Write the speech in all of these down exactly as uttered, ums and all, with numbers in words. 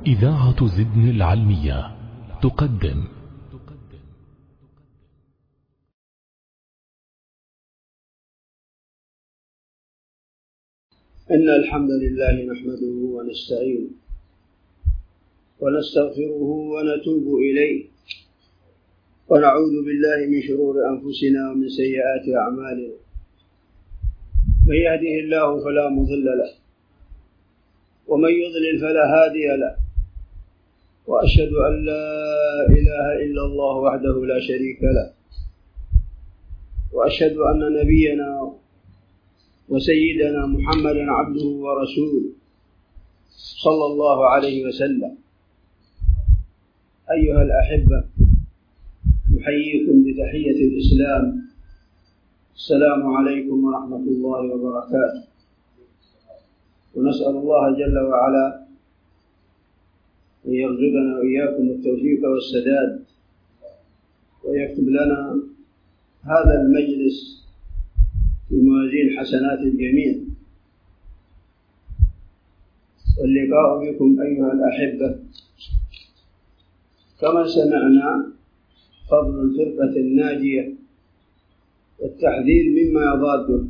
إذاعة زدن العلمية تقدم إن الحمد لله نحمده ونستعينه ونستغفره ونتوب إليه ونعوذ بالله من شرور أنفسنا ومن سيئات أعمالنا. من يهده الله فلا مضل له ومن يضلل فلا هادي له، وأشهد أن لا إله إلا الله وحده لا شريك له، وأشهد أن نبينا وسيدنا محمدا عبده ورسوله صلى الله عليه وسلم. أيها الأحبة، نحييكم بتحية الإسلام، السلام عليكم ورحمة الله وبركاته. ونسأل الله جل وعلا أن يرزقنا وإياكم التوفيق والسداد، ويكتب لنا هذا المجلس في موازين حسنات الجميع. واللقاء بكم أيها الأحبة كما سمعنا فضل الفرقة الناجية والتحذير مما يضاده.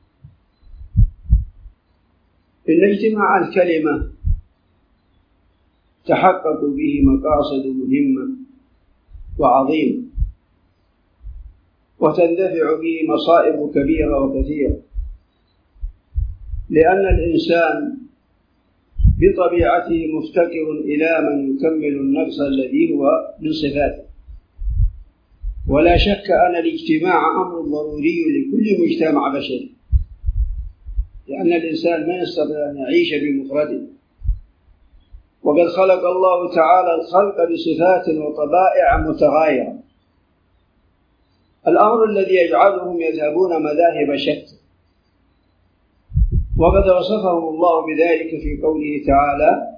إن اجتماع الكلمة تحقق به مقاصد مهمة وعظيمة، وتندفع به مصائب كبيرة وكثيرة، لأن الإنسان بطبيعته مفتقر إلى من يكمل النقص الذي هو من صفاته. ولا شك أن الاجتماع أمر ضروري لكل مجتمع بشري، لأن الإنسان ما يستطيع أن يعيش بمفرده، وقد خلق الله تعالى الخلق بصفات وطبائع متغايرة، الأمر الذي يجعلهم يذهبون مذاهب شتى. وقد وصفهم الله بذلك في قوله تعالى: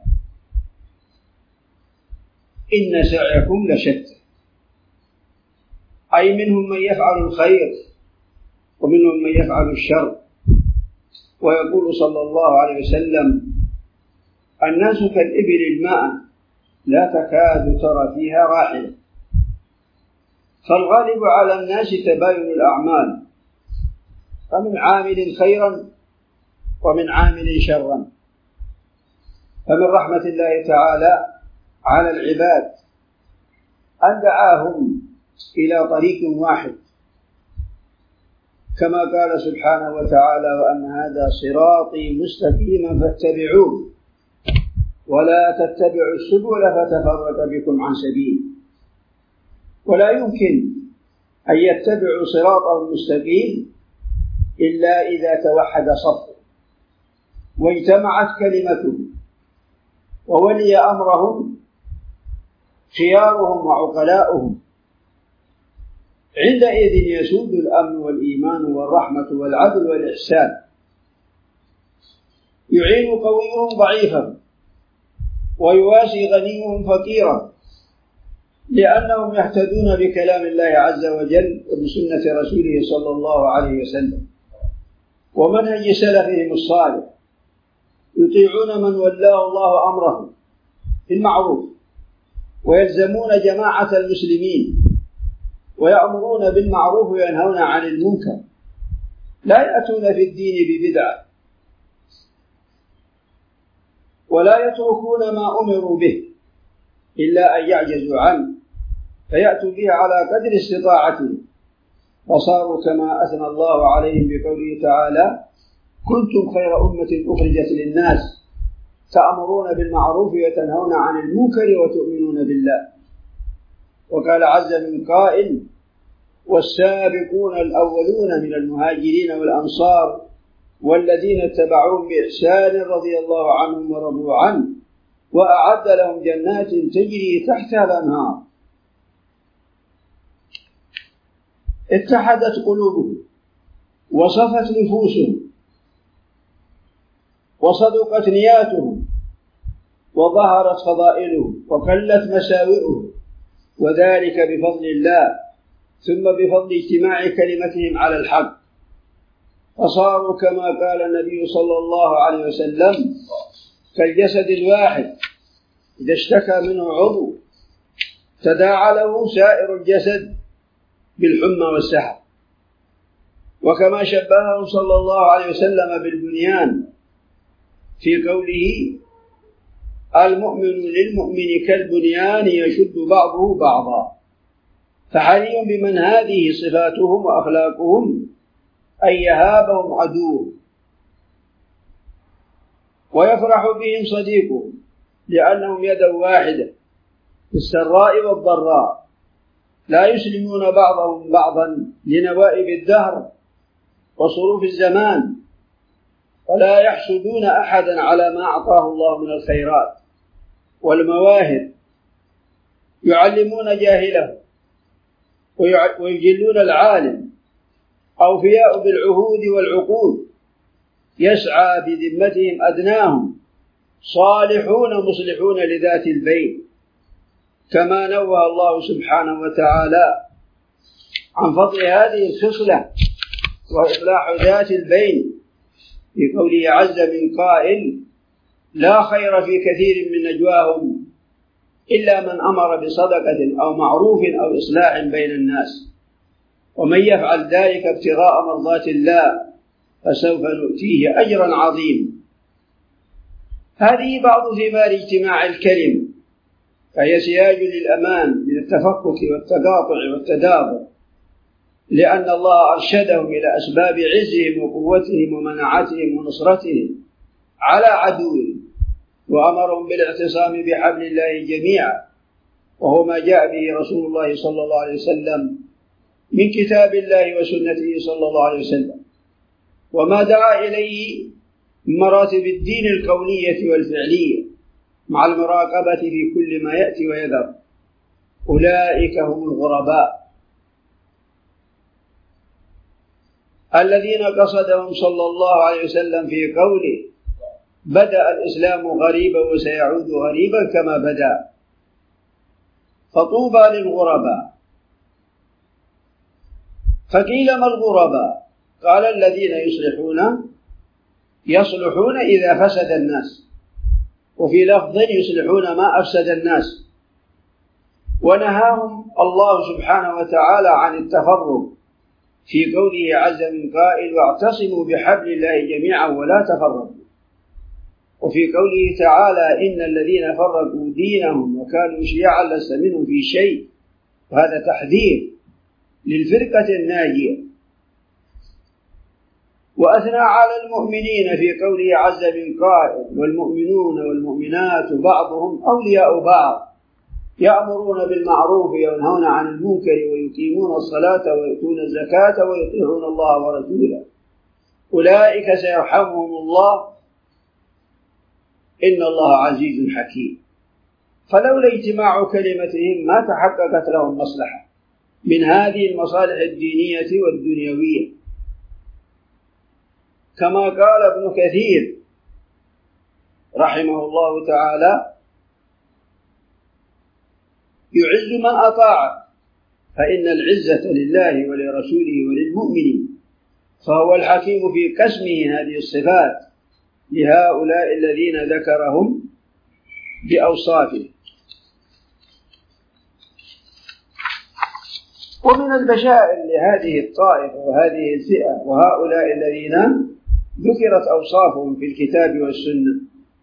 إن سعيكم لشتى، أي منهم من يفعل الخير ومنهم من يفعل الشر. ويقول صلى الله عليه وسلم: الناس كالإبل الماء لا تكاد ترى فيها راحلة. فالغالب على الناس تباين الأعمال، فمن عامل خيرا ومن عامل شرا. فمن رحمة الله تعالى على العباد أن دعاهم إلى طريق واحد، كما قال سبحانه وتعالى: وأن هذا صراطي مستقيما فاتبعوه ولا تتبعوا السبل فتفرق بكم عن سبيله. ولا يمكن أن يتبعوا صراطه المستقيم إلا إذا توحد صفه واجتمعت كلمته وولي أمرهم خيارهم وعقلاؤهم. عندئذ يسود الأمن والإيمان والرحمة والعدل والإحسان، يعين قويهم ضعيفا ويواسي غنيهم فقيرا، لأنهم يهتدون بكلام الله عز وجل وبسنة رسوله صلى الله عليه وسلم ومنهج سلفهم الصالح، يطيعون من ولاه الله أمره في المعروف، ويلزمون جماعة المسلمين، ويأمرون بالمعروف وينهون عن المنكر، لا يأتون في الدين ببدعة، ولا يتركون ما أمروا به إلا أن يعجزوا عنه فيأتوا به على قدر استطاعتهم. فصاروا كما أثنى الله عليهم بقوله تعالى: كنتم خير أمة أخرجت للناس تأمرون بالمعروف وتنهون عن المنكر وتؤمنون بالله. وقال عز من قائل: والسابقون الأولون من المهاجرين والأنصار والذين اتبعوهم بإحسان رضي الله عنهم ورضوا عنه وأعد لهم جنات تجري تحتها الأنهار. اتحدت قلوبهم وصفت نفوسهم وصدقت نياتهم وظهرت فضائلهم وقلت مساوئهم، وذلك بفضل الله ثم بفضل اجتماع كلمتهم على الحق. فصاروا كما قال النبي صلى الله عليه وسلم كالجسد الواحد إذا اشتكى منه عضو تداعى له سائر الجسد بالحمى والسحر. وكما شبهه صلى الله عليه وسلم بالبنيان في قوله المؤمن للمؤمن كالبنيان يشد بعضه بعضا، فحري بمن هذه صفاتهم وأخلاقهم أن يهابهم عدو ويفرح بهم صديقهم، لأنهم يدا واحدة في السراء والضراء، لا يسلمون بعضهم بعضا لنوائب الدهر وصروف الزمان، ولا يحسدون أحدا على ما أعطاه الله من الخيرات والمواهب، يعلمون جاهله ويجلون العالم، أوفياء بالعهود والعقود، يسعى بذمتهم أدناهم، صالحون مصلحون لذات البين، كما نوه الله سبحانه وتعالى عن فضل هذه الخصلة وإصلاح ذات البين في قوله عز من قائل لا خير في كثير من نجواهم إلا من أمر بصدقة أو معروف أو إصلاح بين الناس، ومن يفعل ذلك ابتغاء مرضات الله فسوف نؤتيه أجرا عظيما. هذه بعض ثمار اجتماع الكلم، فهي سياج للأمان من التفكك والتقاطع والتدابر، لأن الله أرشدهم إلى أسباب عزهم وقوتهم ومناعتهم ونصرتهم على عدوهم، وأمرهم بالاعتصام بحبل الله جميعا، وهو ما جاء به رسول الله صلى الله عليه وسلم من كتاب الله وسنته صلى الله عليه وسلم، وما دعا إليه من مراتب الدين القولية والفعلية مع المراقبة في كل ما يأتي ويذر. أولئك هم الغرباء الذين قصدهم صلى الله عليه وسلم في قوله بدأ الإسلام غريبا وسيعود غريبا كما بدأ. فطوبى للغرباء. فقيل ما الغرباء؟ قال الذين يصلحون يصلحون إذا فسد الناس، وفي لفظ يصلحون ما أفسد الناس، ونهاهم الله سبحانه وتعالى عن التفرق في قوله عز من قائل واعتصموا بحبل الله جميعا ولا تفرقوا، وفي قوله تعالى إن الذين فرقوا دينهم وكانوا شيعا لست منهم في شيء، وهذا تحذير للفرقة الناجية. وأثنى على المؤمنين في قوله عز من قائل والمؤمنون والمؤمنات بعضهم أولياء بعض يأمرون بالمعروف وينهون عن المنكر ويقيمون الصلاة ويؤتون الزكاة ويطيعون الله ورسوله أولئك سيرحمهم الله إن الله عزيز حكيم. فلولا اجتماع كلمتهم ما تحققت لهم مصلحة من هذه المصالح الدينية والدنيوية، كما قال ابن كثير رحمه الله تعالى يعز من أطاع، فإن العزة لله ولرسوله وللمؤمنين، فهو الحكيم في قسمه هذه الصفات لهؤلاء الذين ذكرهم بأوصافه. ومن البشائر لهذه الطائفة وهذه الفئة وهؤلاء الذين ذكرت أوصافهم في الكتاب والسنة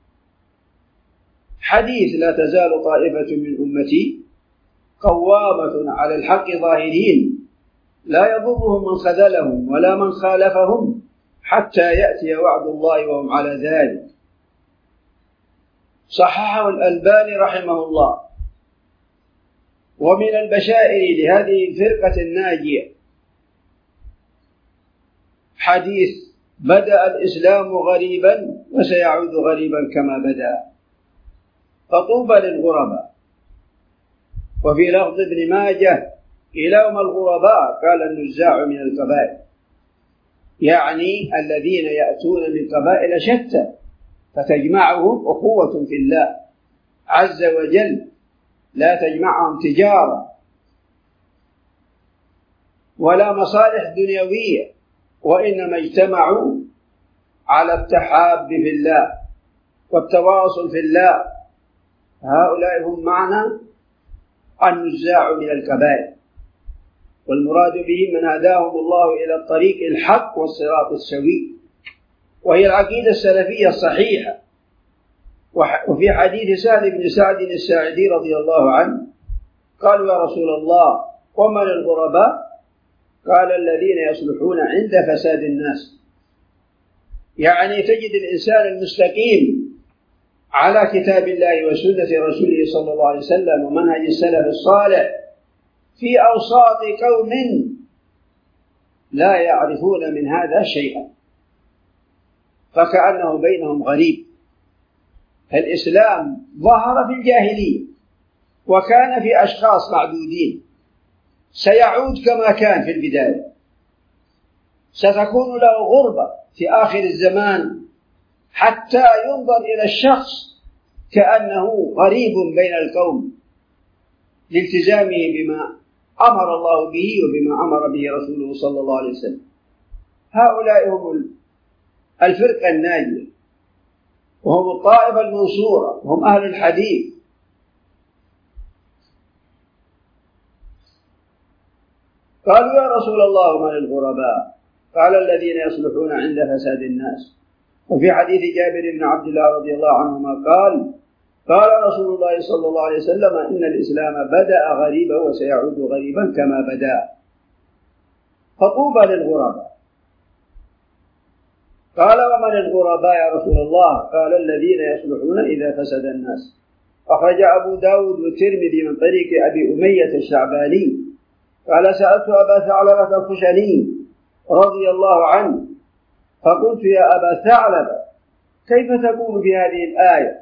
حديث لا تزال طائفة من أمتي قوامة على الحق ظاهرين لا يضرهم من خذلهم ولا من خالفهم حتى يأتي وعد الله وهم على ذلك. صححه الألباني رحمه الله. ومن البشائر لهذه الفرقة الناجية حديث بدأ الإسلام غريبا وسيعود غريبا كما بدأ، فطوبى للغرباء. وفي لفظ ابن ماجه إلى ما الغرباء؟ قال النزاع من القبائل، يعني الذين يأتون من قبائل شتى فتجمعهم أخوة في الله عز وجل، لا تجمعهم تجارة ولا مصالح دنيوية، وإنما اجتمعوا على التحاب في الله والتواصل في الله، هؤلاء هم معنى النزاع من الكبائر، والمراد بهم من هداهم الله إلى الطريق الحق والصراط السوي، وهي العقيدة السلفية الصحيحة. وفي حديث سهل بن سعد الساعدي رضي الله عنه قالوا: يا رسول الله، ومن الغرباء؟ قال: الذين يصلحون عند فساد الناس. يعني تجد الإنسان المستقيم على كتاب الله وسنة رسوله صلى الله عليه وسلم ومنهج السلف الصالح في أوساط قوم لا يعرفون من هذا شيئا، فكأنه بينهم غريب. الإسلام ظهر في الجاهلية وكان في أشخاص معدودين، سيعود كما كان في البداية، ستكون له غربة في آخر الزمان حتى ينظر إلى الشخص كأنه غريب بين القوم لالتزامه بما أمر الله به وبما أمر به رسوله صلى الله عليه وسلم. هؤلاء هم الفرقة الناجية، وهم الطائفة المنصورة، وهم أهل الحديث. قالوا: يا رسول الله، من الغرباء؟ قال: الذين يصلحون عند فساد الناس. وفي حديث جابر بن عبد الله رضي الله عنهما قال: قال رسول الله صلى الله عليه وسلم: إن الإسلام بدأ غريبا وسيعود غريبا كما بدأ، فطوبى للغرباء. قال: ومن الغرباء يا رسول الله؟ قال: الذين يصلحون إذا فسد الناس. أخرج أبو داود والترمذي من طريق أبي أمية الشعباني قال: سألت أبا ثعلبة الخشني رضي الله عنه فقلت: يا أبا ثعلبة، كيف تقول في هذه الآية: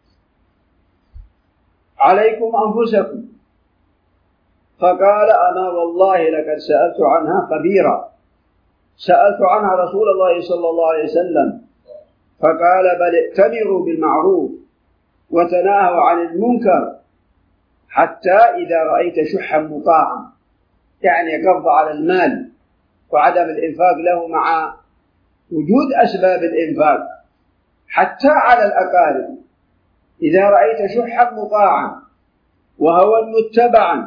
عليكم أنفسكم؟ فقال: أنا والله لقد سألت عنها خبيرا، سألت عنها رسول الله صلى الله عليه وسلم فقال: بل ائتمروا بالمعروف وتناهوا عن المنكر حتى إذا رأيت شحا مطاعا، يعني قبض على المال وعدم الإنفاق له مع وجود أسباب الإنفاق، حتى على الأقارب إذا رأيت شحا مطاعا وهوى متبعا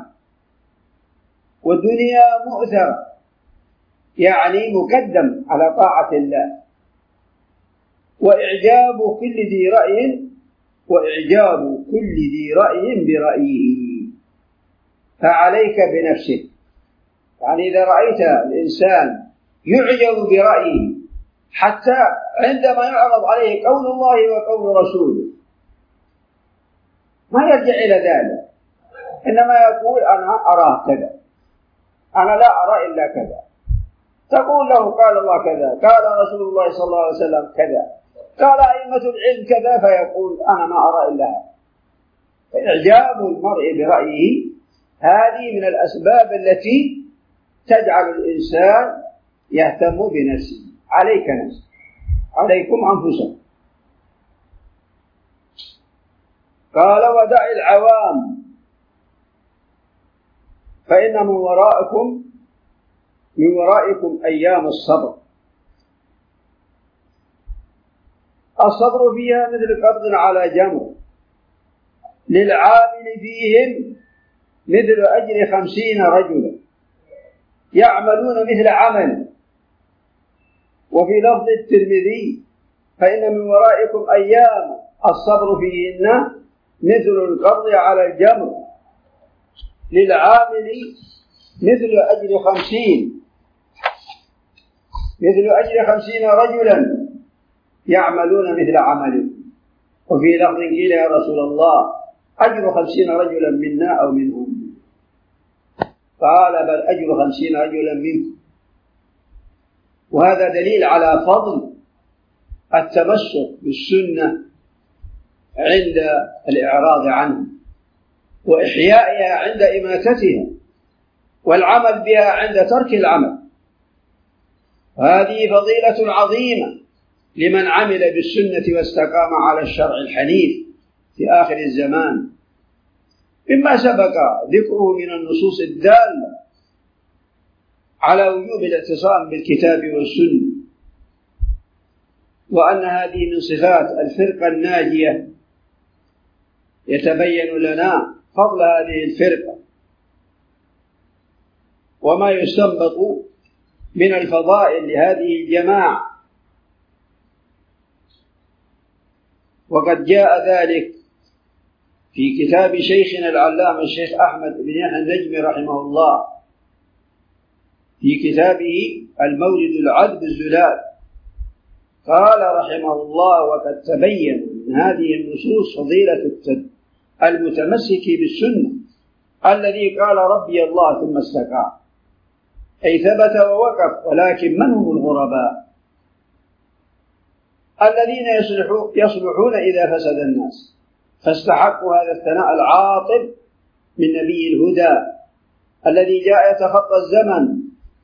والدنيا مؤثرة، يعني مقدم على طاعة الله، وإعجاب كل ذي رأي وإعجاب كل ذي رأي برأيه، فعليك بنفسك. يعني إذا رأيت الإنسان يعجب برأيه حتى عندما يعرض عليه قول الله وقول رسوله ما يرجع إلى ذلك، إنما يقول: أنا أراه كذا، أنا لا أرى إلا كذا. تقول له: قال الله كذا، قال رسول الله صلى الله عليه وسلم كذا، قال أئمة العلم كذا، فيقول: أنا ما أرى إلا هذا. إعجاب المرء برأيه هذه من الأسباب التي تجعل الإنسان يهتم بنفسه. عليك نفسك، عليكم أنفسكم. قال: ودع العوام فإن من ورائكم من ورائكم أيام الصبر. الصبر فيها مثل قبض على جمر، للعامل فيهم مثل أجر خمسين رجلا يعملون مثل عمل. وفي لفظ الترمذي: فإن من ورائكم أيام الصبر فيهن مثل القبض على الجمر، للعامل مثل أجر خمسين مثل أجر خمسين رجلا يعملون مثل عمله. وفي لفظ قيل: يا رسول الله، أجر خمسين رجلا منا أو منهم؟ قال: بل أجر خمسين رجلا منكم. وهذا دليل على فضل التمسك بالسنة عند الإعراض عنها، وإحيائها عند إماتتها، والعمل بها عند ترك العمل. هذه فضيلة عظيمة لمن عمل بالسنة واستقام على الشرع الحنيف في آخر الزمان، مما سبق ذكره من النصوص الدالة على وجوب الاعتصام بالكتاب والسنة، وأن هذه من صفات الفرقة الناجية يتبين لنا فضل هذه الفرقة وما يستنبط من الفضائل لهذه الجماعة. وقد جاء ذلك في كتاب شيخنا العلامة الشيخ أحمد بن يحيى النجمي رحمه الله في كتابه المولد العذب الزلال، قال رحمه الله: وقد تبين من هذه النصوص فضيلة المتمسك بالسنة الذي قال ربي الله ثم استقام، أي ثبت ووقف. ولكن من هم الغرباء الذين يصلحون إذا فسد الناس، فاستحقوا هذا الثناء العاطل من نبي الهدى الذي جاء يتخطى الزمن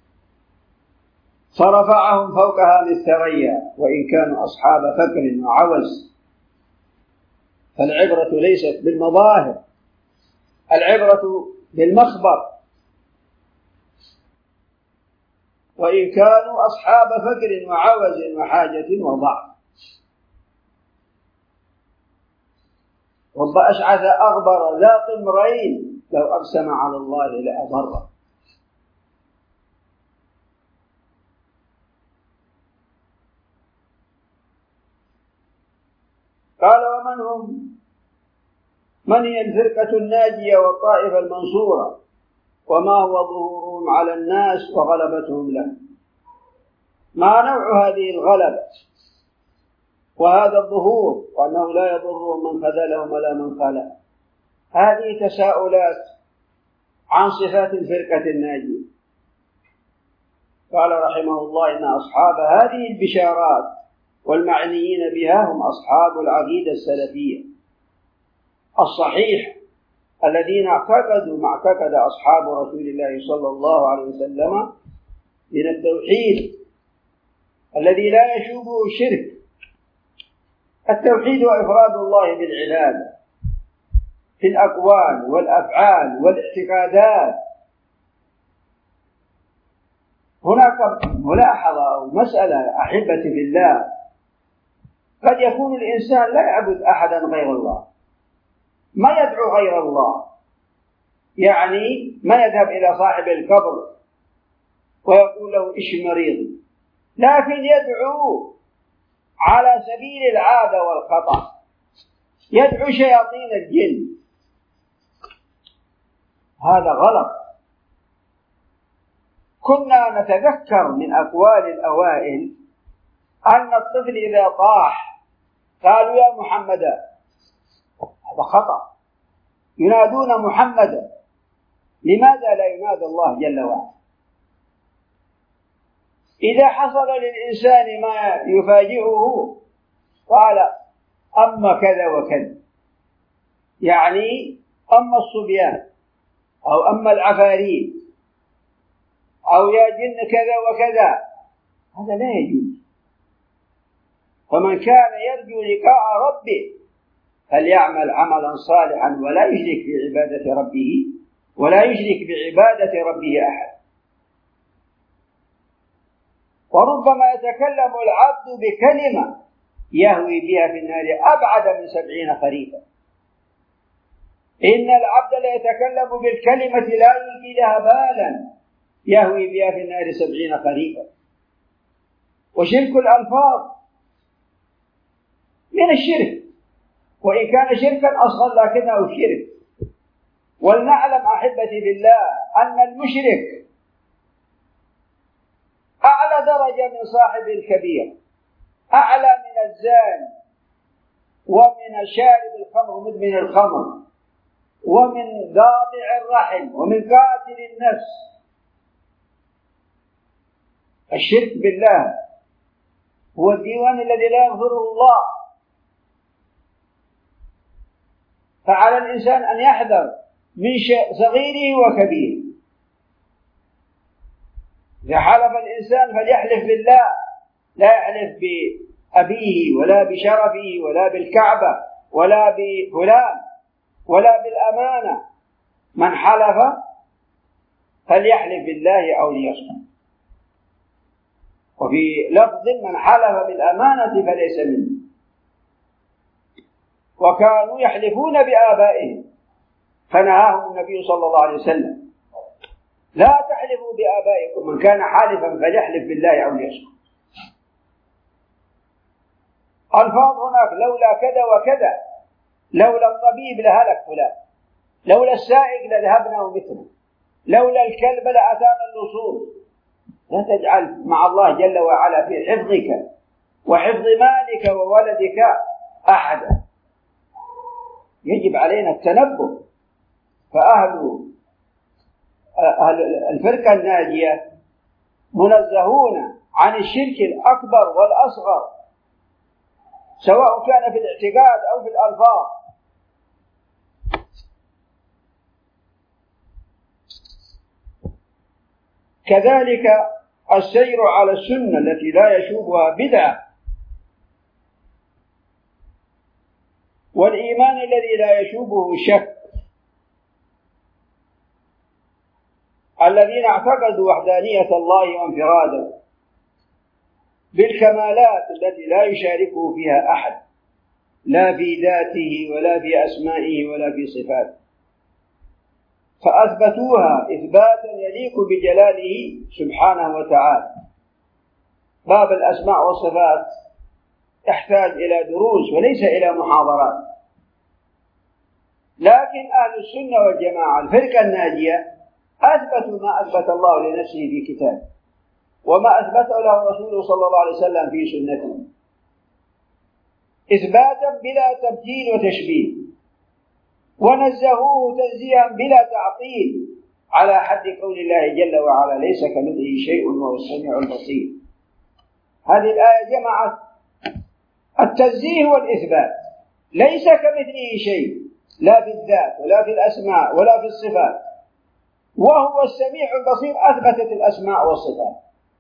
فرفعهم فوق هذه الثريا، وإن كانوا أصحاب فكر وعوز. فالعبرة ليست بالمظاهر، العبرة بالمخبر، وإن كانوا أصحاب فكر وعوز وحاجة وضعف. رب أشعث أغبر ذا طمرين لو أقسم على الله لأبره. قال: ومن هم؟ من هي الفرقة الناجية والطائفة المنصورة؟ وما هو ظهورهم على الناس وغلبتهم له؟ ما نوع هذه الغلبة وهذا الظهور، وأنه لا يضرهم من خذلهم ولا من خالف؟ هذه تساؤلات عن صفات الفرقة الناجية. قال رحمه الله: إن أصحاب هذه البشارات والمعنيين بها هم أصحاب العقيدة السلفية الصحيح الذين اعتقدوا ما اعتقد أصحاب رسول الله صلى الله عليه وسلم من التوحيد الذي لا يشوبه الشرك. التوحيد وإفراد الله بالعبادة في الأقوال والأفعال والاعتقادات. هناك ملاحظة أو مسألة أحبتي بالله، قد يكون الإنسان لا يعبد أحدا غير الله، ما يدعو غير الله، يعني ما يذهب إلى صاحب القبر ويقول له إيش مريض، لكن يدعو على سبيل العادة والخطأ، يدعو شياطين الجن. هذا غلط. كنا نتذكر من أقوال الأوائل أن الطفل إذا طاح قالوا يا محمدا، هذا خطأ، ينادون محمدا، لماذا لا ينادى الله جل وعلا؟ إذا حصل للإنسان ما يفاجئه قال أما كذا وكذا، يعني أما الصبيان أو أما العفاريت أو يا جن كذا وكذا، هذا لا يجوز. فمن كان يرجو لقاء ربه فليعمل عملا صالحا ولا يشرك بعبادة ربه ولا يشرك بعبادة ربه أحد. وربما يتكلم العبد بكلمة يهوي بها في النار أبعد من سبعين خريفا. إن العبد لا يتكلم بالكلمة لا يلقي لها بالا يهوي بها في النار سبعين خريفا. وشرك الألفاظ من الشرك، وإن كان شركا أصغر لكنه شرك. ولنعلم أحبتي بالله أن المشرك أعلى درجة من صاحب الكبير، أعلى من الزاني ومن شارب الخمر ومدمن الخمر ومن قاطع الرحم ومن قاتل النفس. الشرك بالله هو الديوان الذي لا يغفره الله. فعلى الإنسان أن يحذر من صغيره وكبيره. إذا حلف الإنسان فليحلف بالله، لا يحلف بأبيه ولا بشرفه ولا بالكعبة ولا بفلان ولا بالأمانة. من حلف فليحلف بالله أو ليصمت. وفي لفظ من حلف بالأمانة فليس منه. وكانوا يحلفون بآبائهم، فنهاهم النبي صلى الله عليه وسلم: لا تحلفوا بآبائكم، من كان حالفا فليحلف بالله أو ليصمت. ألفاظ هناك: لولا كذا وكذا، لولا الطبيب لهلك فلان، لولا السائق لذهبنا ومثله، لولا الكلب لأتانا اللصوص. لا تجعل مع الله جل وعلا في حفظك وحفظ مالك وولدك أحدا. يجب علينا التنبه. فأهل أهل الفرقة الناجية منزهون عن الشرك الأكبر والأصغر، سواء كان في الاعتقاد أو في الألفاظ. كذلك السير على السنة التي لا يشوبها بدعة، والإيمان الذي لا يشوبه شك. الذين اعتقدوا وحدانية الله وانفراده بالكمالات التي لا يشاركه فيها أحد، لا في ذاته ولا في أسمائه ولا في صفاته، فأثبتوها إثباتا يليق بجلاله سبحانه وتعالى. باب الأسماء والصفات يحتاج إلى دروس وليس إلى محاضرات. لكن أهل السنة والجماعة الفرقة الناجية أثبتوا ما أثبت الله لنفسه في كتابه، وما أثبته له رسوله صلى الله عليه وسلم في سنته، إثباتا بلا تبديل وتشبيه، ونزهوه تنزيها بلا تعطيل، على حد قول الله جل وعلا: ليس كمثله شيء وهو السميع البصير. هذه الآية جمعت التنزيه والإثبات. ليس كمثله شيء، لا في الذات ولا في الأسماء ولا في الصفات، وهو السميع البصير أثبتت الأسماء والصفات.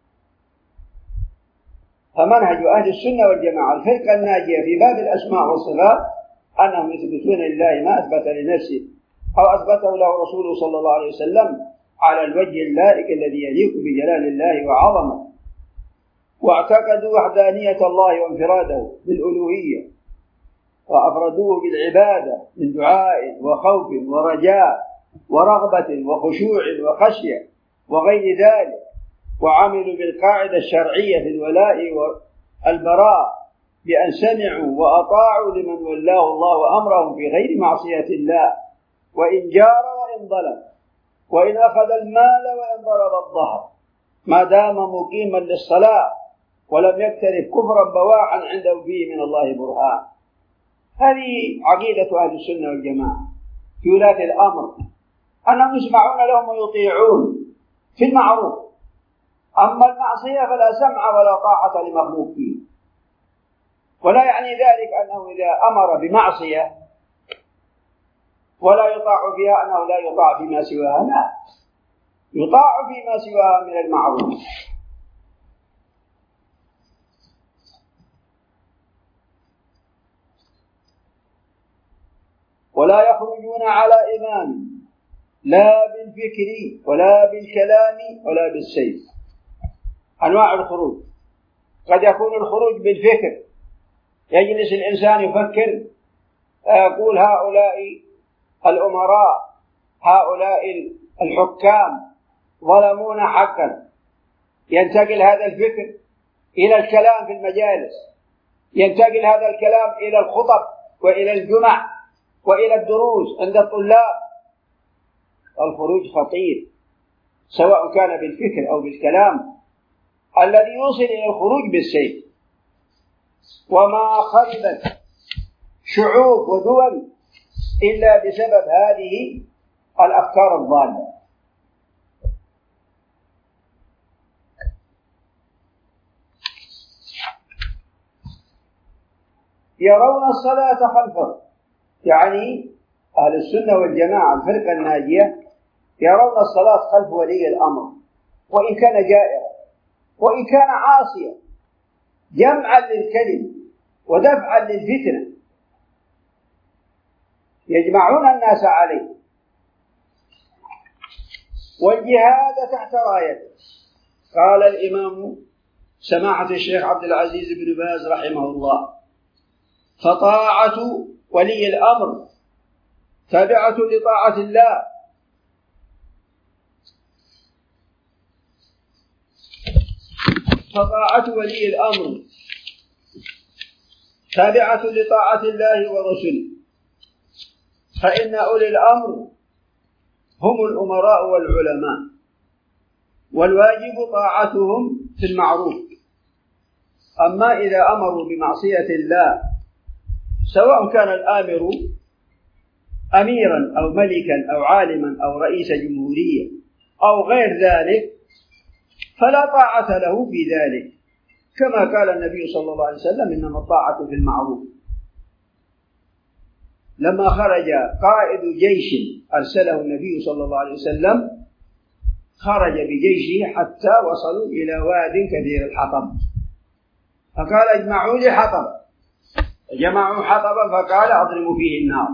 فمنهج أهل السنة والجماعة الفرقة الناجية في باب الأسماء والصفات أنهم يثبتون لله ما أثبت لنفسه أو أثبته له رسوله صلى الله عليه وسلم على الوجه اللائق الذي يليق بجلال الله وعظمه، واعتقدوا وحدانية الله وانفراده بالألوهية، وأفردوه بالعبادة من دعاء وخوف ورجاء ورغبة وخشوع وخشية وغير ذلك، وعملوا بالقاعدة الشرعية في الولاء والبراء بأن سمعوا وأطاعوا لمن ولاه الله أمرهم في غير معصية الله، وإن جار وإن ظلم، وإن أخذ المال وإن ضرب الظهر، ما دام مقيما للصلاة ولم يقترف كفرا بواحا عنده فيه من الله برهان. هذه عقيدة أهل السنة والجماعة في ولاة الأمر، أنهم يسمعون لهم ويطيعون في المعروف، أما المعصية فلا سمع ولا طاعة لمخلوق فيه. ولا يعني ذلك أنه إذا أمر بمعصية ولا يطاع فيها أنه لا يطاع فيما سواها، لا، يطاع فيما سواها من المعروف. ولا يخرجون على إمام لا بالفكر ولا بالكلام ولا بالسيف. أنواع الخروج: قد يكون الخروج بالفكر، يجلس الإنسان يفكر، يقول هؤلاء الأمراء هؤلاء الحكام ظلمونا حقا، ينتقل هذا الفكر إلى الكلام في المجالس، ينتقل هذا الكلام إلى الخطب وإلى الجمع وإلى الدروس عند الطلاب. الخروج خطير سواء كان بالفكر أو بالكلام. الذي يوصل إلى الخروج بالسيف، وما خربت شعوب ودول إلا بسبب هذه الأفكار الضالة. يرون الصلاة خلفه، يعني أهل السنة والجماعة الفرقة الناجية يرون الصلاة خلف ولي الأمر، وإن كان جائرا وإن كان عاصيا، جمعا للكلم ودفعا للفتنة، يجمعون الناس عليه. والجهاد تحت رايته. قال الإمام سماحة الشيخ عبد العزيز بن باز رحمه الله: فطاعة ولي الأمر تابعة لطاعة الله، فطاعة ولي الأمر تابعة لطاعة الله ورسله، فإن أولي الأمر هم الأمراء والعلماء، والواجب طاعتهم في المعروف. أما إذا أمروا بمعصية الله، سواء كان الآمر أميرا أو ملكا أو عالما أو رئيس جمهورية أو غير ذلك، فلا طاعة له في ذلك، كما قال النبي صلى الله عليه وسلم: إنما الطاعة في المعروف. لما خرج قائد جيش أرسله النبي صلى الله عليه وسلم، خرج بجيشه حتى وصلوا إلى واد كثير الحطب، فقال: اجمعوا لي حطب. جمعوا حطبا فقال: اضرموا فيه النار.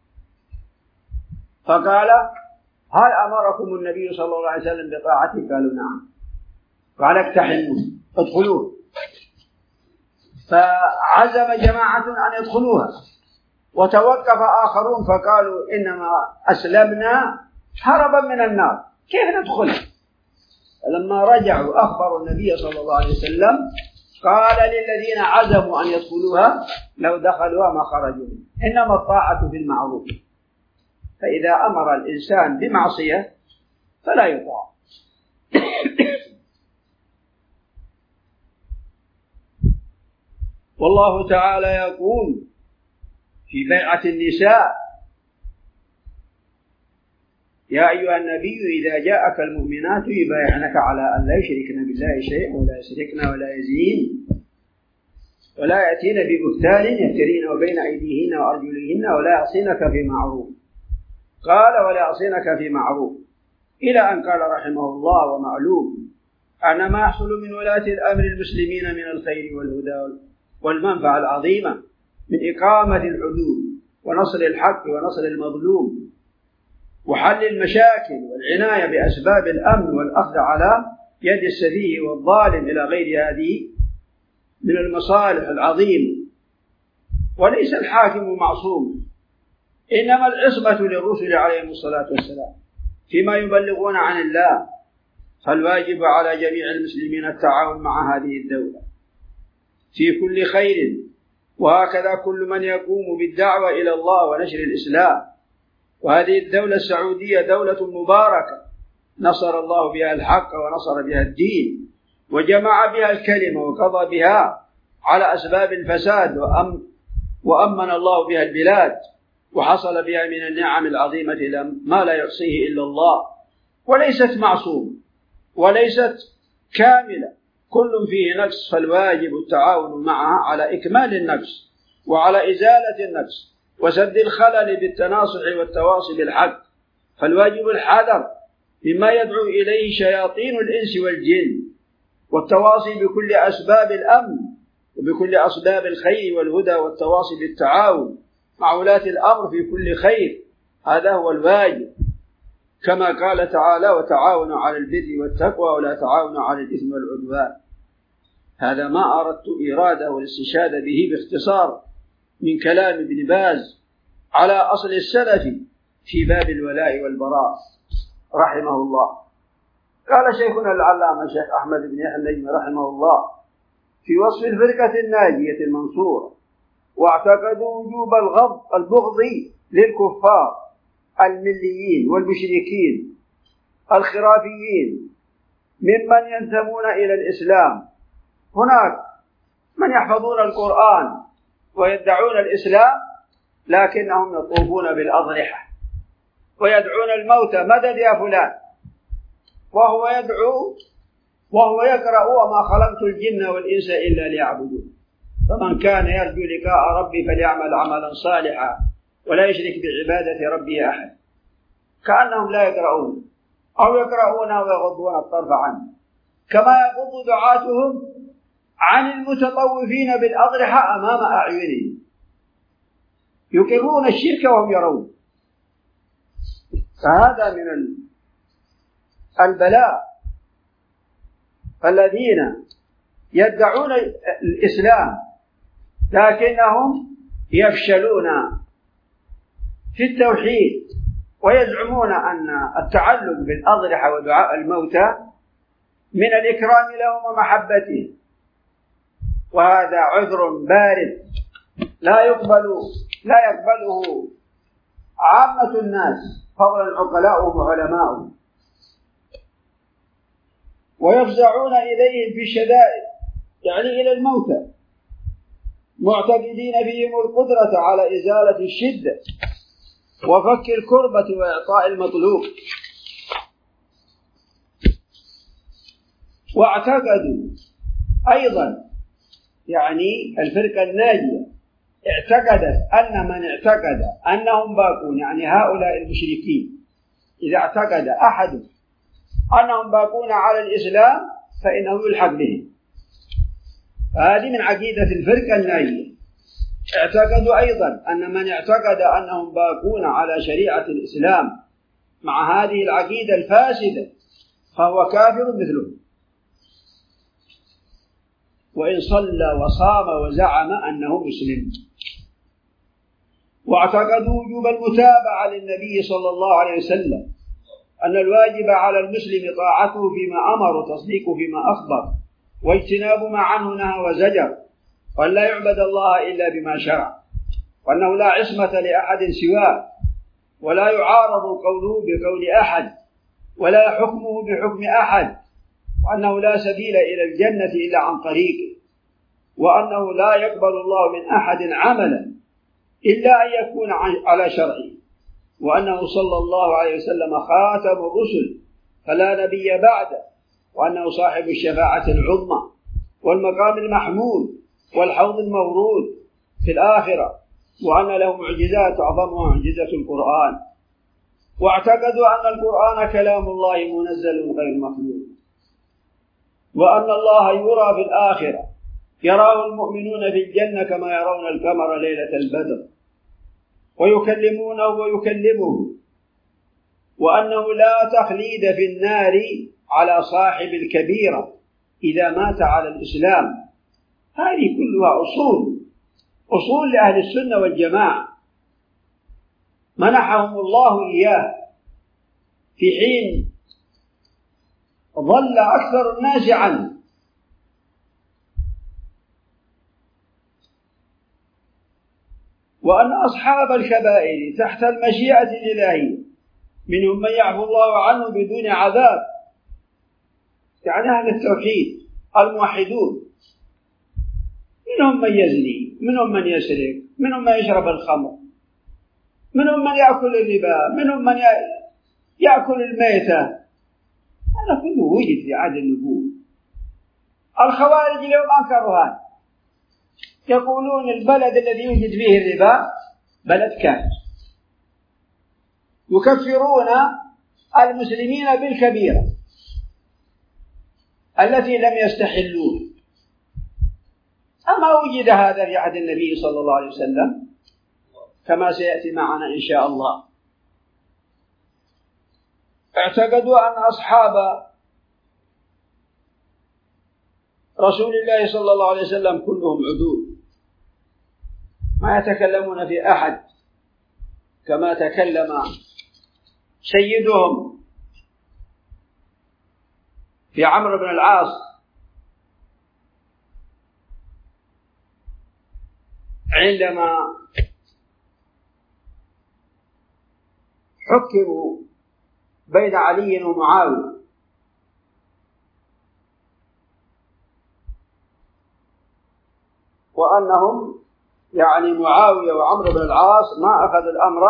فقال: هل أمركم النبي صلى الله عليه وسلم بطاعته؟ قالوا: نعم. قال: اقتحموا، ادخلوه. فعزم جماعة أن يدخلوها، وتوقف آخرون فقالوا: إنما أسلمنا هربا من النار، كيف ندخل؟ لما رجعوا أخبروا النبي صلى الله عليه وسلم، قال للذين عزموا أن يدخلوها: لو دخلوها ما خرجوا. إنما الطاعة في المعروف، فإذا أمر الإنسان بمعصية فلا يطاع. والله تعالى يقول في بيعة النساء: يا أيها النبي إذا جاءك المؤمنات يبايعنك على أن لا يشركن بالله شيئا ولا يسرقن ولا يزنين ولا يأتين ببهتان يفترين بين أيديهن وأرجلهن ولا يعصينك في معروف. قال: ولا يعصينك في معروف، إلى أن قال رحمه الله: ومعلوم أن ما يحصل من ولاة الأمر المسلمين من الخير والهدى والمنفعة العظيمة من إقامة الحدود ونصر الحق ونصر المظلوم وحل المشاكل والعناية بأسباب الأمن والأخذ على يد السفيه والظالم إلى غير هذه من المصالح العظيمة. وليس الحاكم معصوم، إنما العصمة للرسل عليهم الصلاة والسلام فيما يبلغون عن الله، فالواجب على جميع المسلمين التعاون مع هذه الدولة في كل خير، وهكذا كل من يقوم بالدعوة إلى الله ونشر الإسلام. وهذه الدولة السعودية دولة مباركة نصر الله بها الحق ونصر بها الدين وجمع بها الكلمة وقضى بها على أسباب الفساد وأم وأمن الله بها البلاد، وحصل بها من النعم العظيمة ما لا يحصيه إلا الله. وليست معصومة وليست كاملة، كل فيه نقص، فالواجب التعاون معها على إكمال النقص وعلى إزالة النقص وسد الخلل بالتناصح والتواصي بالحق. فالواجب الحذر مما يدعو إليه شياطين الإنس والجن، والتواصي بكل أسباب الأمن وبكل أسباب الخير والهدى، والتواصي بالتعاون مع ولاة الأمر في كل خير. هذا هو الواجب، كما قال تعالى: وتعاونوا على البر والتقوى ولا تعاونوا على الإثم والعدوان. هذا ما أردت إرادة والاستشهاد به باختصار من كلام ابن باز على أصل السلف في باب الولاء والبراء رحمه الله. قال شيخنا العلامة الشيخ أحمد بن يحيى النجمي رحمه الله في وصف الفرقة الناجية المنصورة: واعتقدوا وجوب الغض البغض للكفار المليين والمشركين الخرافيين ممن ينتمون إلى الإسلام. هناك من يحفظون القرآن ويدعون الإسلام، لكنهم يطوفون بالأضرحة ويدعون الموت: مدد يا فلان، وهو يدعو وهو يقرأ: وما خلقت الجن والإنس إلا ليعبدون. فمن كان يرجو لقاء ربي فليعمل عملا صالحا ولا يشرك بعبادة ربه أحد. كأنهم لا يقرؤون أو يقرؤون ويغضون الطرف عنه، كما يغض دعاتهم عن المتطوفين بالأضرحة أمام أعينهم، يقرون الشرك وهم يرون. فهذا من البلاء، الذين يدعون الإسلام لكنهم يفشلون في التوحيد، ويزعمون أن التعلق بالأضرحة ودعاء الموتى من الإكرام لهم ومحبتهم، وهذا عذر بارد لا يقبل لا يقبله عامة الناس، فضلا عقلاؤهم وعلماؤهم، ويفزعون إليهم في الشدائد، يعني إلى الموتى، معتقدين فيهم القدرة على إزالة الشدة وفك الكربة وإعطاء المطلوب. واعتقدوا أيضا، يعني الفرقة الناجية اعتقدت أن من اعتقد أنهم باقون، يعني هؤلاء المشركين، إذا اعتقد أحد أنهم باقون على الإسلام فإنه يلحق بهم. هذه من عقيدة الفرقة الناجية. اعتقدوا أيضا أن من اعتقد أنهم باقون على شريعة الإسلام مع هذه العقيدة الفاسدة فهو كافر مثلهم، وإن صلى وصام وزعم أنه مسلم. واعتقدوا وجوب المتابعة للنبي صلى الله عليه وسلم، أن الواجب على المسلم طاعته فيما أمر وتصديقه فيما أخبر، واجتناب ما عنه نهى وزجر، وأن لا يعبد الله إلا بما شرع، وأنه لا عصمة لأحد سواه، ولا يعارض قوله بقول أحد، ولا حكمه بحكم أحد، وأنه لا سبيل إلى الجنة إلا عن طريقه، وأنه لا يقبل الله من أحد عملا إلا أن يكون على شرعه، وأنه صلى الله عليه وسلم خاتم الرسل فلا نبي بعده، وأنه صاحب الشفاعة العظمى والمقام المحمود والحوض المورود في الآخرة، وأن له معجزات أعظمها معجزة القرآن. واعتقدوا أن القرآن كلام الله منزل غير مخلوق، وأن الله يرى في الآخرة، يراه المؤمنون في الجنة كما يرون القمر ليلة البدر، ويكلمونه ويكلمه، وأنه لا تخليد في النار على صاحب الكبيرة إذا مات على الإسلام. هذه كلها أصول أصول لأهل السنة والجماعة منحهم الله إياه في حين ضل أكثر الناس عنه. وأن أصحاب الكبائر تحت المشيئة الإلهية منهم من يعفو الله عنه بدون عذاب، يعني أهل التوحيد الموحدون، منهم من يزني، منهم من يسرق، منهم من يشرب الخمر، منهم من يأكل الربا، منهم من يأكل الميتة. هذا كله وجد في عهد النبوة. الخوارج اليوم أنكروا هذا، يقولون البلد الذي يوجد فيه الربا بلد كافر، يكفرون المسلمين بالكبيرة التي لم يستحلوه. أما وجد هذا في عهد النبي صلى الله عليه وسلم كما سيأتي معنا إن شاء الله. اعتقدوا أن أصحاب رسول الله صلى الله عليه وسلم كلهم عدول، ما يتكلمون في أحد كما تكلم سيدهم في عمرو بن العاص عندما حكموا بين علي ومعاوية، وأنهم يعني معاوية وعمرو بن العاص ما أخذ الأمر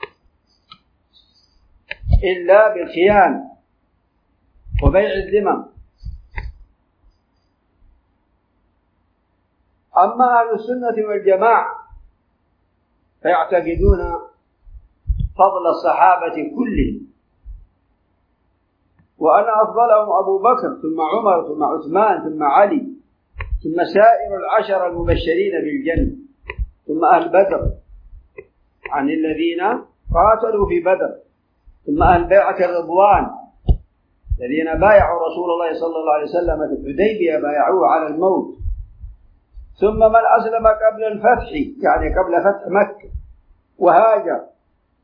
إلا بالخيانة وبيع الذمم. أما أهل السنة والجماعة فيعتقدون فضل الصحابة كلهم، وأن أفضلهم أبو بكر ثم عمر ثم عثمان ثم علي ثم سائر العشر المبشرين بالجنة ثم أهل بدر عن الذين قاتلوا في بدر ثم أهل بيعة الرضوان الذين بايعوا رسول الله صلى الله عليه وسلم في الحديبية بايعوه على الموت، ثم من أسلم قبل الفتح يعني قبل فتح مكة وهاجر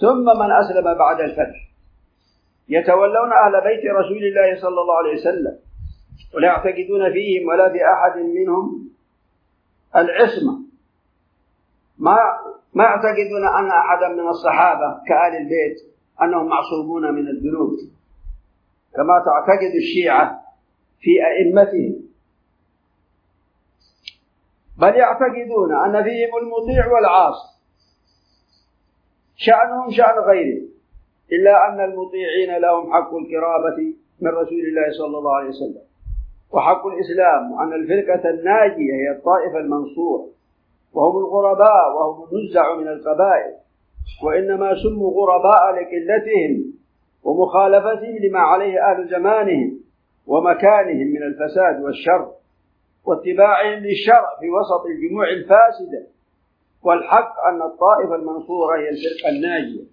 ثم من أسلم بعد الفتح يتولون أهل بيت رسول الله صلى الله عليه وسلم ولا يعتقدون فيهم ولا في أحد منهم العصمة، ما ما يعتقدون أن أحدا من الصحابة كآل البيت أنهم معصومون من الذنوب كما تعتقد الشيعة في أئمتهم، بل يعتقدون أن فيهم المطيع والعاصي شأنهم شأن غيره، إلا أن المطيعين لهم حق القرابة من رسول الله صلى الله عليه وسلم وحق الإسلام، وأن الفرقة الناجية هي الطائفة المنصورة وهم الغرباء وهم النزع من القبائل، وإنما سموا غرباء لقلتهم ومخالفتهم لما عليه أهل زمانهم ومكانهم من الفساد والشر واتباعهم للشرع في وسط الجموع الفاسدة، والحق أن الطائفة المنصورة هي الفرقة الناجية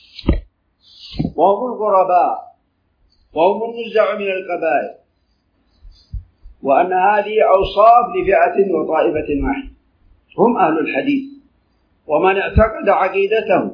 وهم الغرباء وهم النزع من القبائل، وأن هذه أوصاف لفئة وطائفة واحدة هم أهل الحديث ومن اعتقد عقيدتهم،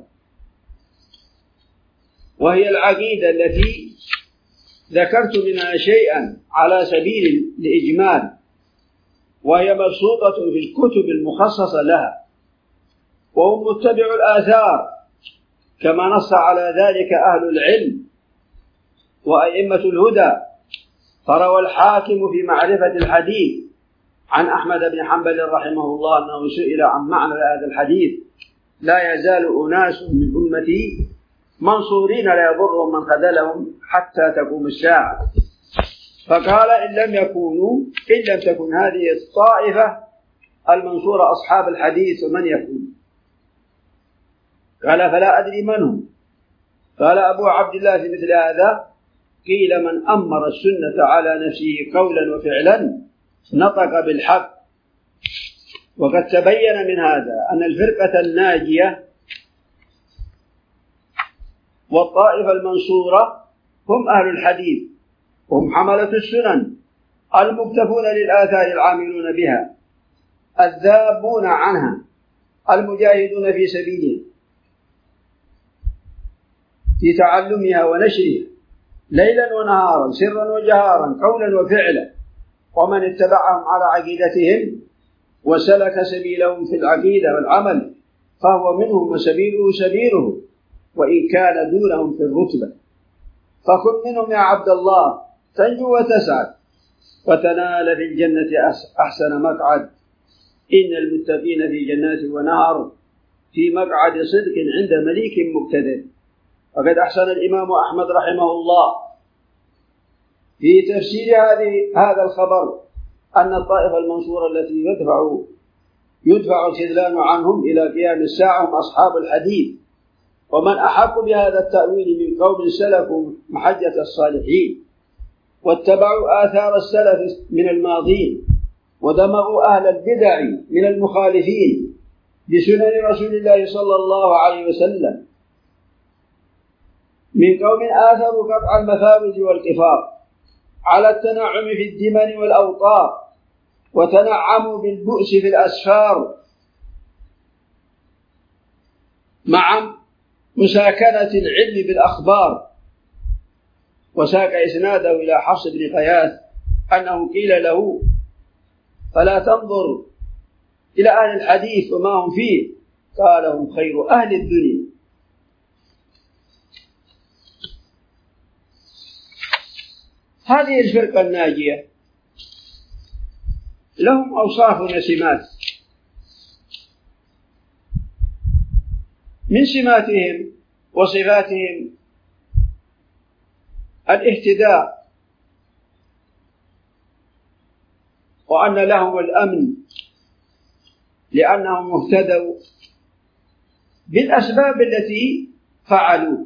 وهي العقيدة التي ذكرت منها شيئا على سبيل الإجمال، وهي مبسوطة في الكتب المخصصة لها، وهم متبع الآثار كما نص على ذلك أهل العلم وأئمة الهدى. فروى الحاكم في معرفة الحديث عن أحمد بن حنبل رحمه الله أنه سئل عن معنى هذا الحديث: لا يزال أناس من أمتي منصورين لا يضرهم من خذلهم حتى تقوم الساعة، فقال: إن لم يكونوا إن لم تكن هذه الطائفة المنصورة أصحاب الحديث ومن يكون؟ قال: فلا أدري من هم. قال أبو عبد الله في مثل هذا: قيل من أمر السنة على نفسه قولا وفعلا نطق بالحق. وقد تبين من هذا أن الفرقة الناجية والطائفة المنصورة هم أهل الحديث، هم حملة السنن المكتفون للآثار العاملون بها الذابون عنها المجاهدون في سبيلها في تعلمها ونشرها ليلا ونهارا سرا وجهارا قولا وفعلا، ومن اتبعهم على عقيدتهم وسلك سبيلهم في العقيدة والعمل فهو منهم وسبيله سبيله وإن كان دونهم في الرتبة. فكن منهم يا عبد الله تنجو وتسعد وتنال في الجنة أحسن مقعد. إن المتقين في جنات ونهر في مقعد صدق عند مليك مقتدر. وقد أحسن الإمام أحمد رحمه الله في تفسير هذه هذا الخبر أن الطائفة المنصورة التي يدفع يدفع الخذلان عنهم إلى قيام الساعة هم أصحاب الحديث، ومن أحق بهذا التأويل من قوم سلكوا محجة الصالحين واتبعوا آثار السلف من الماضين ودمغوا أهل البدع من المخالفين بسنن رسول الله صلى الله عليه وسلم، من قوم آثروا قطع المفاوز والقفار على التنعم في الدمن والأوطار وتنعموا بالبؤس في الأسفار مع مساكنة العلم بالأخبار. وساق إسناده إلى حفص بن غياث أنه قيل له: فلا تنظر إلى أهل الحديث وما هم فيه، قال: هم خير أهل الدنيا. هذه الفرقة الناجية لهم أوصاف وسمات، من سماتهم وصفاتهم الاهتداء، وأن لهم الأمن لأنهم اهتدوا بالأسباب التي فعلوا،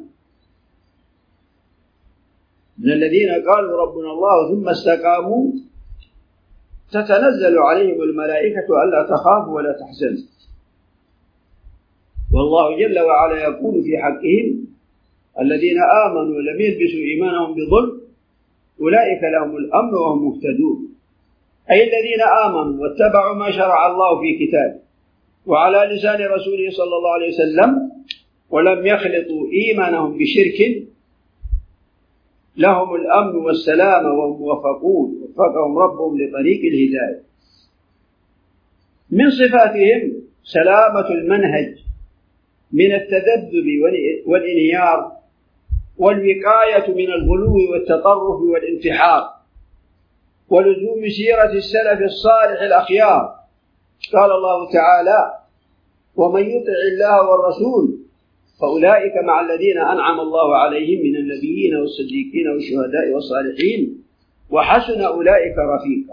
من الذين قالوا ربنا الله ثم استقاموا تتنزل عليهم الملائكة ألا تخافوا ولا تحزنوا. والله جل وعلا يقول في حقهم: الذين آمنوا ولم يلبسوا إيمانهم بظلم أولئك لهم الأمن وهم مهتدون، أي الذين آمنوا واتبعوا ما شرع الله في كتابه وعلى لسان رسوله صلى الله عليه وسلم ولم يخلطوا إيمانهم بشرك لهم الأمن والسلام وهم موفقون وفقهم ربهم لطريق الهداية. من صفاتهم سلامة المنهج من التذبذب والانهيار والوقاية من الغلو والتطرف والانتحار ولزوم سيرة السلف الصالح الأخيار. قال الله تعالى: ومن يطع الله والرسول فأولئك مع الذين أنعم الله عليهم من النبيين والصديقين والشهداء والصالحين وحسن أولئك رفيقا.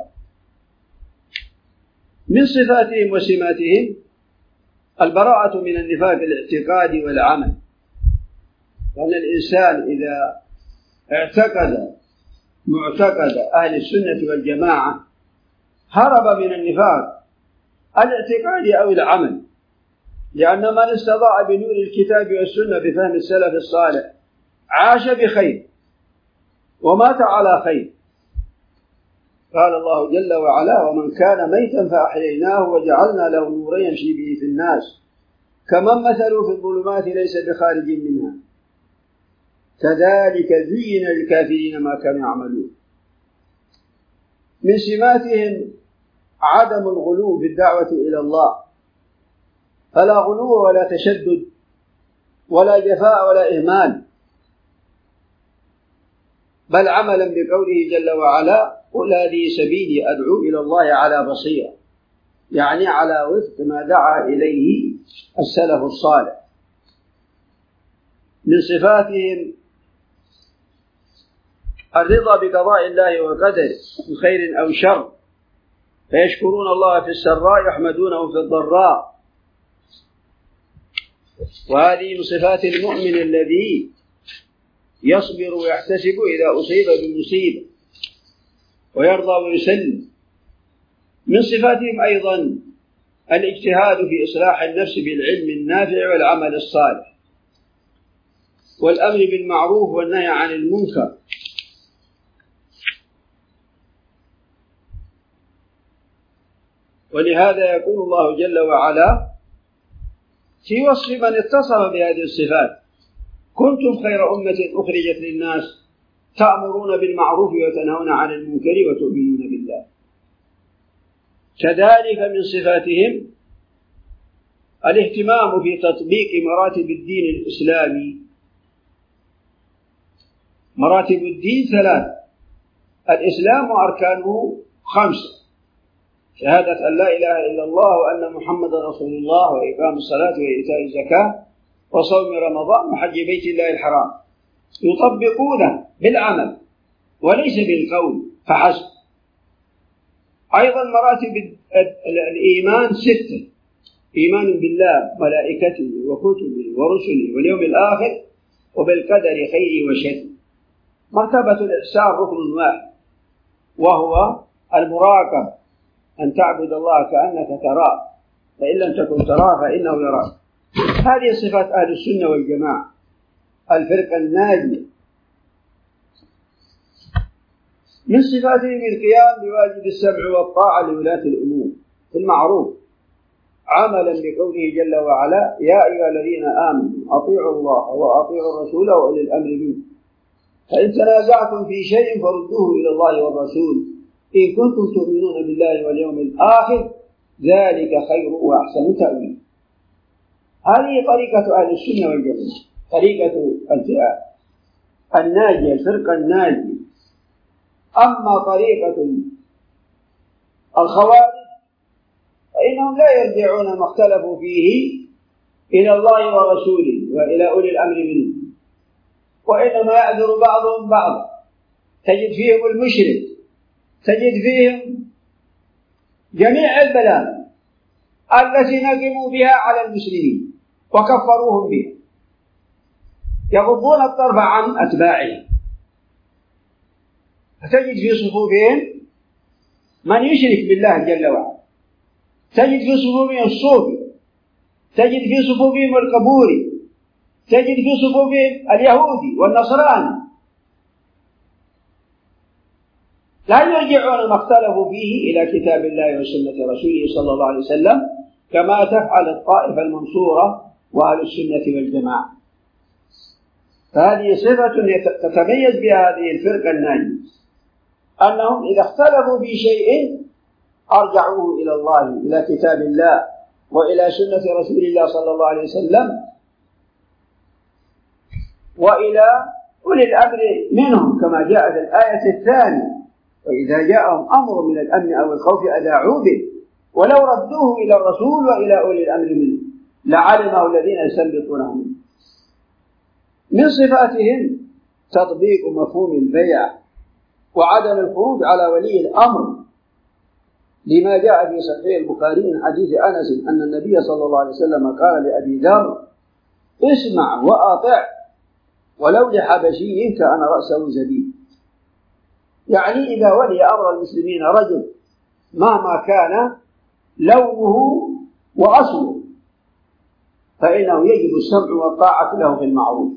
من صفاتهم وسماتهم البراءة من النفاق الاعتقادي والعمل، لأن الإنسان إذا اعتقد معتقد أهل السنة والجماعة هرب من النفاق الاعتقادي أو العمل، لأن من استضاء بنور الكتاب والسنة بفهم السلف الصالح عاش بخير ومات على خير. قال الله جل وعلا: ومن كان ميتا فأحييناه وجعلنا له نورا يمشي به في الناس كمن مثله في الظلمات ليس بخارج منها كذلك زين للكافرين ما كانوا يعملون. من سماتهم عدم الغلو في الدعوة إلى الله، فلا غلو ولا تشدد ولا جفاء ولا إهمال، بل عملا بقوله جل وعلا: قل هذه سبيلي أدعو إلى الله على بصيرة، يعني على وفق ما دعا إليه السلف الصالح. من صفاتهم الرضا بقضاء الله وقدره من خير أو شر، فيشكرون الله في السراء يحمدونه في الضراء. وهذه من صفات المؤمن الذي يصبر ويحتسب إذا أصيب بمصيبة ويرضى ويسلم. من صفاتهم أيضا الاجتهاد في إصلاح النفس بالعلم النافع والعمل الصالح والأمر بالمعروف والنهي عن المنكر. ولهذا يقول الله جل وعلا في وصف من اتصف بهذه الصفات: كنتم خير أمة أخرجت للناس تأمرون بالمعروف وتنهون عن المنكر وتؤمنون بالله. كذلك من صفاتهم الاهتمام في تطبيق مراتب الدين الإسلامي. مراتب الدين ثلاث: الإسلام وأركانه خمسة: شهادة أن لا إله إلا الله وأن محمد رسول الله وإقام الصلاة وإيتاء الزكاة وصوم رمضان وحج بيت الله الحرام، يطبقونه بالعمل وليس بالقول فحسب. أيضا مراتب الإيمان ستة: إيمان بالله وملائكته وكتبه ورسله واليوم الآخر وبالقدر خيره وشره. مرتبة الإحسان ركن واحد وهو المراقبة، أن تعبد الله كأنك تراه فإن لم تكن تراه فإنه يراك. هذه صفات أهل السنة والجماعة الفرقة الناجية. من صفاتهم القيام بواجب السمع والطاعة لولاة الأمور في المعروف عملا بقوله جل وعلا: يا أيها الذين آمنوا أطيعوا الله وأطيعوا الرسول وأولي الأمر منكم فإن تنازعتم في شيء فردوه إلى الله والرسول إن كنتم تؤمنون بالله واليوم الآخر ذلك خير وأحسن تأويلا. هذه طريقة أهل السنة والجماعة، طريقة الفئات الناجية الفرقة الناجية. أما طريقة الخوارج فإنهم لا يرجعون ما اختلفوا فيه إلى الله ورسوله وإلى أولي الأمر منه، وإنما يعذر بعضهم بعضا. تجد فيهم المشرك، تجد فيهم جميع البلاء التي نقموا بها على المسلمين وكفروهم بها، يغضون الطرف عن أتباعهم. فتجد في صفوفهم من يشرك بالله جل وعلا، تجد في صفوفهم الصوفي، تجد في صفوفهم القبوري، تجد في صفوفهم اليهودي والنصراني، لا يرجعون ما اختلفوا فيه إلى كتاب الله وسنة رسوله صلى الله عليه وسلم كما تفعل الطائفة المنصورة وأهل السنة والجماعة. فهذه صفة تتميز بها هذه الفرقة الناجية، أنهم إذا اختلفوا في شيء أرجعوه إلى الله، إلى كتاب الله وإلى سنة رسول الله صلى الله عليه وسلم وإلى أولي الأمر منهم، كما جاء في الآية الثانية: وإذا جاءهم أمر من الأمن أو الخوف أذاعوا به ولو ردوه إلى الرسول وإلى أولي الأمر منهم لعلمه الذين يستنبطونه منه. من صفاتهم تطبيق مفهوم البيع وعدم الخروج على ولي الأمر، لما جاء في صحيح البخاري من حديث أنس أن النبي صلى الله عليه وسلم قال لأبي ذر: اسمع وأطع ولو لحبشي كأن رأسه زبيب. يعني إذا ولي أمر المسلمين رجل مهما كان لونه وأصله فإنه يجب السمع والطاعة له في المعروف،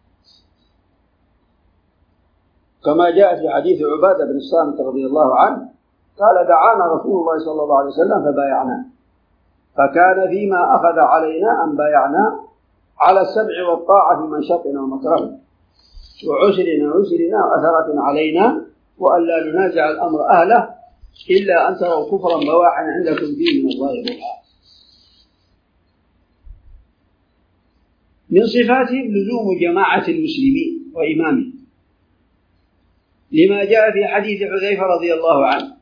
كما جاء في حديث عبادة بن الصامت رضي الله عنه قال: دعانا رسول الله صلى الله عليه وسلم فبايعنا، فكان فيما أخذ علينا أن بايعنا على السمع والطاعة في منشطنا ومكرهنا وعسرنا ويسرنا وأثرة علينا، وأن لا ننازع الأمر أهله إلا أن تروا كفرا بواحا عندكم فيه من الله برهان. من صفاتهم لزوم جماعة المسلمين وإمامهم، لما جاء في حديث حذيفة رضي الله عنه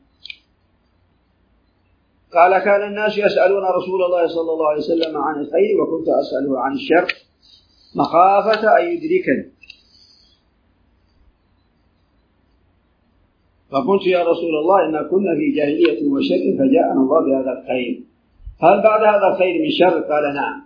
قال: كان الناس يسألون رسول الله صلى الله عليه وسلم عن الخير وكنت أسأله عن الشر مخافة أن يدركني، فقلت: يا رسول الله إن كنا في جاهلية وشر فجاءنا الله بهذا الخير، هل بعد هذا الخير من شر؟ قال: نعم.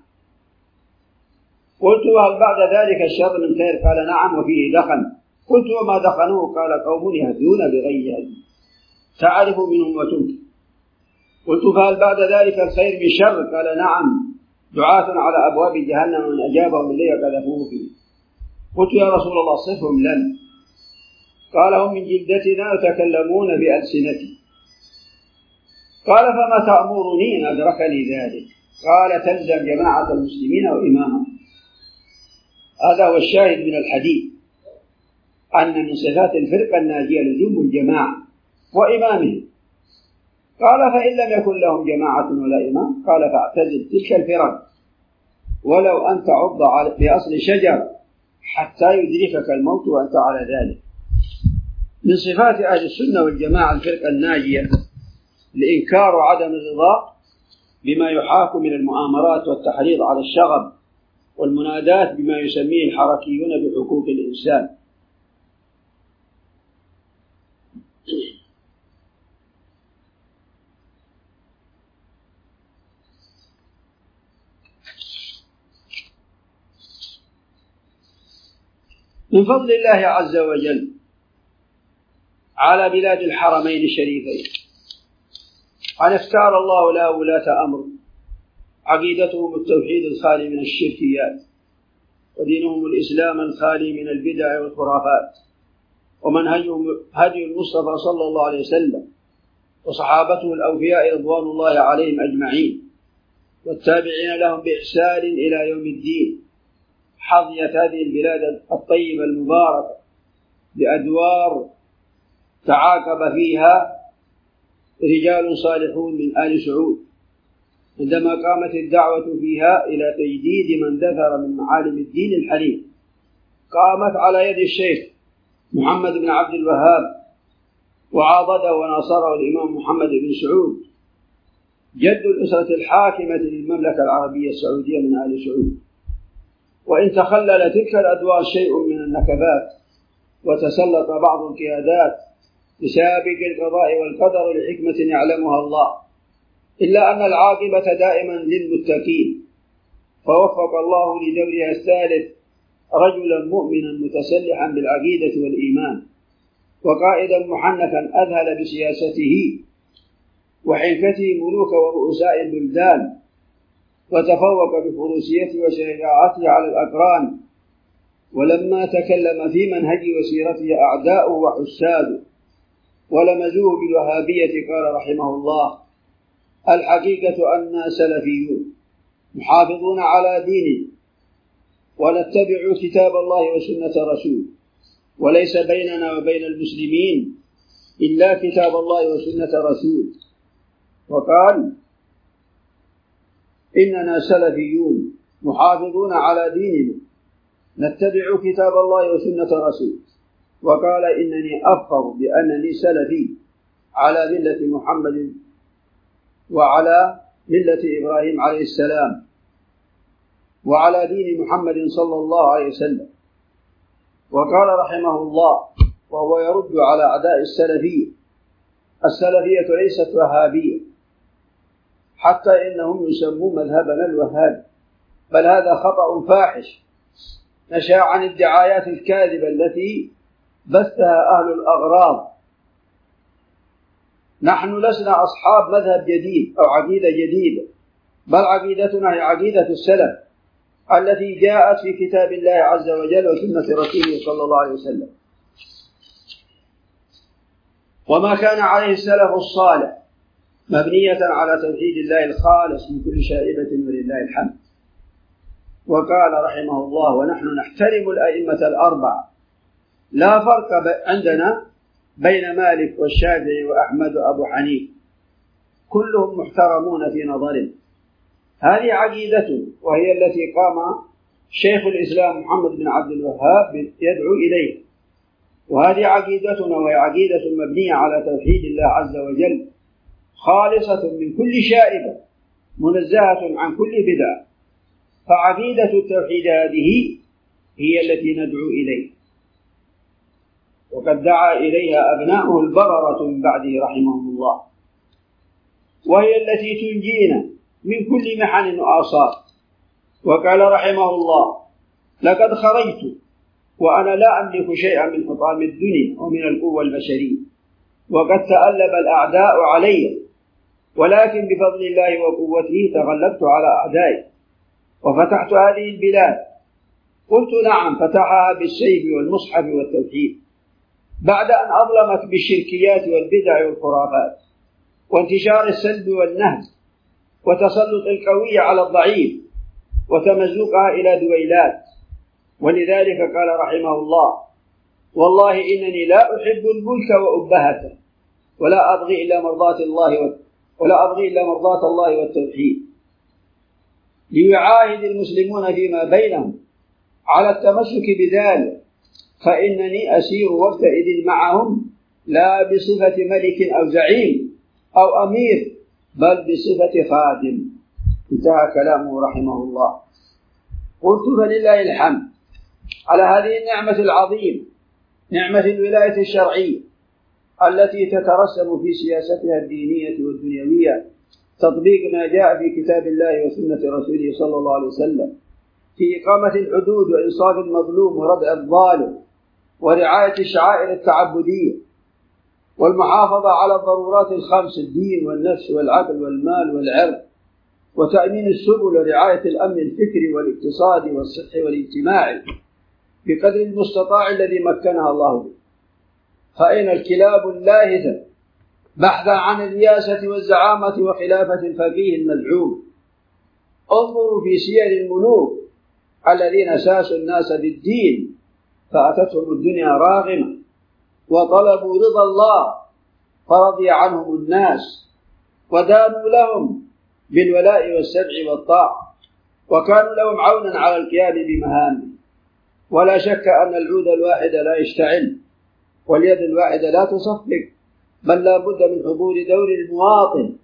قلت: وهل بعد ذلك الشر من خير؟ قال: نعم وفيه دخن. قلت: وما دخنوه؟ قال: قوم يهدون بغير هدي تعرف منهم وتنكر. قلت: فهل بعد ذلك الخير من شر؟ قال: نعم، دعاة على أبواب جهنم من أجابهم إليه قذفوه فيه. قلت: يا رسول الله صفهم لنا. قال: هم من جلدتنا يتكلمون بألسنتي. قال: فما تأمرني إن أدركني ذلك؟ قال: تلزم جماعة المسلمين وإمامهم. هذا هو الشاهد من الحديث، أن من صفات الفرقة الناجية لزوم الجماعة وإمامهم. قال: فإن لم يكن لهم جماعة ولا إمام؟ قال: فاعتزل تلك الفرق ولو أن تعض بأصل شجر حتى يدركك الموت وأنت على ذلك. من صفات أهل السنة والجماعة الفرقة الناجية الإنكار وعدم الرضا بما يحاك من المؤامرات والتحريض على الشغب والمنادات بما يسميه الحركيون بحقوق الإنسان. من فضل الله عز وجل على بلاد الحرمين الشريفين أن اختار الله له ولاة أمر عقيدتهم التوحيد الخالي من الشركيات، ودينهم الإسلام الخالي من البدع والخرافات، ومنهجهم هدي المصطفى صلى الله عليه وسلم وصحابته الأوفياء رضوان الله عليهم أجمعين والتابعين لهم بإحسان إلى يوم الدين. حظيت هذه البلاد الطيبة المباركة بأدوار تعاقب فيها رجال صالحون من آل سعود عندما قامت الدعوة فيها إلى تجديد من دثر من معالم الدين الحنيف. قامت على يد الشيخ محمد بن عبد الوهاب، وعاضده وناصره الإمام محمد بن سعود جد الأسرة الحاكمة للمملكة العربية السعودية من آل سعود. وإن تخلل تلك الأدوار شيء من النكبات وتسلط بعض القيادات بسابق القضاء والقدر لحكمة يعلمها الله، إلا أن العاقبة دائما للمتقين، فوفق الله لدورها الثالث رجلا مؤمنا متسلحا بالعقيدة والإيمان، وقائدا محنكا أذهل بسياسته وحنكته ملوك ورؤساء البلدان، وتفوق بفروسيته وشجاعته على الأقران. ولما تكلم في منهج وسيرته أعداؤه وحساده ولمزوه بالوهابية قال رحمه الله: الحقيقة أننا سلفيون محافظون على ديننا ونتبع كتاب الله وسنة رسوله، وليس بيننا وبين المسلمين إلا كتاب الله وسنة رسوله. وقال إننا سلفيون محافظون على ديننا نتبع كتاب الله وسنة رسوله. وقال إنني أفخر بأنني سلفي على ملة محمد وعلى ملة إبراهيم عليه السلام وعلى دين محمد صلى الله عليه وسلم. وقال رحمه الله وهو يرد على أعداء السلفية: السلفية ليست وهابية، حتى إنهم يسمون مذهبنا الوهابي، بل هذا خطأ فاحش نشأ عن الدعايات الكاذبة التي بثها أهل الأغراض. نحن لسنا أصحاب مذهب جديد أو عقيدة جديدة، بل عقيدتنا هي عقيدة السلف التي جاءت في كتاب الله عز وجل وسنة رسوله صلى الله عليه وسلم، وما كان عليه السلف الصالح مبنية على توحيد الله الخالص من كل شائبة ولله الحمد. وقال رحمه الله: ونحن نحترم الأئمة الأربعة، لا فرق عندنا بين مالك والشافعي وأحمد وأبو حنيفة، كلهم محترمون في نظرنا. هذه عقيدتنا، وهي التي قام شيخ الإسلام محمد بن عبد الوهاب يدعو إليه. وهذه عقيدتنا، وهي عقيدة مبنية على توحيد الله عز وجل، خالصة من كل شائبة، منزهة عن كل بدعة. فعقيدة التوحيد هذه هي التي ندعو إليه، وقد دعا إليها أبناؤه البررة من بعده رحمهم الله، وهي التي تنجينا من كل محن وآصار. وقال رحمه الله: لقد خرجت وأنا لا أملك شيئا من حطام الدنيا ومن القوة البشرية، وقد تألب الأعداء علي، ولكن بفضل الله وقوته تغلبت على أعدائي وفتحت هذه البلاد. قلت: نعم، فتحها بالسيف والمصحف والتوحيد، بعد أن أظلمت بالشركيات والبدع والخرافات وانتشار السلب والنهب وتسلط القوي على الضعيف وتمزقها إلى دويلات. ولذلك قال رحمه الله: والله إنني لا أحب الملك وأبهته، ولا أبغي إلا مرضاة الله ولا أبغي إلا مرضاة الله والتوحيد. ليعاهد المسلمون فيما بينهم على التمسك بذلك، فإنني أسير وقتئذ معهم لا بصفة ملك أو زعيم أو أمير، بل بصفة خادم. انتهى كلامه رحمه الله. قلت: فلله الحمد على هذه النعمة العظيمة، نعمة الولاية الشرعية التي تترسم في سياستها الدينية والدنيوية تطبيق ما جاء في كتاب الله وسنة رسوله صلى الله عليه وسلم في إقامة الحدود وإنصاف المظلوم وردع الظالم ورعاية الشعائر التعبدية والمحافظة على الضرورات الخمس: الدين والنفس والعقل والمال والعرض، وتأمين السبل ورعاية الأمن الفكري والاقتصادي والصحي والاجتماعي بقدر المستطاع الذي مكنها الله به. فأين الكلاب اللاهثة بحثا عن الرياسة والزعامة وخلافة الفقيه المزعوم؟ انظروا في سير الملوك الذين ساسوا الناس بالدين فأتتهم الدنيا راغمة وطلبوا رضا الله فرضي عنهم الناس ودانوا لهم بالولاء والسمع والطاعة، وكانوا لهم عونا على القيام بمهامهم. ولا شك أن العود الواحد لا يشتعل واليد الواحدة لا تصفق، بل لا بد من حضور دور المواطن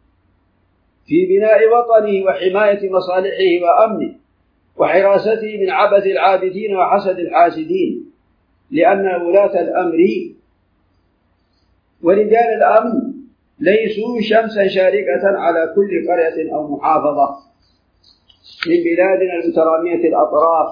في بناء وطنه وحماية مصالحه وأمنه وحراسته من عبث العابثين وحسد الحاسدين، لأن ولاة الأمر ورجال الأمن ليسوا شمسا شارقة على كل قرية أو محافظة من بلادنا المترامية الأطراف.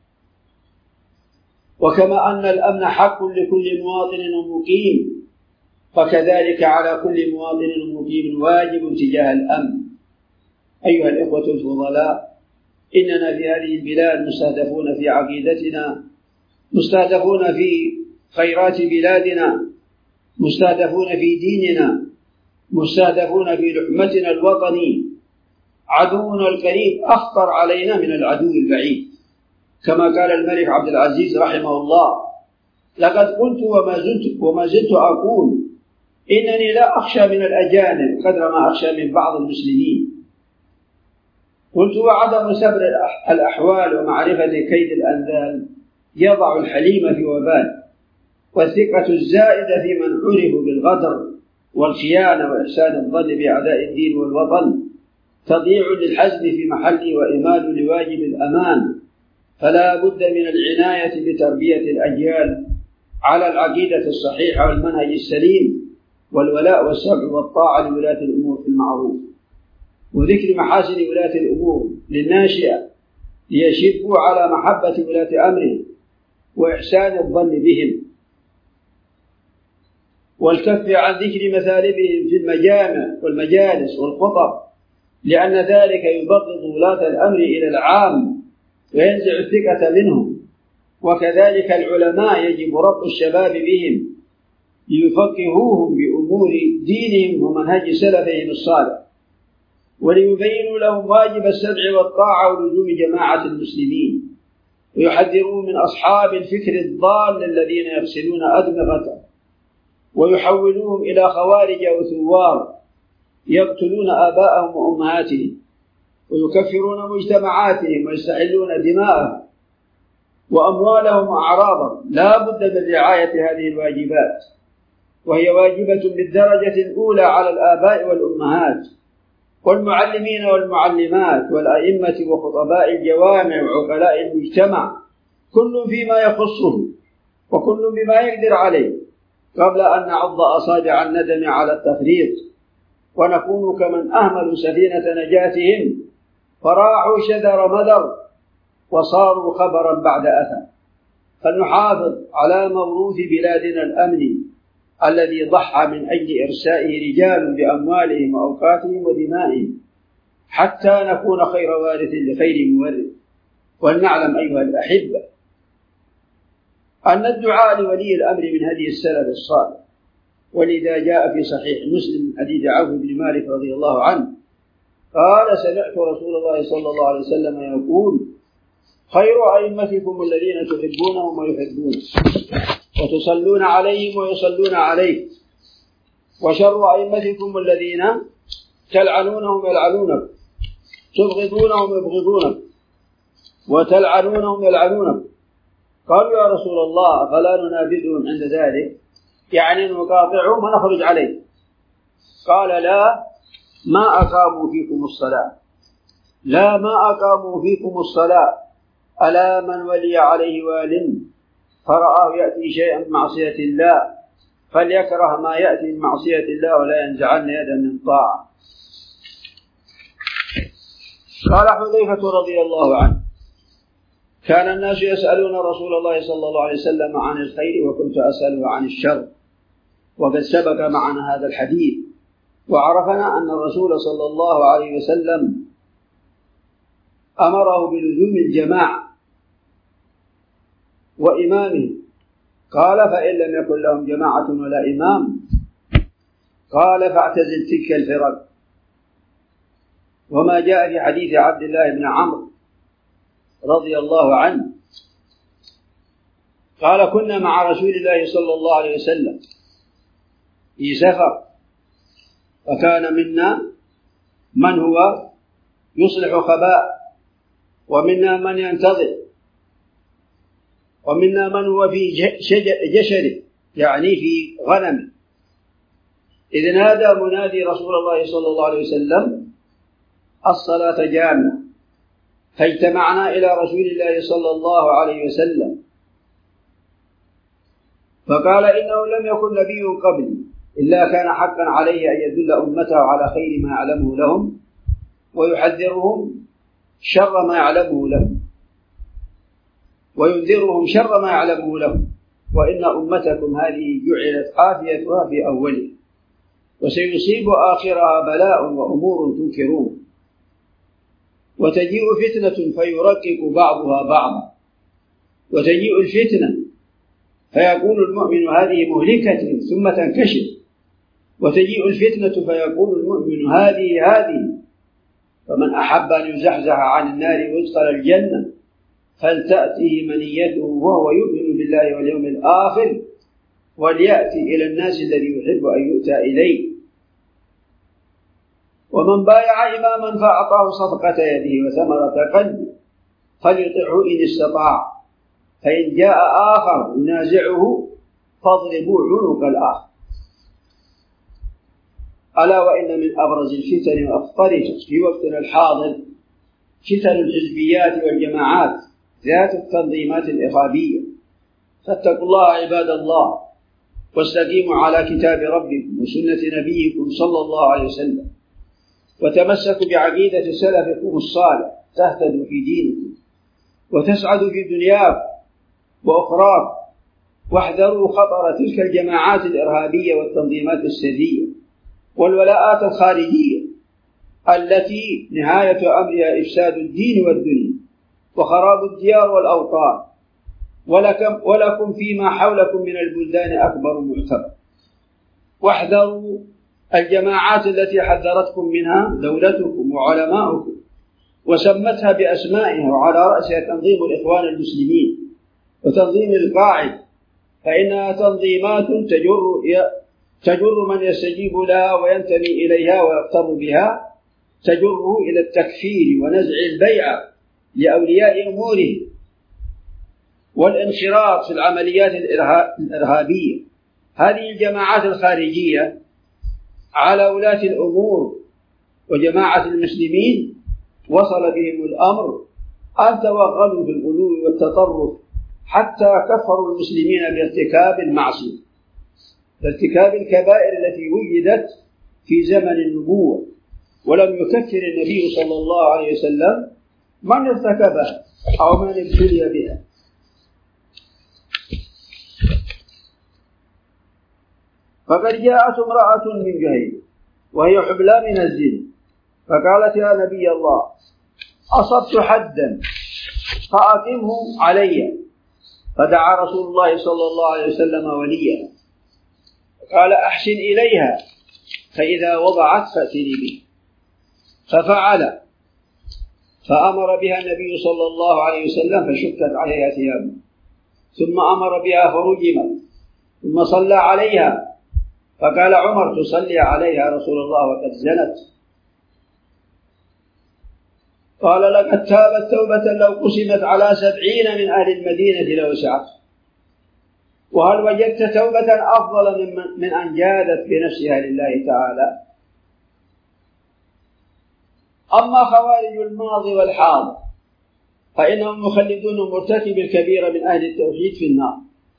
وكما أن الأمن حق لكل مواطن ومقيم، فكذلك على كل مواطن ومقيم واجب تجاه الأمن. أيها الإخوة الفضلاء، إننا في هذه البلاد مستهدفون في عقيدتنا، مستهدفون في خيرات بلادنا، مستهدفون في ديننا، مستهدفون في لحمتنا الوطني، عدونا القريب أخطر علينا من العدو البعيد، كما قال الملك عبد العزيز رحمه الله: لقد قلت وما زلت, وما زلت أقول إنني لا أخشى من الأجانب قدر ما أخشى من بعض المسلمين. قلت: وعدم صبر الأحوال ومعرفة كيد الأنذال يضع الحليم في وبال، والثقة الزائدة في من عرفوا بالغدر والخيانة وإحسان الظن بأعداء الدين والوطن تضيع للحزم في محله وإمال لواجب الأمان. فلا بد من العناية بتربية الأجيال على العقيدة الصحيحة والمنهج السليم، والولاء والسمع والطاعة لولاة الأمور في المعروف، وذكر محاسن ولاة الأمور للناشئة ليشبوا على محبة ولاة أمره وإحسان الظن بهم، والكف عن ذكر مثالبهم في المجامع والمجالس والخطب، لأن ذلك يبغض ولاة الأمر إلى العام وينزع الثقة منهم. وكذلك العلماء يجب ربط الشباب بهم ليفقهوهم بأمور دينهم ومنهج سلفهم الصالح، وليبينوا لهم واجب السمع والطاعة ولزوم جماعة المسلمين، ويحذرون من أصحاب الفكر الضال الذين يغسلون أدمغة ويحولوهم إلى خوارج وثوار يقتلون آباءهم وأمهاتهم ويكفرون مجتمعاتهم ويستحلون دماءهم وأموالهم وأعراضهم. لا بد من رعاية هذه الواجبات، وهي واجبة بالدرجة الأولى على الآباء والأمهات والمعلمين والمعلمات والأئمة وخطباء الجوامع وعقلاء المجتمع، كل فيما يخصه وكل بما يقدر عليه، قبل أن نعض أصابع الندم على التفريط ونكون كمن أهملوا سفينة نجاتهم فراحوا شذر مدر وصاروا خبرا بعد أثر. فلنحافظ على موروث بلادنا الأمن الذي ضحى من أجل إرسائه رجال بأموالهم وأوقاتهم ودمائهم، حتى نكون خير وارث لخير مورث. ولنعلم أيها الأحبة أن الدعاء لولي الأمر من هدي السلف الصالح، ولذا جاء في صحيح مسلم حديث عوف بن مالك رضي الله عنه قال: سمعت رسول الله صلى الله عليه وسلم يقول: خير أئمتكم الذين تحبونهم ويحبون وتصلون عليهم ويصلون عليه، وشر أئمتكم الذين تلعنونهم يلعنونكم، تبغضونهم يبغضونكم، وتلعنونهم يلعنونكم. قالوا: يا رسول الله فلا ننابذهم عند ذلك، يعني نقاطعهم ونخرج عليه؟ قال: لا، ما أقاموا فيكم الصلاة، لا ما أقاموا فيكم الصلاة. ألا من ولي عليه وال فرآه يأتي شيئا من معصية الله فليكره ما يأتي من معصية الله ولا ينزعن يدا من طاعة. قال حذيفة رضي الله عنه: كان الناس يسألون رسول الله صلى الله عليه وسلم عن الخير وكنت أسأله عن الشر. وقد سبق معنا هذا الحديث وعرفنا أن الرسول صلى الله عليه وسلم أمره بلزوم الجماعة وإمامه. قال: فإن لم يكن لهم جماعة ولا إمام قال: فاعتزل تلك الفرق. وما جاء في حديث عبد الله بن عمرو رضي الله عنه قال: كنا مع رسول الله صلى الله عليه وسلم في سفر، فكان منا من هو يصلح خباء، ومنا من ينتظر، ومنا من هو في جشره يعني في غنم، إذ نادى منادي رسول الله صلى الله عليه وسلم: الصلاة جامعة. فاجتمعنا إلى رسول الله صلى الله عليه وسلم فقال: إنه لم يكن نبي قبلي إلا كان حقا عليه أن يدل أمته على خير ما يعلمه لهم ويحذرهم شر ما يعلمه لهم وينذرهم شر ما يعلمه لهم، وإن أمتكم هذه جعلت عافيتها في أوله وسيصيب آخرها بلاء وأمور تنكرون، وتجيء فتنة فيرقق بعضها بعضا، وتجيء الفتنة فيقول المؤمن هذه مهلكة ثم تنكشف، وتجيء الفتنة فيقول المؤمن هذه هذه فمن أحب أن يزحزح عن النار ويدخل الجنة فلتأته منيته وهو يؤمن بالله واليوم الآخر وليأتي إلى الناس الذي يحب أن يؤتى إليه. ومن بايع إماما فأعطاه صفقة يده وثمرة قلبه فليطعه إن استطاع، فإن جاء آخر ينازعه فاضربوا عنق الآخر. ألا وإن من أبرز الفتن وأخطرها في وقتنا الحاضر فتن الحزبيات والجماعات ذات التنظيمات الإرهابية. فاتقوا الله عباد الله واستقيموا على كتاب ربكم وسنة نبيكم صلى الله عليه وسلم، وتمسكوا بعقيدة سلفكم الصالح تهتدوا في دينكم وتسعدوا في دنياكم وأخراكم. واحذروا خطر تلك الجماعات الإرهابية والتنظيمات السرية والولاءات الخارجية التي نهاية أمرها إفساد الدين والدنيا وخراب الديار والأوطان، ولكم, ولكم فيما حولكم من البلدان أكبر معتبر. واحذروا الجماعات التي حذرتكم منها دولتكم وعلماؤكم وسمتها بأسمائها، وعلى رأسها تنظيم الإخوان المسلمين وتنظيم القاعدة، فإنها تنظيمات تجر تجر من يستجيب لها وينتمي إليها ويقتر بها، تجره إلى التكفير ونزع البيعة لأولياء أموره والانخراط في العمليات الإرهابية. هذه الجماعات الخارجية على ولاة الأمور وجماعة المسلمين وصل بهم الأمر أن توغلوا في الغلو والتطرف حتى كفروا المسلمين بارتكاب المعصية، بارتكاب الكبائر التي وجدت في زمن النبوة، ولم يكفر النبي صلى الله عليه وسلم من ارتكبها أو من ابتلي بها. فقد جاءت امرأة من جهينة وهي حبلى من الزنا فقالت يا نبي الله أصبت حدا فأقمه علي، فدعا رسول الله صلى الله عليه وسلم وليها قال أحسن إليها فإذا وضعت فأتني به، ففعل، فأمر بها النبي صلى الله عليه وسلم فشكت عليها ثيابه، ثم أمر بها فرجمت، ثم صلى عليها فقال عمر تصلي عليها رسول الله وقد زنت؟ قال لقد تابت توبة لو قسمت على سبعين من أهل المدينة لوسعت. وهل وجدت توبة أفضل من, من أن جادت بنفسها لله تعالى؟ أما خوارج الماضي والحاضر فإنهم يخلدون مرتكب الكبير من أهل التوحيد في النار،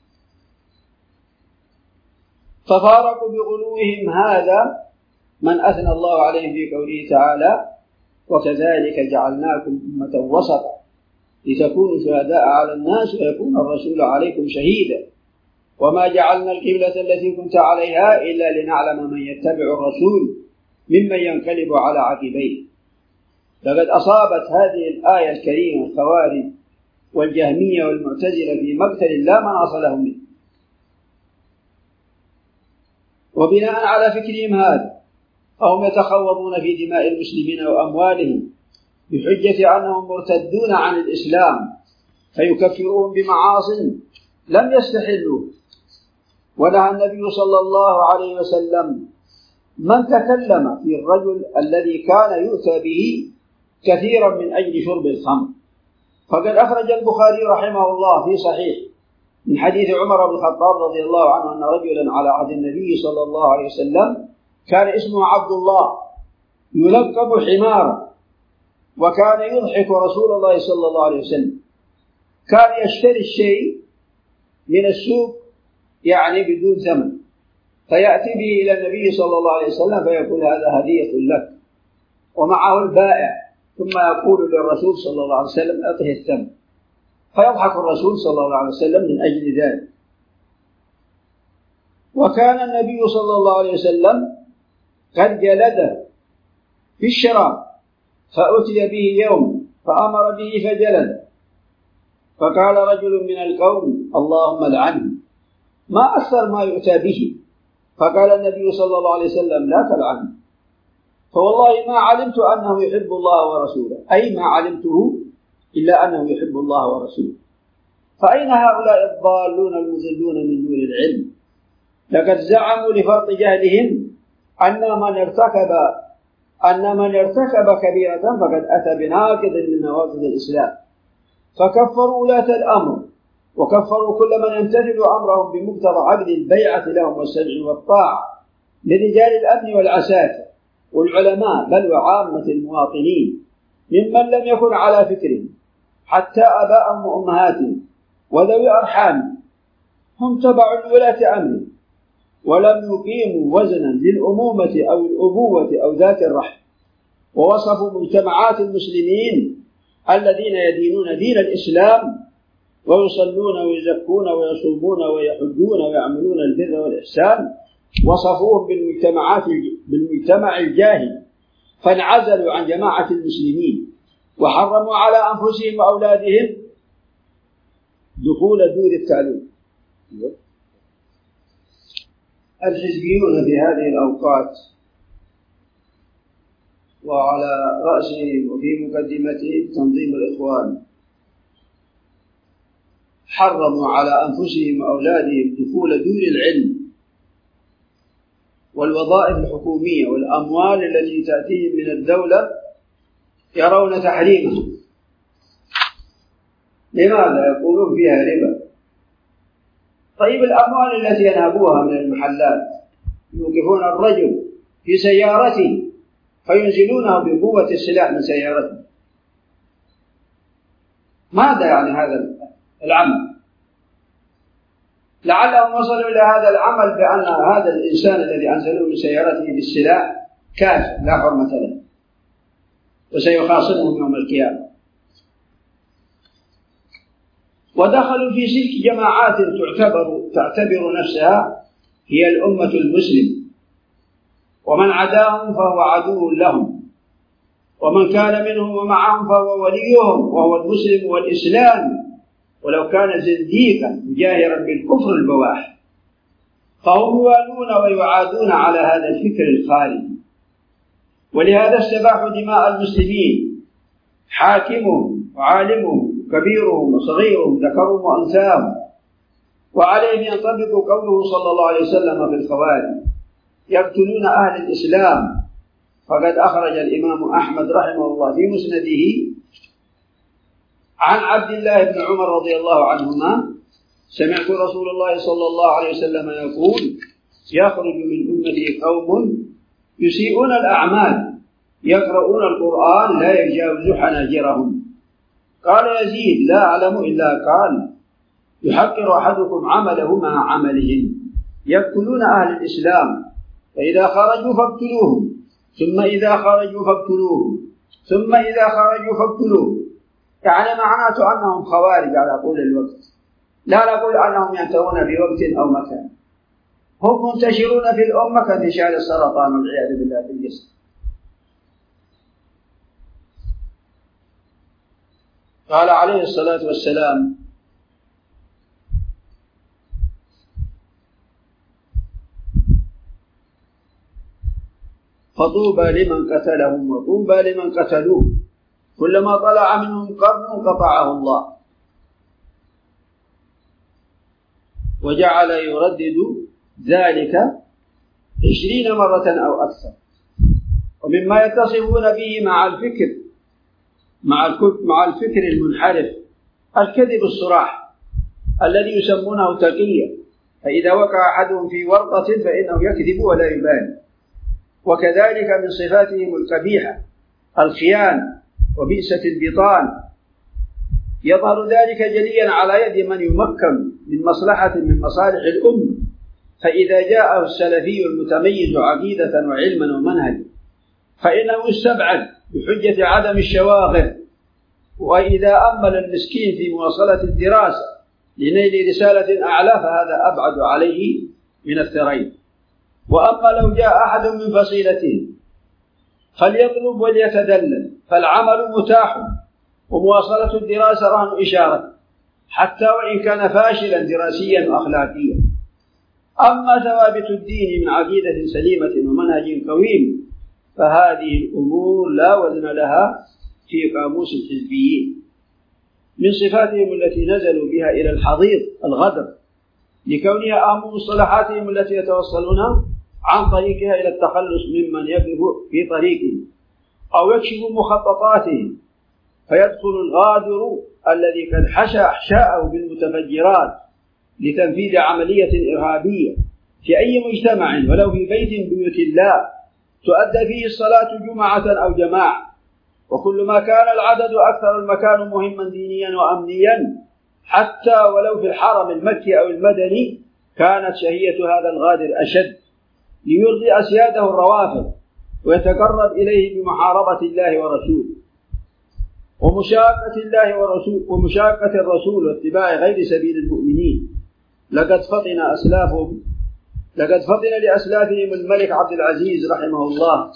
ففارقوا بغلوهم هذا من أثنى الله عليهم في قوله تعالى وكذلك جعلناكم أمة وسطا لتكونوا شهداء على الناس ويكون الرسول عليكم شهيدا وما جعلنا القبلة التي كنت عليها إلا لنعلم من يتبع الرسول ممن ينقلب على عقبيه. لقد أصابت هذه الآية الكريمة الخوارج والجهمية والمعتزلة في مقتل لا مناص لهم منه، وبناء على فكرهم هذا فهم يتخوضون في دماء المسلمين وأموالهم بحجة أنهم مرتدون عن الإسلام فيكفرون بمعاصٍ لم يستحلوا. ونهى النبي صلى الله عليه وسلم من تكلم في الرجل الذي كان يؤتى به كثيرا من أجل شرب الخمر. فقد أخرج البخاري رحمه الله في صحيح من حديث عمر بن الخطاب رضي الله عنه أن رجلا على عهد النبي صلى الله عليه وسلم كان اسمه عبد الله يلقب حمارا، وكان يضحك رسول الله صلى الله عليه وسلم، كان يشتري الشيء من السوق يعني بدون ثمن فيأتي به إلى النبي صلى الله عليه وسلم فيقول هذا هدية لك، ومعه البائع ثم يقول للرسول صلى الله عليه وسلم أعطه الثمن، فيضحك الرسول صلى الله عليه وسلم من أجل ذلك. وكان النبي صلى الله عليه وسلم قد جلده في الشراب فأتي به يوم فأمر به فجلده، فقال رجل من القوم اللهم لعنه، ما أكثر ما يؤتى به؟ فقال النبي صلى الله عليه وسلم لا تلعنه، فوالله ما علمت أنه يحب الله ورسوله، أي ما علمته إلا أنه يحب الله ورسوله. فأين هؤلاء الضالون المذلون من دون العلم؟ لقد زعموا لفرط جهلهم أن من ارتكب أن من ارتكب كبيرة فقد أتى بناقض من نواقض الإسلام، فكفروا ولاة الأمر وكفروا كل من يمتثل أمرهم بمقتضى عقد البيعة لهم والسمع والطاعة لرجال الأمن والعساكر والعلماء بل وعامة المواطنين ممن لم يكن على فكرهم، حتى آباءهم وأمهاتهم وذوي أرحام هم تبع لولاة أمر ولم يقيموا وزنا للأمومة أو الأبوة أو ذات الرحم، ووصفوا مجتمعات المسلمين الذين يدينون دين الإسلام ويصلون ويزكون ويصومون ويحجون ويعملون البر والإحسان، وصفوهم بالمجتمعات بالمجتمع الجاهل، فانعزلوا عن جماعة المسلمين وحرموا على أنفسهم وأولادهم دخول دور التعليم. الحزبيون في هذه الأوقات وعلى رأسهم وفي مقدمتهم تنظيم الإخوان حرموا على أنفسهم وأولادهم دخول دور العلم والوظائف الحكومية والأموال التي تأتيهم من الدولة، يرون تحريمها. لماذا؟ يقولون فيها ربا. طيب الأموال التي ينهبوها من المحلات يوقفون الرجل في سيارته فينزلونه بقوة السلاح من سيارته، ماذا يعني هذا العمل؟ لعلهم وصلوا إلى هذا العمل بأن هذا الإنسان الذي أنزلوه من سيارته بالسلاح كافر لا حرمة له وسيخاصمهم يوم القيامة. ودخلوا في سلك جماعات تعتبر تعتبر نفسها هي الأمة المسلم، ومن عداهم فهو عدو لهم، ومن كان منهم ومعهم فهو وليهم وهو المسلم والإسلام، ولو كان زنديقا مجاهرا بالكفر البواح، فهم يوالون ويعادون على هذا الفكر الخارجي. ولهذا استباحوا دماء المسلمين، حاكمهم وعالمهم كبيرهم وصغيرهم ذكرهم وأنثاهم. وعليهم ينطبق قوله صلى الله عليه وسلم في الخوارج: يقتلون أهل الإسلام. فقد أخرج الإمام أحمد رحمه الله في مسنده عن عبد الله بن عمر رضي الله عنهما: سمعت رسول الله صلى الله عليه وسلم يقول: يخرج من أمتي قوم يسيئون الأعمال يقرؤون القرآن لا يجاوز حناجرهم. قال يزيد: لا أعلم إلا قال: يحقر أحدكم عمله مع عملهم. يقتلون أهل الإسلام، فإذا خرجوا فاقتلوهم، ثم إذا خرجوا فاقتلوهم، ثم إذا خرجوا فاقتلوهم. يعني معناته أنهم خوارج على طول الوقت، لا نقول أنهم ينتهون في وقت أو مكان. هم منتشرون في الأمة كانتشار السرطان والعياذ بالله في الجسم. قال عليه الصلاة والسلام: فطوبى لمن قتلهم وطوبى لمن قتلوه، كلما طلع منهم قرن قطعه الله. وجعل يردد ذلك عشرين مرة أو أكثر. ومما يتصفون به مع الفكر مع الفكر المنحرف الكذب الصراح الذي يسمونه تقية، فإذا وقع أحدهم في ورطة فإنه يكذب ولا يبالي. وكذلك من صفاتهم القبيحة الخيانة وبئسة البطان. يظهر ذلك جليا على يد من يمكن من مصلحة من مصالح الأمة، فإذا جاءه السلفي المتميز عقيدة وعلما ومنهجا فإنه يستبعد بحجة عدم الشواغل. وإذا أمل المسكين في مواصلة الدراسة لنيل رسالة أعلى فهذا أبعد عليه من الثرين. وأما لو جاء أحد من فصيلته فليطلب وليتدلل، فالعمل متاح ومواصلة الدراسة رهن إشارة حتى وإن كان فاشلا دراسيا وأخلاقيا. أما ثوابت الدين من عقيدة سليمة ومنهج قويم فهذه الأمور لا وزن لها في قاموس الحزبيين. من صفاتهم التي نزلوا بها إلى الحضيض الغدر، لكونها أهم مصطلحاتهم التي يتوصلون عن طريقها إلى التخلص ممن يقف في طريقهم أو يكشف مخططاتهم، فيدخل الغادر الذي قد حشى أحشاءه بالمتفجرات لتنفيذ عملية إرهابية في أي مجتمع ولو في بيت من بيوت الله تؤدى فيه الصلاة جمعة أو جماعة، وكل ما كان العدد أكثر المكان مهما دينيا وأمنيا حتى ولو في الحرم المكي أو المدني كانت شهية هذا الغادر أشد، ليرضي أسياده الروافض ويتقرب إليه بمحاربة الله ورسوله ومشاقة الله ورسول ومشاقة الرسول واتباع غير سبيل المؤمنين. لقد فطن أسلافهم لقد فطن لأسلافهم الملك عبد العزيز رحمه الله،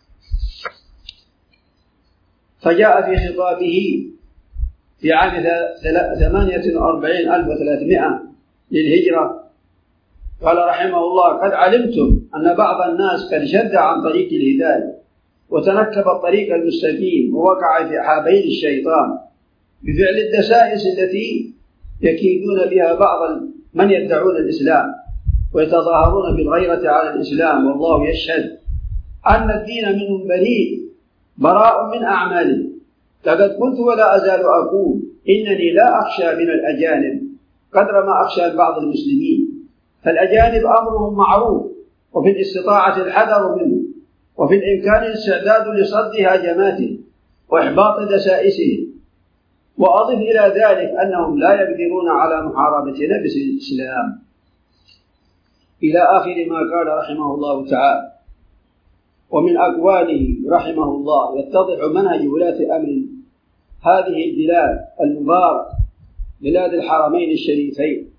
فجاء في خطابه في عام ثمانية وأربعين ألف وثلاثمائة للهجرة قال رحمه الله: قد علمتم أن بعض الناس قد شد عن طريق الهداية وتنكب الطريق المستقيم ووقع في حابين الشيطان بفعل الدسائس التي يكيدون بها بعض من يدعون الإسلام ويتظاهرون بالغيرة على الإسلام، والله يشهد أن الدين منهم بريء براء من أعمالهم. لقد كنت ولا أزال أقول إنني لا أخشى من الأجانب قدر ما أخشى بعض المسلمين، فالأجانب أمرهم معروف وفي الاستطاعة الحذر منه، وفي الإمكان الاستعداد لصد هاجماتهم وإحباط دسائسهم، وأضف إلى ذلك أنهم لا يقدرون على محاربتنا بالإسلام، إلى آخر ما قال رحمه الله تعالى. ومن أقواله رحمه الله يتضح منهج ولاة أمر هذه البلاد المباركة بلاد الحرمين الشريفين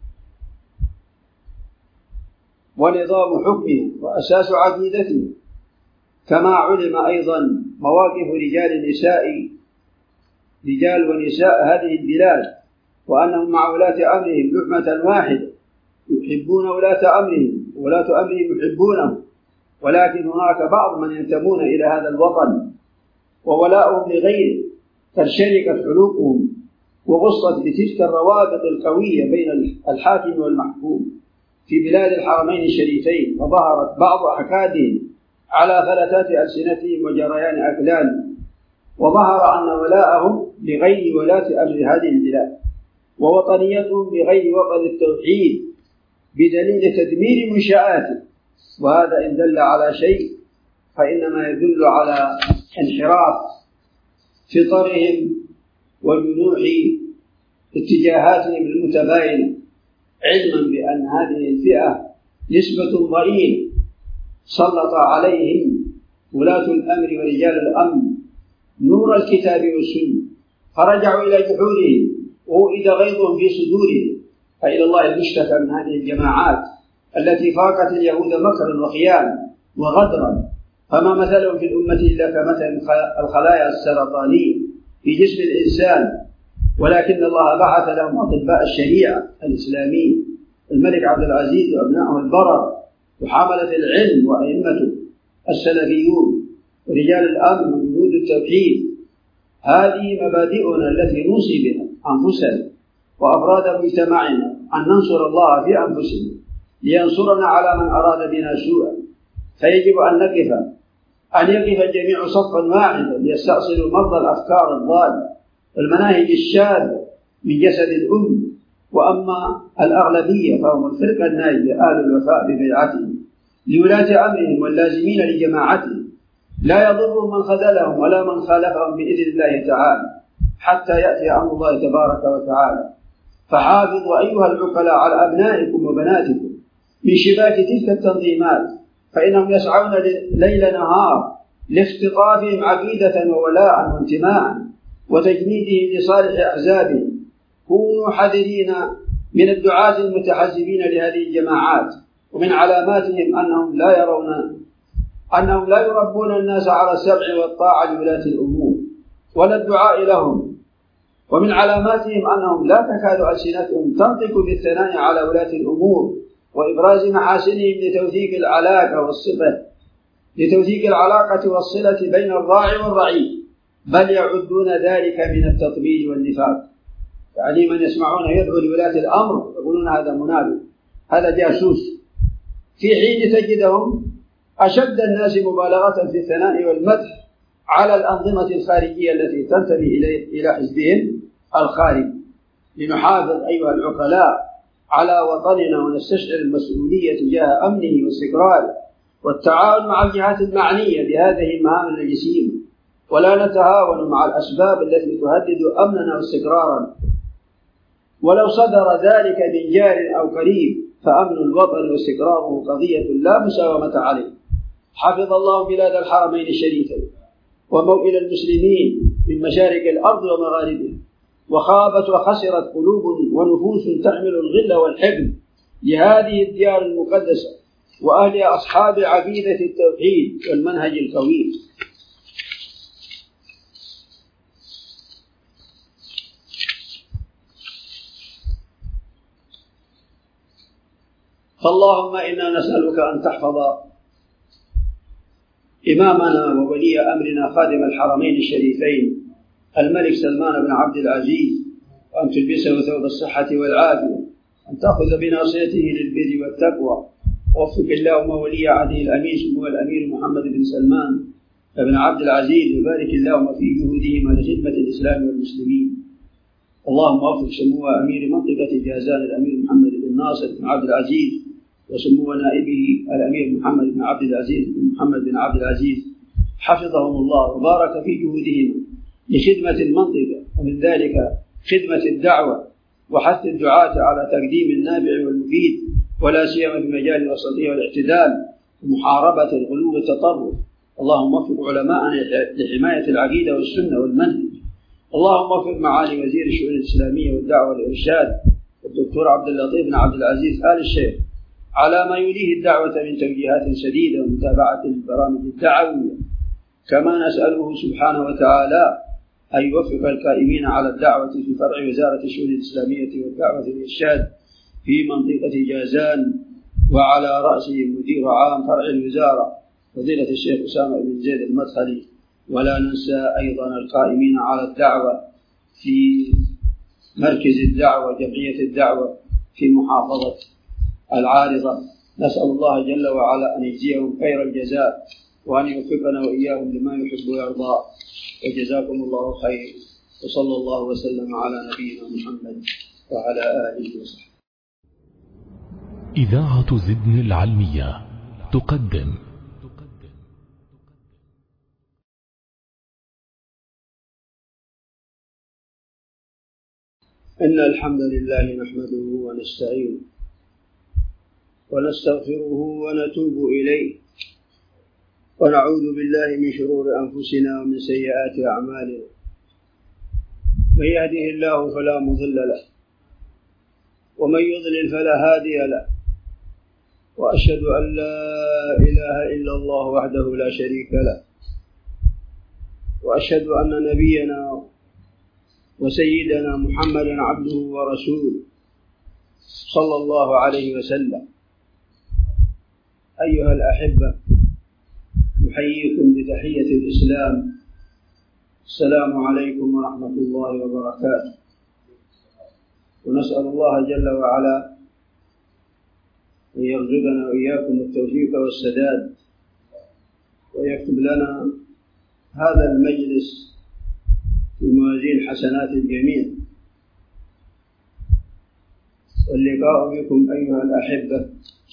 ونظام حكمه وأساس عقيدته، كما علم أيضا مواقف رجال النساء رجال ونساء هذه البلاد، وأنهم مع ولاة أمرهم لحمة واحدة يحبون ولاة أمرهم وولاة أمرهم يحبونهم، ولكن هناك بعض من ينتمون إلى هذا الوطن وولاؤهم لغيره قد شركت حلوقهم وغصت بتلك الروابط القوية بين الحاكم والمحكوم في بلاد الحرمين الشريفين، وظهرت بعض أحكادهم على فلتات ألسنتهم وجريان أكلالهم، وظهر أن ولاءهم لغير ولاة أمر هذه البلاد ووطنيتهم لغير وطن التوحيد بدليل تدمير منشآته، وهذا إن دل على شيء فإنما يدل على انحراف فطرهم وجنوح اتجاهاتهم المتباينة، علما بأن هذه الفئة نسبة ضئيلة سلط عليهم ولاة الأمر ورجال الأمر نور الكتاب والسنة، فرجعوا إلى جحودهم وإذ غيظهم في صدورهم، فإلى الله المشتكى من هذه الجماعات التي فاقت اليهود مكرا وخيانة وغدرا، فما مثلهم في الأمة إلا كمثل الخلايا السرطانية في جسم الإنسان، ولكن الله بعث لهم أطباء الشريعة الإسلامية، الملك عبد العزيز وأبنائه البرر وحملة العلم وأئمته السلفيون ورجال الأمن وجنود التوحيد. هذه مبادئنا التي نوصي بها أنفسنا وأفراد مجتمعنا، أن ننصر الله في أنفسنا لينصرنا على من أراد بنا سوءا، فيجب أن نقف أن يقف الجميع صفا واحدا ليستأصلوا مرضى الأفكار الضالة والمناهج الشاذة من جسد الأمة. وأما الأغلبية فهم الفرقة الناجية آل الوفاء ببيعتهم لولاة أمرهم واللازمين لجماعتهم، لا يضرهم من خذلهم ولا من خالفهم بإذن الله تعالى حتى يأتي أمر الله تبارك وتعالى. فحافظوا أيها العقلاء على أبنائكم وبناتكم من شباك تلك التنظيمات، فإنهم يسعون ليل نهار لاختطافهم عقيدة وولاء وانتماء وتجنيدهم لصالح أحزابهم. كونوا حذرين من الدعاة المتحزبين لهذه الجماعات، ومن علاماتهم أنهم لا يرون أنهم لا يربون الناس على السمع والطاعة لولاة الأمور ولا الدعاء لهم، ومن علاماتهم أنهم لا تكاد ألسنتهم تنطق بالثناء على ولاة الأمور وإبراز محاسنهم لتوثيق العلاقة والصفة لتوثيق العلاقة والصلة بين الراعي والرعية، بل يعدون ذلك من التطبيل والنفاق. يعني من يسمعون يدعو لولاة الأمر يقولون هذا منافق، هذا جاسوس، في حين تجدهم أشد الناس مبالغة في الثناء والمدح على الأنظمة الخارجية التي تنتمي إلى حزبهم الخارجي. لنحافظ أيها العقلاء على وطننا ونستشعر المسؤولية تجاه أمنه واستقراره، والتعاون مع الجهات المعنية بهذه المهام الجسيمة، ولا نتهاون مع الأسباب التي تهدد أمننا واستقرارنا. ولو صدر ذلك من جار أو قريب فأمن الوطن واستقراره قضية لا مساومة عليه. حفظ الله بلاد الحرمين الشريفين وموئل المسلمين من مشارق الأرض ومغاربها، وخابت وخسرت قلوب ونفوس تحمل الغل والحقد لهذه الديار المقدسة وأهلها أصحاب عقيدة التوحيد والمنهج القويم. فاللهم إنا نسألك أن تحفظ إمامنا وولي أمرنا خادم الحرمين الشريفين الملك سلمان بن عبد العزيز، وأن تلبسه ثوب الصحة والعافية، أن تأخذ بناصيته للبر والتقوى. ووفق اللهم ولي عهده الأمين سمو الأمير محمد بن سلمان بن عبد العزيز، وبارك اللهم في جهودهما لخدمة الإسلام والمسلمين. اللهم وفق سمو أمير منطقة جازان الأمير محمد بن ناصر بن عبد العزيز، وسمو نائبه الأمير محمد بن عبد العزيز بن محمد بن عبد العزيز، حفظهم الله وبارك في جهودهم لخدمة المنطقة، ومن ذلك خدمة الدعوة وحث الدعاة على تقديم النافع والمفيد، ولا سيما في مجال الوسطية والاعتدال ومحاربة الغلو والتطرف. اللهم وفق علماءنا لحماية العقيدة والسنة والمنهج. اللهم وفق معالي وزير الشؤون الإسلامية والدعوة والإرشاد الدكتور عبد اللطيف بن عبد العزيز آل الشيخ على ما يليه الدعوة من توجيهات سديدة ومتابعة البرامج الدعوية. كما نسأله سبحانه وتعالى أن يوفق القائمين على الدعوة في فرع وزارة الشؤون الإسلامية والدعوة والإرشاد في منطقة جازان، وعلى رأسه مدير عام فرع الوزارة فضيلة الشيخ أسامة بن زيد المدخلي. ولا ننسى أيضا القائمين على الدعوة في مركز الدعوة جمعية الدعوة في محافظة العارضة. نسأل الله جل وعلا أن يجزيهم خير الجزاء، وأن يوفقنا وإياهم لما يحب ويرضى. وجزاكم الله خير، وصلى الله وسلم على نبينا محمد وعلى آله وصحبه. إذاعة زدن العلمية تقدم إن الحمد لله نحمده ونستعينه ونستغفره ونتوب إليه، ونعوذ بالله من شرور أنفسنا ومن سيئات أعمالنا. من يهده الله فلا مضل له، ومن يضلل فلا هادي له، وأشهد أن لا إله إلا الله وحده لا شريك له، وأشهد أن نبينا وسيدنا محمدا عبده ورسوله صلى الله عليه وسلم. أيها الأحبة، نحييكم بتحية الإسلام، السلام عليكم ورحمة الله وبركاته. ونسأل الله جل وعلا أن يرزقنا وإياكم التوفيق والسداد، ويكتب لنا هذا المجلس في موازين حسنات الجميع. واللقاء بكم أيها الأحبة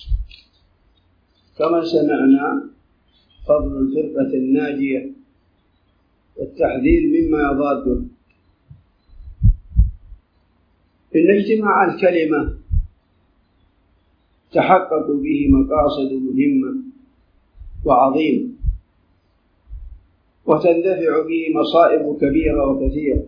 كما سمعنا فضل الفرقة الناجية والتحذير مما يضاده. إن اجتماع الكلمة تحقق به مقاصد مهمة وعظيمة، وتندفع به مصائب كبيرة وكثيرة،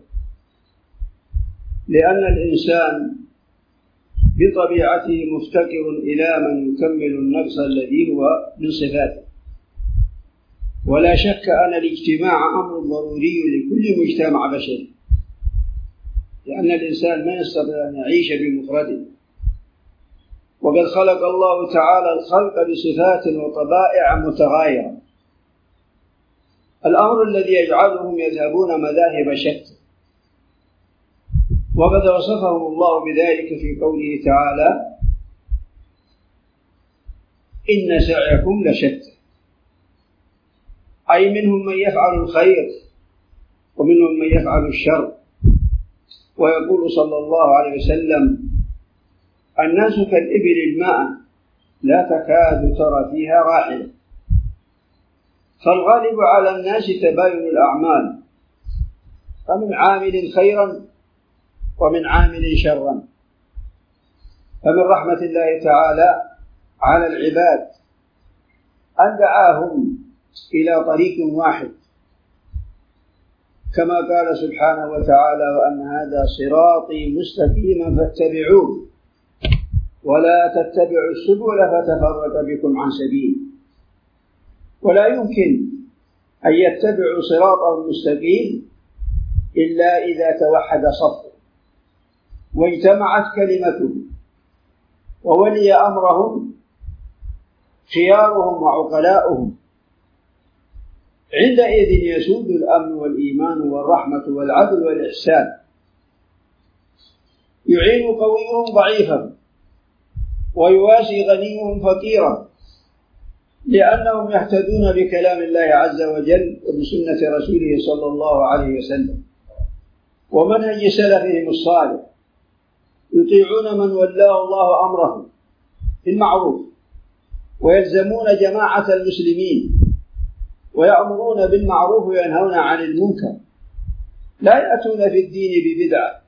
لأن الإنسان بطبيعته مفتقر إلى من يكمل النقص الذي هو من صفاته. ولا شك أن الاجتماع أمر ضروري لكل مجتمع بشري، لأن الإنسان ما يستطيع أن يعيش بمفرده، وقد خلق الله تعالى الخلق بصفات وطبائع متغايرة، الأمر الذي يجعلهم يذهبون مذاهب شتى، وقد وصفهم الله بذلك في قوله تعالى: إن سعيكم لشتى، أي منهم من يفعل الخير ومنهم من يفعل الشر. ويقول صلى الله عليه وسلم: الناس كالإبل الماء لا تكاد ترى فيها راحلة. فالغالب على الناس تباين الأعمال، فمن عامل خيرا ومن عامل شرا. فمن رحمة الله تعالى على العباد أن دعاهم إلى طريق واحد، كما قال سبحانه وتعالى: وأن هذا صراطي مستقيما فاتبعوه ولا تتبعوا السبل فتفرق بكم عن سبيله. ولا يمكن أن يتبعوا صراطا مستقيم إلا إذا توحد صفه واجتمعت كلمته وولي أمرهم خيارهم وعقلاؤهم. عندئذ يسود الأمن والإيمان والرحمة والعدل والإحسان، يعين قويهم ضعيفا ويواسي غنيهم فقيرا، لأنهم يهتدون بكلام الله عز وجل وبسنة رسوله صلى الله عليه وسلم ومنهج سلفهم الصالح، يطيعون من ولاه الله أمره بالمعروف ويلزمون جماعة المسلمين ويأمرون بالمعروف وينهون عن المنكر، لا يأتون في الدين ببدعة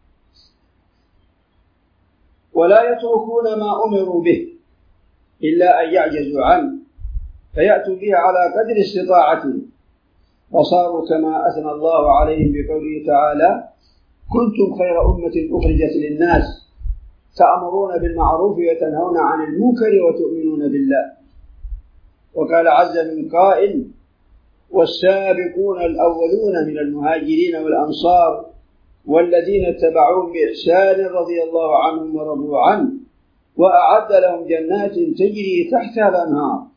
ولا يتركون ما أمروا به إلا أن يعجزوا عنه فيأتوا به على قدر استطاعتهم، وصاروا كما أثنى الله عليهم بقوله تعالى: كنتم خير أمة أخرجت للناس تأمرون بالمعروف وتنهون عن المنكر وتؤمنون بالله. وقال عز من قائل: والسابقون الأولون من المهاجرين والأنصار والذين اتبعوهم بإحسان رضي الله عنهم ورضوا عنه وأعد لهم جنات تجري تحتها الأنهار.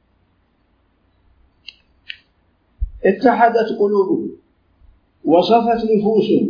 اتحدت قلوبهم وصفت نفوسهم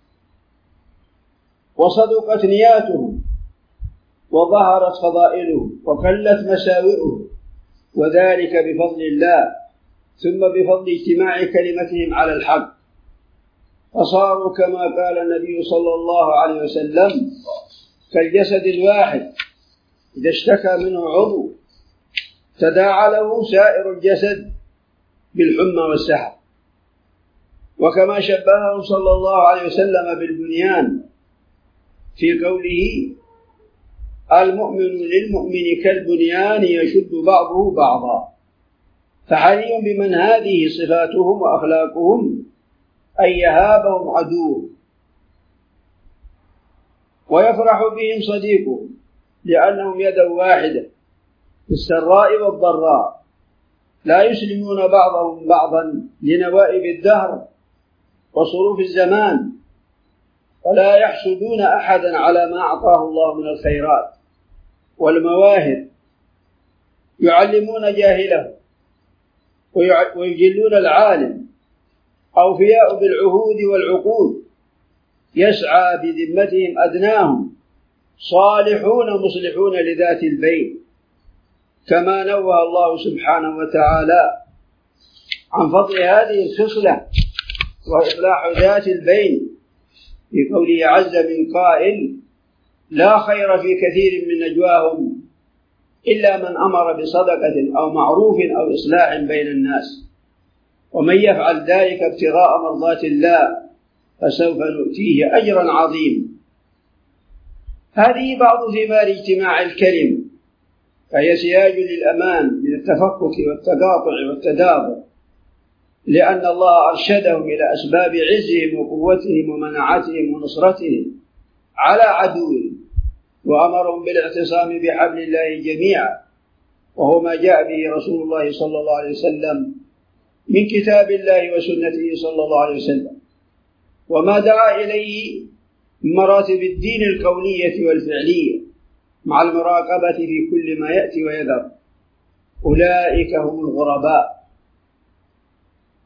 وصدقت نياتهم وظهرت فضائلهم وقلت مساوئهم، وذلك بفضل الله ثم بفضل اجتماع كلمتهم على الحق، فصاروا كما قال النبي صلى الله عليه وسلم: كالجسد الواحد إذا اشتكى منه عضو تداعى له سائر الجسد بالحمى والسحر. وكما شبههم صلى الله عليه وسلم بالبنيان في قوله: المؤمن للمؤمن كالبنيان يشد بعضه بعضا. فحري بمن هذه صفاتهم وأخلاقهم أن يهابهم عدوهم ويفرح بهم صديقهم، لأنهم يد واحدة في السراء والضراء، لا يسلمون بعضهم بعضا لنوائب الدهر وصروف الزمان، ولا يحسدون أحدا على ما أعطاه الله من الخيرات والمواهب، يعلمون جاهله ويجلون العالم، أوفياء بالعهود والعقود، يسعى بذمتهم أدناهم، صالحون مصلحون لذات البين. كما نوه الله سبحانه وتعالى عن فضل هذه الخصلة وإصلاح ذات البين في قوله عز من قائل: لا خير في كثير من نجواهم إلا من أمر بصدقة أو معروف أو إصلاح بين الناس، ومن يفعل ذلك ابتغاء مرضات الله فسوف نؤتيه أجرا عظيما. هذه بعض ثمار اجتماع الكلم، فهي سياج للأمان من التفكك والتقاطع والتدابر، لأن الله أرشدهم إلى أسباب عزهم وقوتهم ومناعتهم ونصرتهم على عدوهم، وأمرهم بالاعتصام بحبل الله جميعا، وهو ما جاء به رسول الله صلى الله عليه وسلم من كتاب الله وسنته صلى الله عليه وسلم، وما دعا إليه من مراتب الدين الكونية والفعلية مع المراقبة في كل ما يأتي ويذر. أولئك هم الغرباء،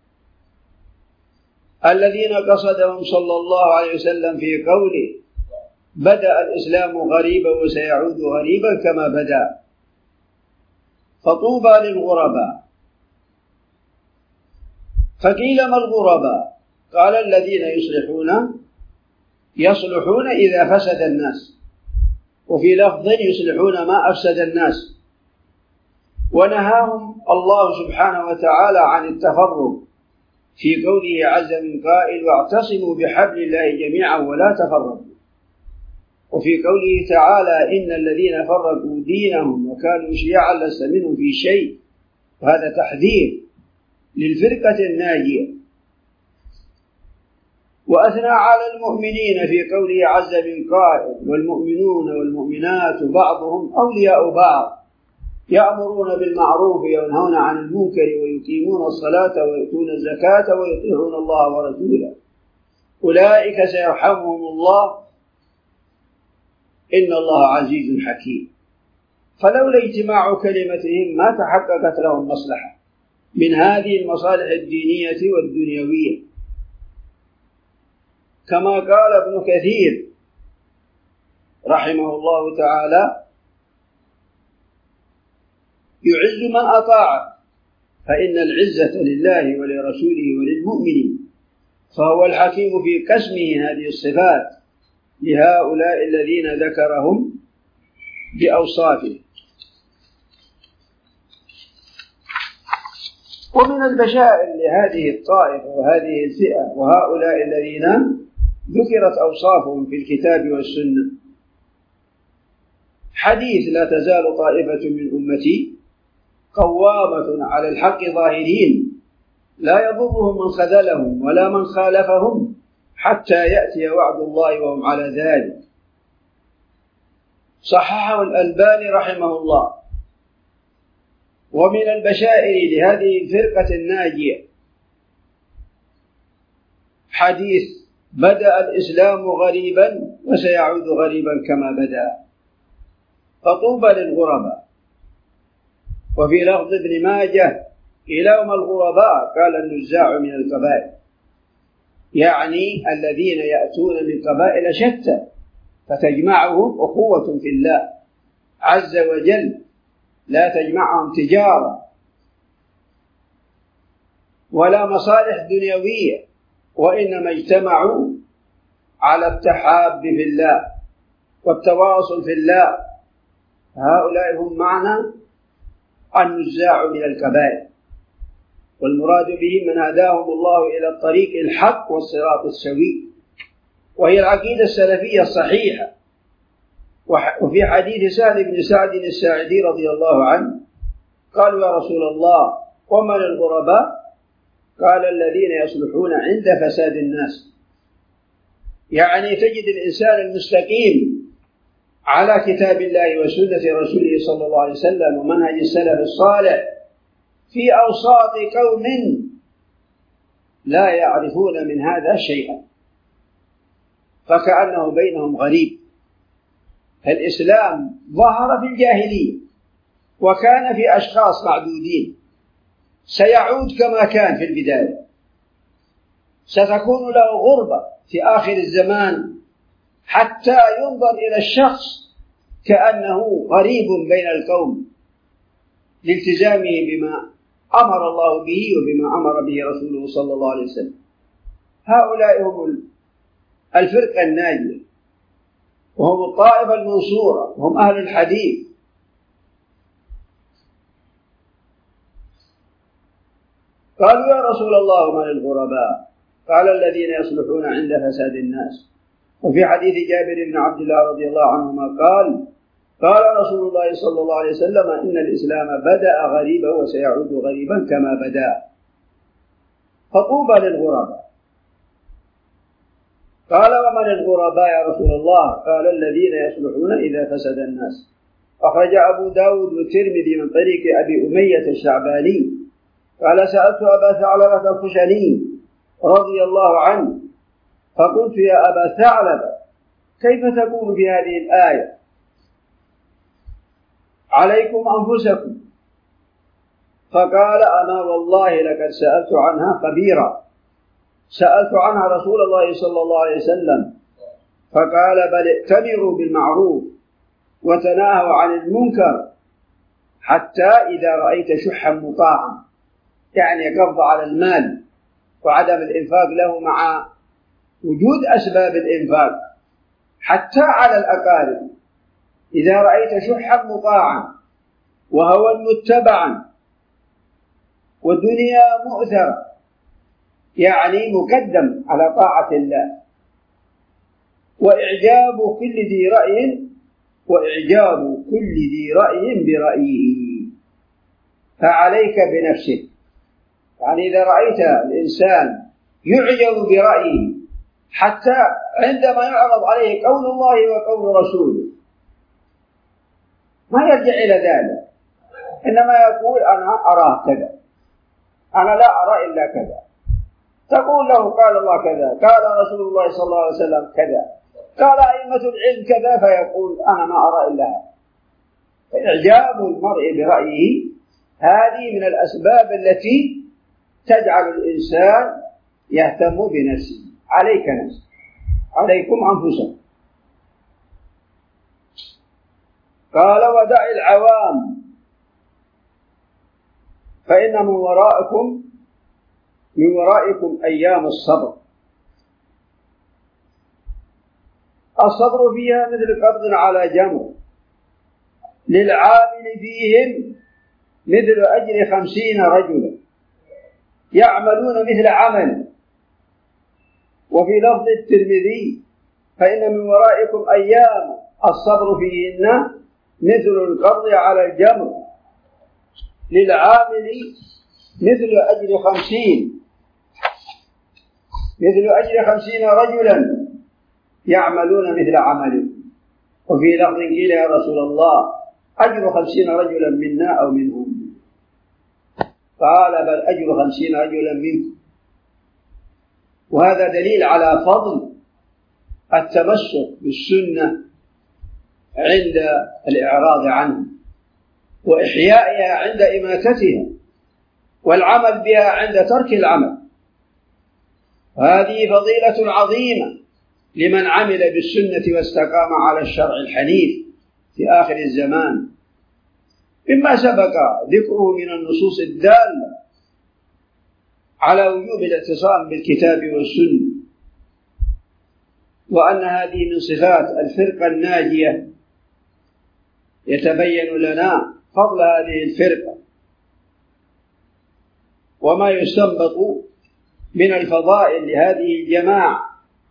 الذين قصدهم صلى الله عليه وسلم في قوله بدأ الإسلام غريبا وسيعود غريبا كما بدأ. فطوبى للغرباء. فقيل ما الغرباء؟ قال الذين يصلحون يصلحون إذا فسد الناس، وفي لفظ يصلحون ما أفسد الناس. ونهاهم الله سبحانه وتعالى عن التفرق في قوله عز من قائل واعتصموا بحبل الله جميعا ولا تفرقوا، وفي قوله تعالى إن الذين فرقوا دينهم وكانوا شيعا لست منهم في شيء، وهذا تحذير للفرقة الناجية. وأثنى على المؤمنين في قوله عز من قائل والمؤمنون والمؤمنات بعضهم أولياء بعض يأمرون بالمعروف وينهون عن المنكر ويقيمون الصلاة ويؤتون الزكاة ويطيعون الله ورسوله أولئك سيرحمهم الله إن الله عزيز حكيم. فلولا اجتماع كلمتهم ما تحققت لهم مصلحة من هذه المصالح الدينية والدنيوية. كما قال ابن كثير رحمه الله تعالى يعز من أطاع، فإن العزة لله ولرسوله وللمؤمنين، فهو الحكيم في قسمه هذه الصفات لهؤلاء الذين ذكرهم بأوصافه. ومن البشائر لهذه الطائفة وهذه الفئة وهؤلاء الذين ذكرت أوصافهم في الكتاب والسنة حديث لا تزال طائفة من أمتي قوامة على الحق ظاهرين لا يضرهم من خذلهم ولا من خالفهم حتى يأتي وعد الله وهم على ذلك. صححه الألباني رحمه الله. ومن البشائر لهذه الفرقة الناجية حديث بدأ الإسلام غريبا وسيعود غريبا كما بدأ، فطوبى للغرباء. وفي لفظ ابن ماجه إلى ما الغرباء؟ قال النزاع من القبائل، يعني الذين يأتون من قبائل شتى فتجمعهم أخوة في الله عز وجل، لا تجمعهم تجارة ولا مصالح دنيوية، وإنما اجتمعوا على التحاب في الله والتواصل في الله. هؤلاء هم معنى النزاع من الكبائر، والمراد بهم من هداهم الله إلى الطريق الحق والصراط السوي، وهي العقيدة السلفية الصحيحة. وفي حديث سهل بن سعد الساعدي رضي الله عنه قالوا يا رسول الله ومن الغرباء؟ قال الذين يصلحون عند فساد الناس، يعني تجد الإنسان المستقيم على كتاب الله وسنة رسوله صلى الله عليه وسلم ومنهج السلف الصالح في أوساط قوم لا يعرفون من هذا شيئا، فكأنه بينهم غريب. الإسلام ظهر في الجاهلية وكان في أشخاص معدودين، سيعود كما كان في البداية، ستكون له غربة في آخر الزمان حتى ينظر إلى الشخص كأنه غريب بين القوم لالتزامه بما أمر الله به وبما أمر به رسوله صلى الله عليه وسلم. هؤلاء هم الفرقة الناجية، وهم الطائفة المنصورة، وهم أهل الحديث. قالوا يا رسول الله من الغرباء؟ قال الذين يصلحون عند فساد الناس. وفي حديث جابر بن عبد الله رضي الله عنهما قال قال رسول الله صلى الله عليه وسلم إن الإسلام بدأ غريبا وسيعود غريبا كما بدأ، فطوبى للغرباء. قال ومن الغرباء يا رسول الله؟ قال الذين يصلحون إذا فسد الناس. أخرج أبو داود والترمذي من طريق أبي أمية الشعباني قال سألت أبا ثعلبة الخشني رضي الله عنه فقلت يا أبا ثعلبة كيف تقول في هذه الآية عليكم أنفسكم؟ فقال أنا والله لقد سألت عنها خبيرا، سألت عنها رسول الله صلى الله عليه وسلم فقال بل ائتمروا بالمعروف وتناهوا عن المنكر حتى إذا رأيت شحا مطاعا، يعني قبض على المال وعدم الإنفاق له مع وجود أسباب الإنفاق، حتى على الأقارب إذا رأيت شحا مطاعا وهوى متبعا والدنيا مؤثرة، يعني مقدم على طاعة الله، وإعجاب كل ذي رأي وإعجاب كل ذي رأي برأيه، فعليك بنفسك. يعني إذا رأيت الإنسان يعجب برأيه حتى عندما يعرض عليه قول الله وقول رسوله ما يرجع إلى ذلك، إنما يقول أنا أراه كذا، أنا لا أرى إلا كذا. تقول له قال الله كذا، قال رسول الله صلى الله عليه وسلم كذا، قال أئمة العلم كذا، فيقول أنا ما أرى إلا هذا. فإعجاب المرء برأيه هذه من الأسباب التي تجعل الإنسان يهتم بنفسه. عليك نفسك، عليكم أنفسكم. قال ودع العوام فإن من ورائكم من ورائكم أيام الصبر. الصبر فيها مثل قبض على جمر، للعامل فيهم مثل أجر خمسين رجلا يعملون مثل عمل. وفي لفظ الترمذي فإن من ورائكم أيام الصبر فيهن مثل القبض على الجمر، للعامل مثل أجر خمسين مثل أجر خمسين رجلا يعملون مثل عمله. وفي لفظ قيل يا رسول الله أجر خمسين رجلا منا أو منهم؟ قال بل أجر خمسين رجلا منكم. وهذا دليل على فضل التمسك بالسنة عند الإعراض عنها، وإحيائها عند إماتتها، والعمل بها عند ترك العمل. هذه فضيلة عظيمة لمن عمل بالسنة واستقام على الشرع الحنيف في آخر الزمان، مما سبق ذكره من النصوص الدالة على وجوب الاعتصام بالكتاب والسنة، وأن هذه من صفات الفرقة الناجية. يتبين لنا فضل هذه الفرقة وما يستنبط من الفضائل لهذه الجماعة،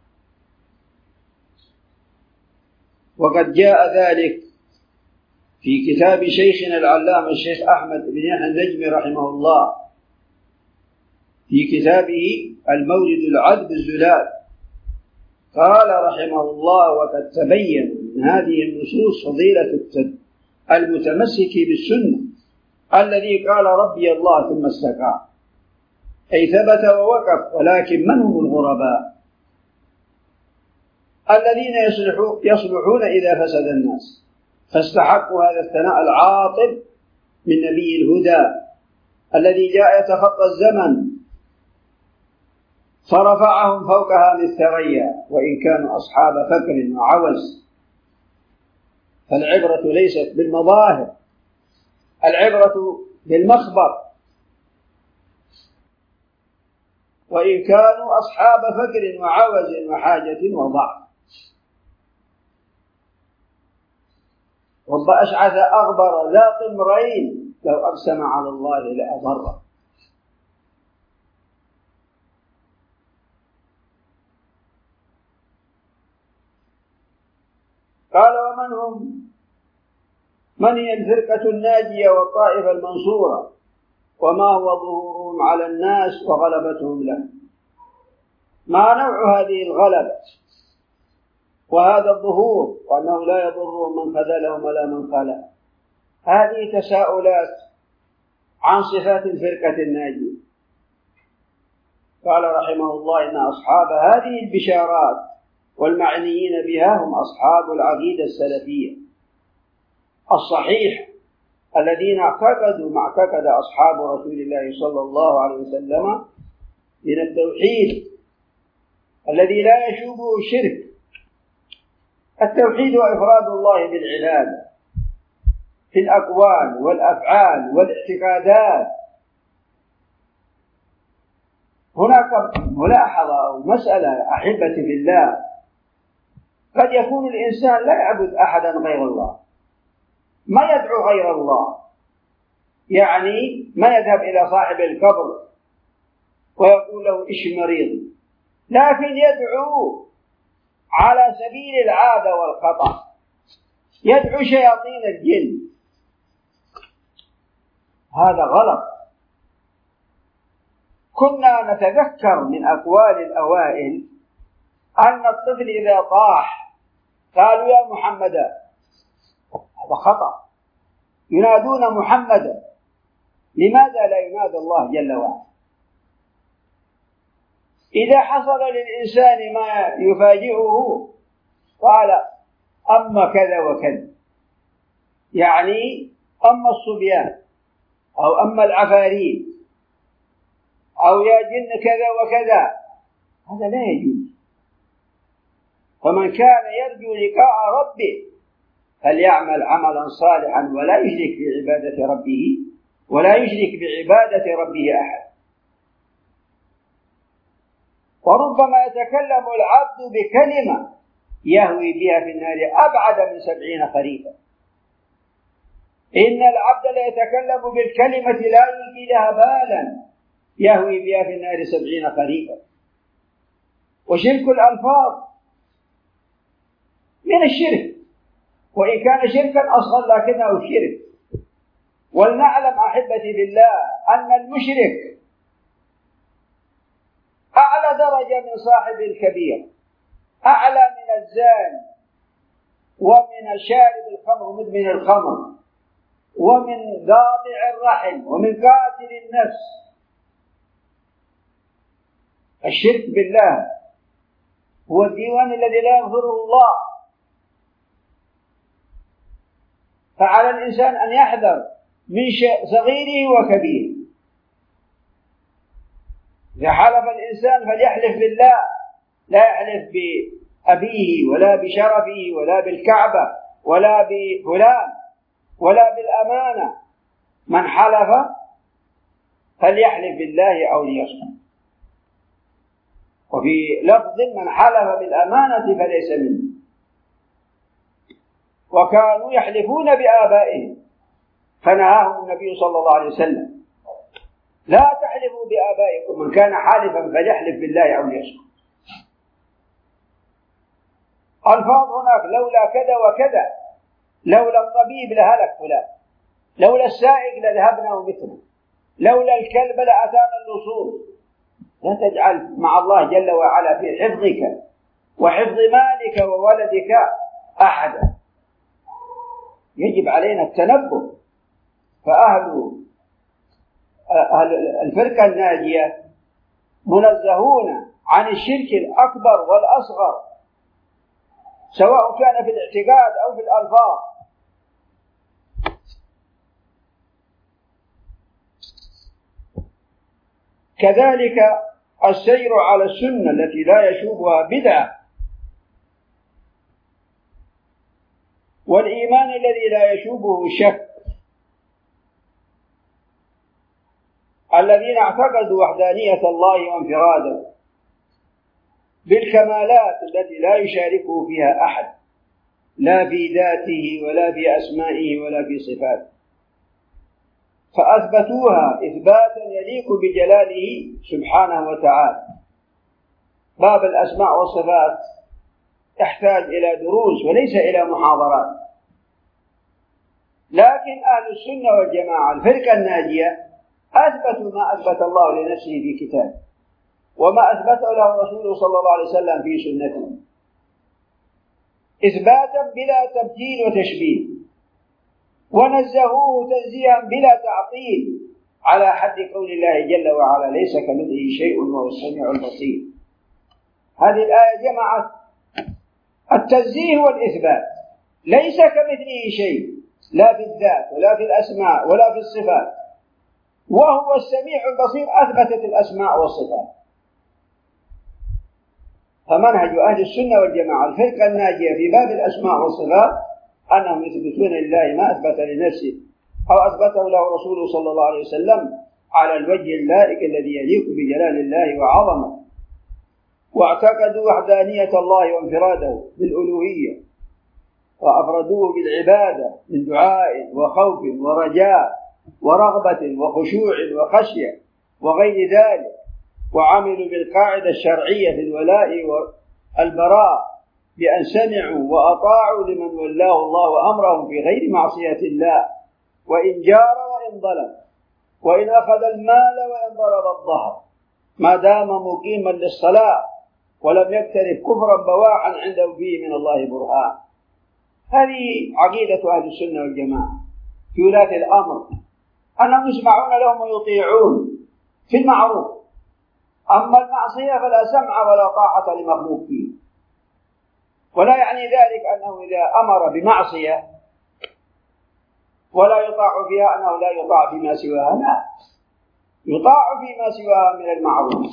وقد جاء ذلك في كتاب شيخنا العلامة الشيخ أحمد بن يحيى النجمي رحمه الله في كتابه المولد العذب الزلال. قال رحمه الله وقد تبين من هذه النصوص فضيلة المتمسك بالسنة الذي قال ربي الله ثم استقام، أي ثبت ووقف. ولكن من هم الغرباء الذين يصلحون إذا فسد الناس، فاستحقوا هذا الثناء العاطل من نبي الهدى الذي جاء يتخطى الزمن فرفعهم فوق هذه الثريا وإن كانوا أصحاب فكر وعوز. فالعبرة ليست بالمظاهر، العبرة بالمخبر، وإن كانوا أصحاب فكر وعوز وحاجة وضعف. رب أشعث أغبر ذا طمرين لو أقسم على الله لأبره. قال ومن هم؟ من هي الفرقة الناجية والطائفة المنصورة؟ وما هو ظهورهم على الناس وغلبتهم له؟ ما نوع هذه الغلبة وهذا الظهور، وأنه لا يضرهم من خذلهم ولا من خالف؟ هذه تساؤلات عن صفات الفرقة الناجية. قال رحمه الله إن أصحاب هذه البشارات والمعنيين بها هم أصحاب العقيدة السلفية الصحيح الذين اعتقدوا ما اعتقد أصحاب رسول الله صلى الله عليه وسلم من التوحيد الذي لا يشوبه الشرك. التوحيد وإفراد الله بالعبادة في الأقوال والأفعال والاعتقادات. هناك ملاحظة أو مسألة أحبتي في الله، قد يكون الإنسان لا يعبد أحدا غير الله، ما يدعو غير الله، يعني ما يذهب إلى صاحب القبر ويقول له إيش مريض، لكن يدعو على سبيل العادة والخطأ، يدعو شياطين الجن. هذا غلط. كنا نتذكر من أقوال الأوائل أن الطفل إذا طاح قالوا يا محمدا، هذا خطأ، ينادون محمدا، لماذا لا ينادى الله جل وعلا؟ إذا حصل للإنسان ما يفاجئه قال أما كذا وكذا، يعني أما الصبيان أو أما العفاريت أو يا جن كذا وكذا، هذا لا يجوز. فمن كان يرجو لقاء ربه فليعمل عملا صالحا ولا يشرك بعبادة ربه ولا يشرك بعبادة ربه أحد. وربما يتكلم العبد بكلمة يهوي بها في النار أبعد من سبعين خريفا. إن العبد لا يتكلم بالكلمة لا يلقي لها بالا يهوي بها في النار سبعين خريفا. وشرك الألفاظ من الشرك، وإن كان شركا أصغر لكنه شرك. ولنعلم أحبتي بالله أن المشرك أعلى درجة من صاحب الكبير، أعلى من الزاني ومن شارب الخمر مدمن الخمر ومن قاطع الرحم ومن قاتل النفس. الشرك بالله هو الديوان الذي لا يغفره الله. فعلى الإنسان أن يحذر من صغيره وكبيره. إذا حلف الإنسان فليحلف بالله، لا يحلف بأبيه ولا بشرفه ولا بالكعبة ولا بفلان ولا بالأمانة. من حلف فليحلف بالله أو ليصمت. وفي لفظ من حلف بالأمانة فليس منه. وكانوا يحلفون بآبائهم فنهاهم النبي صلى الله عليه وسلم: لا تحلفوا بآبائكم، من كان حالفا فليحلف بالله أو ليصمت. ألفاظ هناك: لولا كذا وكذا، لولا الطبيب لهلك فلان، لولا السائق لذهبنا ومثله، لولا الكلب لأتانا اللصوص. لا تجعل مع الله جل وعلا في حفظك وحفظ مالك وولدك أحدا. يجب علينا التنبه. فأهل الفرقة الناجية منزهون عن الشرك الأكبر والأصغر، سواء كان في الاعتقاد أو في الألفاظ. كذلك السير على السنة التي لا يشوبها بدعة، والإيمان الذي لا يشوبه شك. الذين اعتقدوا وحدانية الله وانفراده بالكمالات التي لا يشاركه فيها أحد، لا في ذاته ولا في أسمائه ولا في صفاته، فأثبتوها إثباتا يليق بجلاله سبحانه وتعالى. باب الأسماء والصفات يحتاج إلى دروس وليس إلى محاضرات. لكن أهل السنة والجماعة الفرقة الناجية أثبتوا ما أثبت الله لنفسه في كتابه، وما أثبته له رسوله صلى الله عليه وسلم في سنته، إثباتا بلا تبديل وتشبيه، ونزهوه تنزيها بلا تعطيل، على حد قول الله جل وعلا: ليس كمثله شيء وهو السميع البصير. هذه الآية جمعت التنزيه والإثبات. ليس كمثله شيء، لا في الذات ولا في الأسماء ولا في الصفات، وهو السميع البصير، أثبتت الأسماء والصفات. فمنهج أهل السنة والجماعة الفرقة الناجية في باب الأسماء والصفات أنهم يثبتون لله ما أثبت لنفسه أو أثبته له رسوله صلى الله عليه وسلم على الوجه اللائق الذي يليق بجلال الله وعظمه، واعتقدوا وحدانية الله وانفراده بالألوهية، وأفردوه بالعبادة من دعاء وخوف ورجاء ورغبة وخشوع وخشية وغير ذلك، وعملوا بالقاعدة الشرعية في الولاء والبراء بأن سمعوا وأطاعوا لمن ولاه الله أمرهم في غير معصية الله، وإن جار وإن ظلم، وإن أخذ المال وإن ضرب الظهر، ما دام مقيما للصلاة ولم يقترف كفرا بواحا عنده فيه من الله برهان. هذه عقيدة أهل السنة والجماعة في ولاة الأمر، أنهم يسمعون لهم ويطيعون في المعروف، أما المعصية فلا سمع ولا طاعة لمخلوق فيه. ولا يعني ذلك أنه إذا أمر بمعصية ولا يطاع فيها أنه لا يطاع فيما سواها، لا، يطاع فيما سواها من المعروف.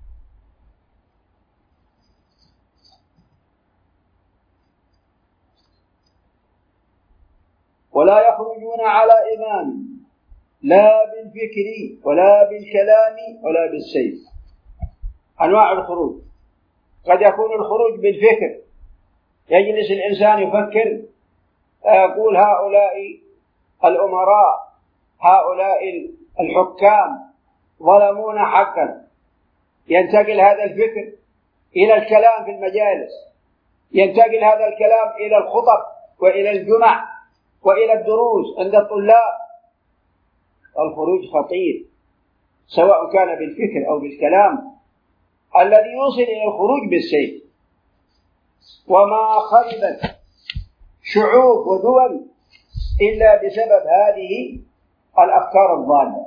ولا يخرجون على إمام لا بالفكر ولا بالكلام ولا بالسيف. أنواع الخروج: قد يكون الخروج بالفكر، يجلس الإنسان يفكر يقول هؤلاء الأمراء هؤلاء الحكام ظلمون حقا، ينتقل هذا الفكر إلى الكلام في المجالس، ينتقل هذا الكلام إلى الخطب وإلى الجمع وإلى الدروس عند الطلاب. الخروج خطير سواء كان بالفكر أو بالكلام. الذي يوصل إلى الخروج بالسيف، وما خربت شعوب ودول إلا بسبب هذه الأفكار الضالة.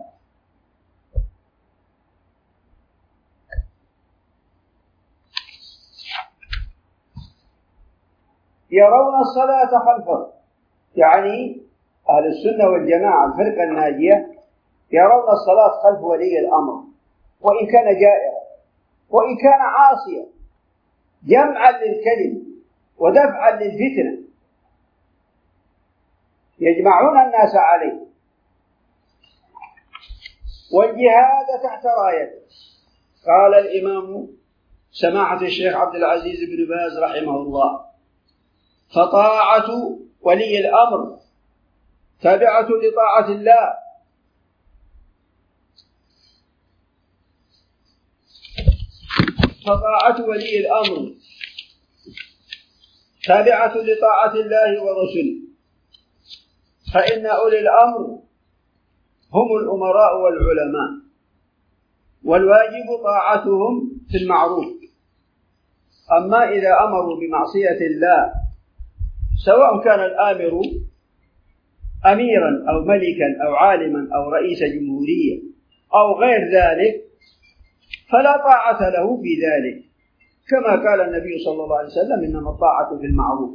يرون الصلاة خلفه، يعني أهل السنة والجماعة الفرقة الناجية يرون الصلاة خلف ولي الأمر، وإن كان جائرا وإن كان عاصيا، جمعا للكلم ودفعا للفتنة، يجمعون الناس عليه. والجهاد تحت رايته. قال الإمام سماحة الشيخ عبد العزيز بن باز رحمه الله: فطاعة ولي الأمر تابعة لطاعة الله، فطاعة ولي الأمر تابعة لطاعة الله ورسله، فإن أولي الأمر هم الأمراء والعلماء، والواجب طاعتهم في المعروف. أما إذا أمروا بمعصية الله، سواء كان الآمر أميرا أو ملكا أو عالما أو رئيس جمهورية أو غير ذلك، فلا طاعة له في ذلك، كما قال النبي صلى الله عليه وسلم: إنما الطاعة في المعروف.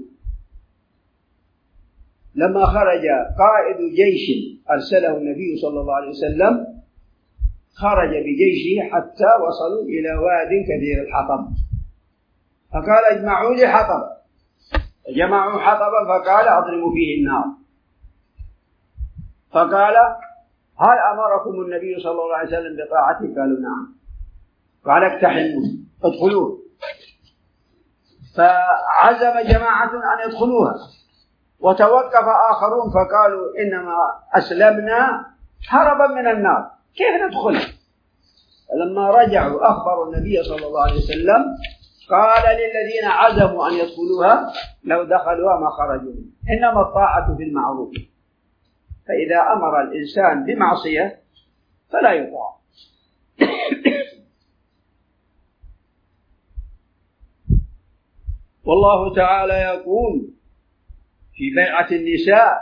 لما خرج قائد جيش أرسله النبي صلى الله عليه وسلم، خرج بجيشه حتى وصلوا إلى واد كثير الحطب، فقال: اجمعوا لي حطب. جمعوا حطبا فقال: اضربوا فيه النار. فقال: هل أمركم النبي صلى الله عليه وسلم بطاعته؟ قالوا: نعم. قال: اقتحموا، ادخلوه. فعزم جماعة أن يدخلوها، وتوقف آخرون فقالوا: إنما أسلمنا هربا من النار، كيف ندخل؟ فلما رجعوا أخبروا النبي صلى الله عليه وسلم، قال للذين عزموا أن يدخلوها: لو دخلوها ما خرجوا، إنما الطاعة في المعروف. فإذا أمر الإنسان بمعصية فلا يطاع. والله تعالى يقول في بيعة النساء: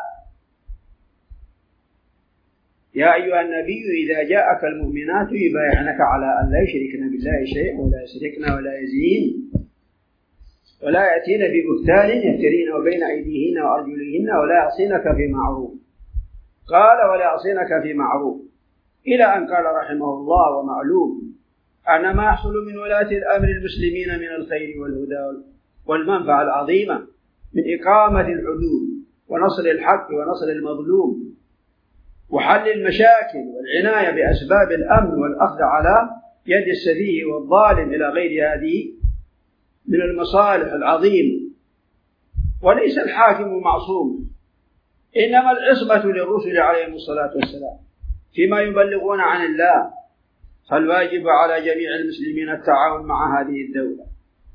يا أيها النبي إذا جاءك المؤمنات يبايعنك على أن لا يشركن بالله شيئا ولا يسرقن ولا يزين ولا يأتين ببهتان يفترين بين أيديهن وأرجلهن ولا يعصينك في معروف. قال: ولا يعصينك في معروف، إلى أن قال رحمه الله: ومعلوم أن ما يحصل من ولاة الأمر المسلمين من الخير والهدى والمنفعة العظيمة من إقامة الحدود ونصر الحق ونصر المظلوم وحل المشاكل والعناية بأسباب الأمن والأخذ على يد السفيه والظالم إلى غير هذه من المصالح العظيمة. وليس الحاكم معصوم، إنما العصمة للرسل عليهم الصلاة والسلام فيما يبلغون عن الله، فالواجب على جميع المسلمين التعاون مع هذه الدولة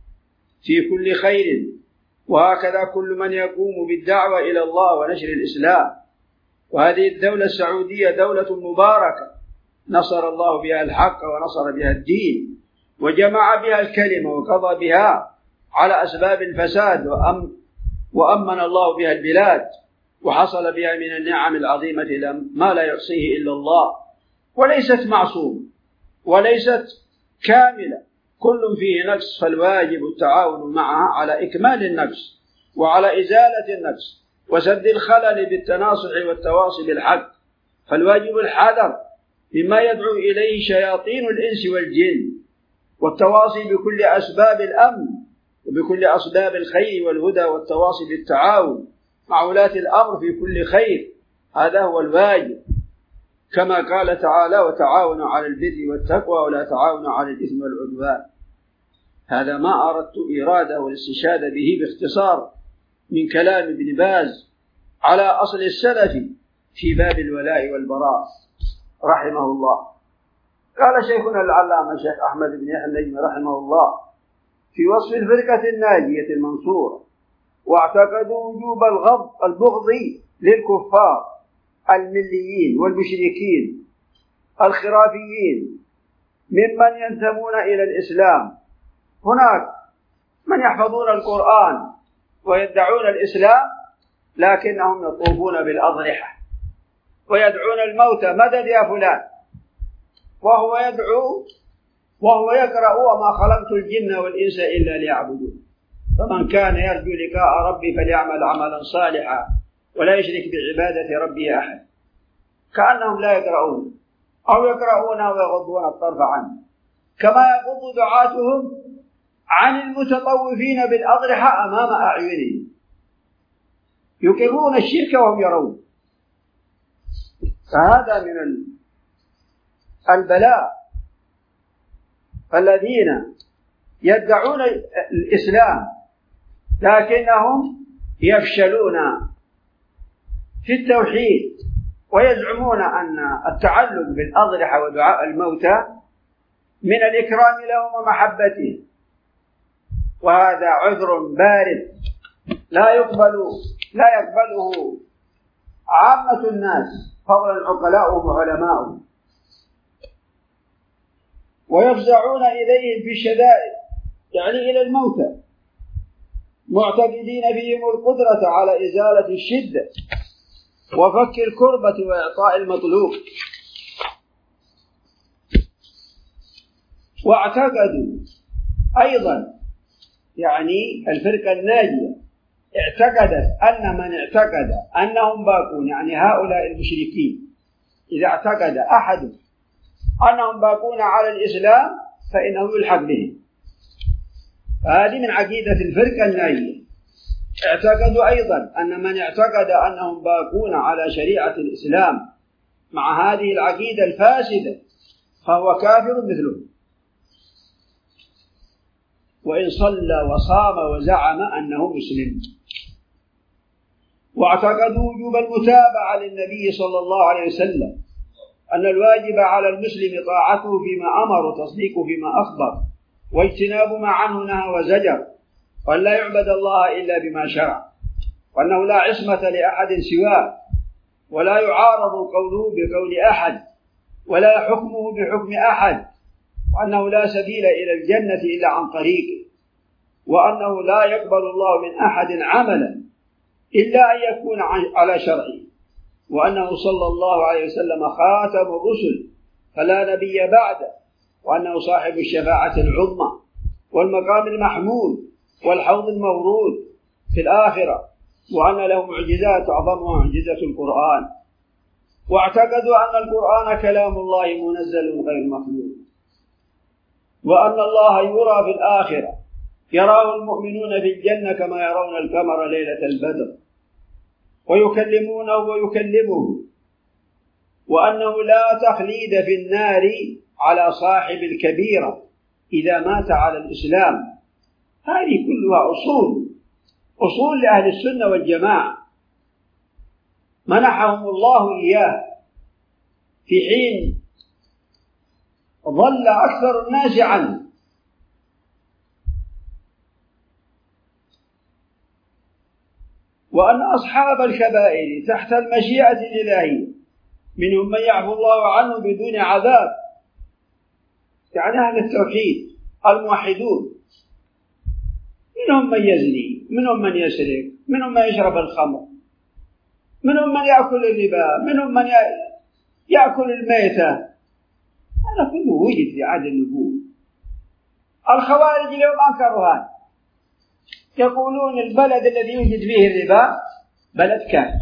في كل خير، وهكذا كل من يقوم بالدعوة إلى الله ونشر الإسلام. وهذه الدولة السعودية دولة مباركة نصر الله بها الحق ونصر بها الدين وجمع بها الكلمة وقضى بها على أسباب الفساد وأم وأمن الله بها البلاد، وحصل بها من النعم العظيمة ما لا يحصيه إلا الله. وليست معصوم وليست كاملة، كل فيه نقص، فالواجب التعاون معها على إكمال النقص وعلى إزالة النقص وسد الخلل بالتناصح والتواصي بالحق. فالواجب الحذر مما يدعو إليه شياطين الإنس والجن، والتواصي بكل أسباب الأمن وبكل أسباب الخير والهدى، والتواصي بالتعاون مع ولاة الأمر في كل خير، هذا هو الواجب، كما قال تعالى: وتعاونوا على البر والتقوى ولا تعاونوا على الإثم والعدوان. هذا ما أردت إرادة والاستشهاد به باختصار من كلام ابن باز على أصل السلف في باب الولاء والبراء رحمه الله. قال شيخنا العلامة الشيخ أحمد بن يحيى النجمي رحمه الله في وصف الفرقة الناجية المنصورة: واعتقدوا وجوب الغض البغض للكفار المليين والمشركين الخرافيين ممن ينتمون إلى الإسلام. هناك من يحفظون القرآن ويدعون الإسلام لكنهم يطوفون بالأضرحة ويدعون الموت: مدد يا فلان، وهو يدعو وهو يقرأ: وما خلقت الجن والإنس إلا ليعبدون. فمن كان يرجو لقاء ربي فليعمل عملا صالحا ولا يشرك بعبادة ربه أحد. كأنهم لا يقرؤون أو يقرؤون ويغضون الطرف عنه، كما يغض دعاتهم عن المتطوفين بالأضرحة أمام أعينهم، يقرون الشرك وهم يرون. فهذا من البلاء. فالذين يدعون الإسلام لكنهم يفشلون في التوحيد ويزعمون أن التعلق بالأضرحة ودعاء الموتى من الإكرام لهم ومحبتهم، وهذا عذر بارد لا يقبل لا يقبله عامة الناس، فضلا عقلاؤهم وعلماؤهم، ويفزعون إليهم في الشدائد، يعني إلى الموتى، معتقدين فيهم القدرة على إزالة الشدة وفك الكربة وإعطاء المطلوب. واعتقدوا أيضا، يعني الفرقة الناجية اعتقدت أن من اعتقد أنهم باقون، يعني هؤلاء المشركين، إذا اعتقد أحد أنهم باقون على الإسلام فإنه يلحق بهم. فهذه من عقيدة الفرقة الناجية. اعتقدوا أيضا أن من اعتقد أنهم باقون على شريعة الإسلام مع هذه العقيدة الفاسدة فهو كافر مثلهم، وإن صلى وصام وزعم أنه مسلم. واعتقدوا وجوب المتابعة للنبي صلى الله عليه وسلم، أن الواجب على المسلم طاعته فيما أمر وتصديقه فيما أخبر، واجتناب ما عنه نهى وزجر، وأن لا يعبد الله إلا بما شرع، وأنه لا عصمة لأحد سواه، ولا يعارض قوله بقول أحد، ولا حكمه بحكم أحد، وأنه لا سبيل إلى الجنة إلا عن طريقه، وأنه لا يقبل الله من أحد عملا إلا أن يكون على شرعه، وأنه صلى الله عليه وسلم خاتم الرسل فلا نبي بعده، وأنه صاحب الشفاعة العظمى والمقام المحمود والحوض المورود في الآخرة، وأن له معجزات أعظمها معجزة القرآن. واعتقدوا أن القرآن كلام الله منزل غير مخلوق، وأن الله يرى في الآخرة، يراه المؤمنون في الجنة كما يرون القمر ليلة البدر، ويكلمونه ويكلمه، وأنه لا تخليد في النار على صاحب الكبيرة إذا مات على الإسلام. هذه كلها أصول أصول لأهل السنة والجماعة منحهم الله إياه في حين ضل أكثر الناس عنه. وأن أصحاب الكبائر تحت المشيئة الإلهية منهم من يعفو الله عنه بدون عذاب، يعني أهل التوحيد الموحدون، منهم من يزني، منهم من يسرق، منهم من يشرب الخمر، منهم من يأكل الربا، منهم من يأكل الميتة. هذا كله وجد في عهد النبوة. الخوارج اليوم أنكروا هذا، يقولون البلد الذي يوجد فيه الربا بلد كافر،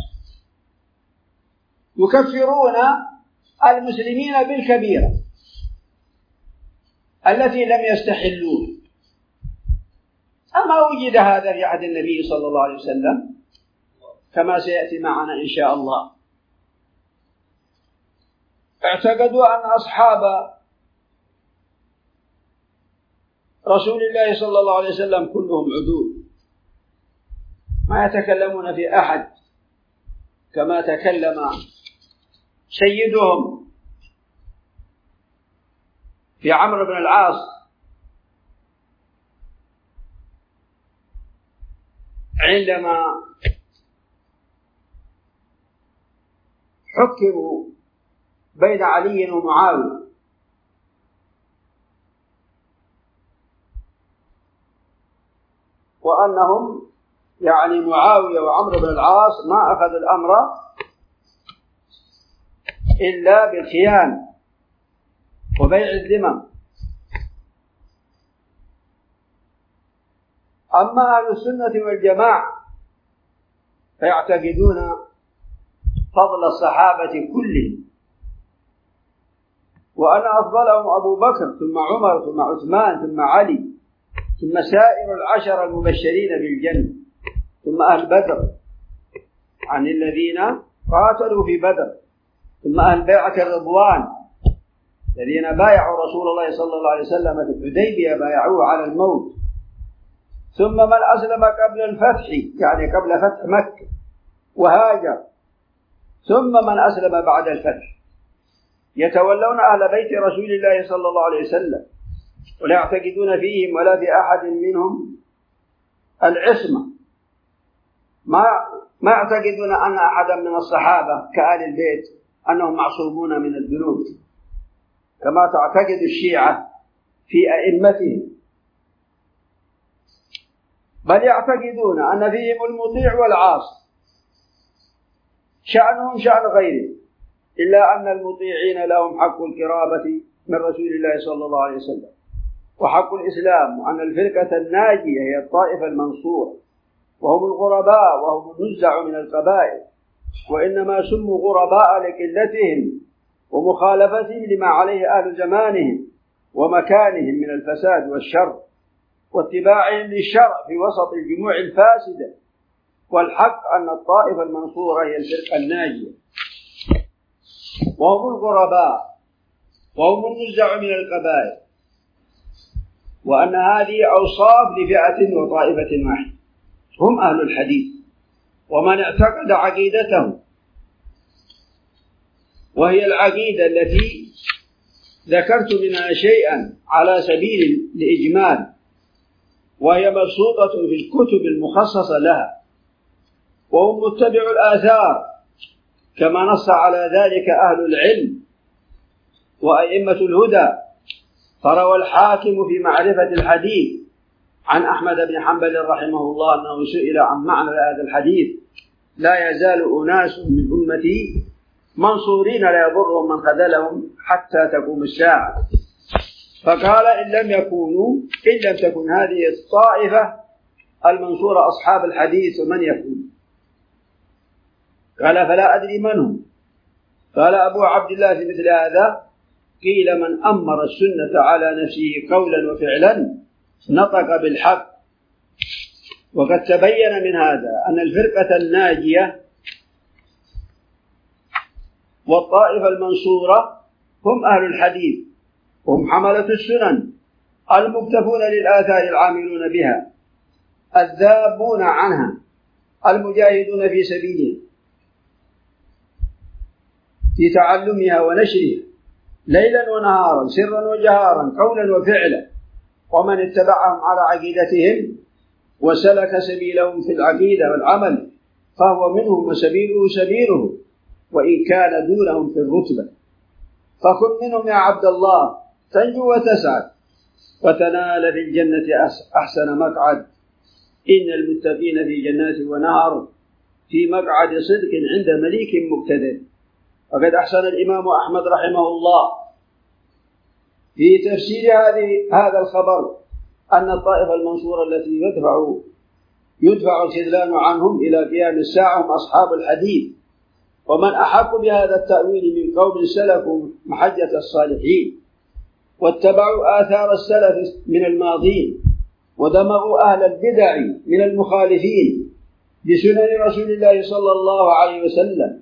يكفرون المسلمين بالكبيرة التي لم يستحلوه. أما وجد هذا في عهد النبي صلى الله عليه وسلم كما سيأتي معنا إن شاء الله. اعتقدوا أن أصحاب رسول الله صلى الله عليه وسلم كلهم عدول، ما يتكلمون في أحد كما تكلم سيدهم في عمرو بن العاص عندما حكموا بين علي ومعاوية، وأنهم يعني معاوية وعمرو بن العاص ما أخذوا الأمر إلا بالخيانة وبيع الذمم. أما أهل السنة والجماعة فيعتقدون فضل الصحابة كلهم، وأن أفضلهم أبو بكر ثم عمر ثم عثمان ثم علي ثم سائر العشر المبشرين بالجنة ثم أهل بدر عن الذين قاتلوا في بدر ثم أهل بيعة الرضوان الذين بايعوا رسول الله صلى الله عليه وسلم في الحديبية بايعوه على الموت، ثم من أسلم قبل الفتح يعني قبل فتح مكة وهاجر، ثم من أسلم بعد الفتح، يتولون أهل بيت رسول الله صلى الله عليه وسلم ولا يعتقدون فيهم ولا في أحد منهم العصمة. ما ما يعتقدون أن أحدا من الصحابة كآل البيت أنهم معصومون من الذنوب كما تعتقد الشيعة في أئمتهم، بل يعتقدون أن فيهم المطيع والعاصي شأنهم شأن غيره، إلا أن المطيعين لهم حق القرابة من رسول الله صلى الله عليه وسلم وحق الإسلام، وأن الفرقة الناجية هي الطائفة المنصورة، وهم الغرباء وهم النزع من القبائل، وإنما سموا غرباء لقلتهم ومخالفتهم لما عليه أهل زمانهم ومكانهم من الفساد والشر واتباعهم للشرع في وسط الجموع الفاسدة. والحق أن الطائفة المنصورة هي الفرقة الناجية، وهم الغرباء وهم النزع من القبائل، وأن هذه أوصاف لفئة وطائفة واحدة هم أهل الحديث ومن اعتقد عقيدتهم، وهي العقيدة التي ذكرت منها شيئا على سبيل الإجمال، وهي مبسوطة في الكتب المخصصة لها، وهم متبع الآثار كما نص على ذلك أهل العلم وأئمة الهدى. فروى الحاكم في معرفة الحديث عن أحمد بن حنبل رحمه الله أنه سئل عن معنى هذا الحديث: لا يزال أناس من أمتي منصورين لا يضرهم من خذلهم حتى تقوم الساعة. فقال: إن لم يكونوا إن لم تكن هذه الطائفة المنصورة أصحاب الحديث ومن يكون؟ قال: فلا أدري من هم. قال أبو عبد الله في مثل هذا: قيل من أمر السنة على نفسه قولا وفعلا نطق بالحق. وقد تبين من هذا أن الفرقة الناجية والطائفة المنصورة هم أهل الحديث، هم حملة السنن المكتفون للآثار العاملون بها الذابون عنها المجاهدون في سبيله في تعلمها ونشرها ليلا ونهارا سرا وجهارا قولا وفعلا. ومن اتبعهم على عقيدتهم وسلك سبيلهم في العقيدة والعمل فهو منهم وسبيله سبيله وإن كان دونهم في الرتبة. فكن منهم يا عبد الله تنجو وتسعد وتنال في الجنة أحسن مقعد. إن المتقين في جنات ونهر في مقعد صدق عند مليك مقتدر. وقد أحسن الإمام أحمد رحمه الله في تفسير هذه هذا الخبر أن الطائفة المنصورة التي يدفع يدفع الخذلان عنهم إلى قيام الساعة هم أصحاب الحديث. ومن أحق بهذا التأويل من قوم سلفوا محجة الصالحين واتبعوا آثار السلف من الماضين ودمغوا أهل البدع من المخالفين بسنن رسول الله صلى الله عليه وسلم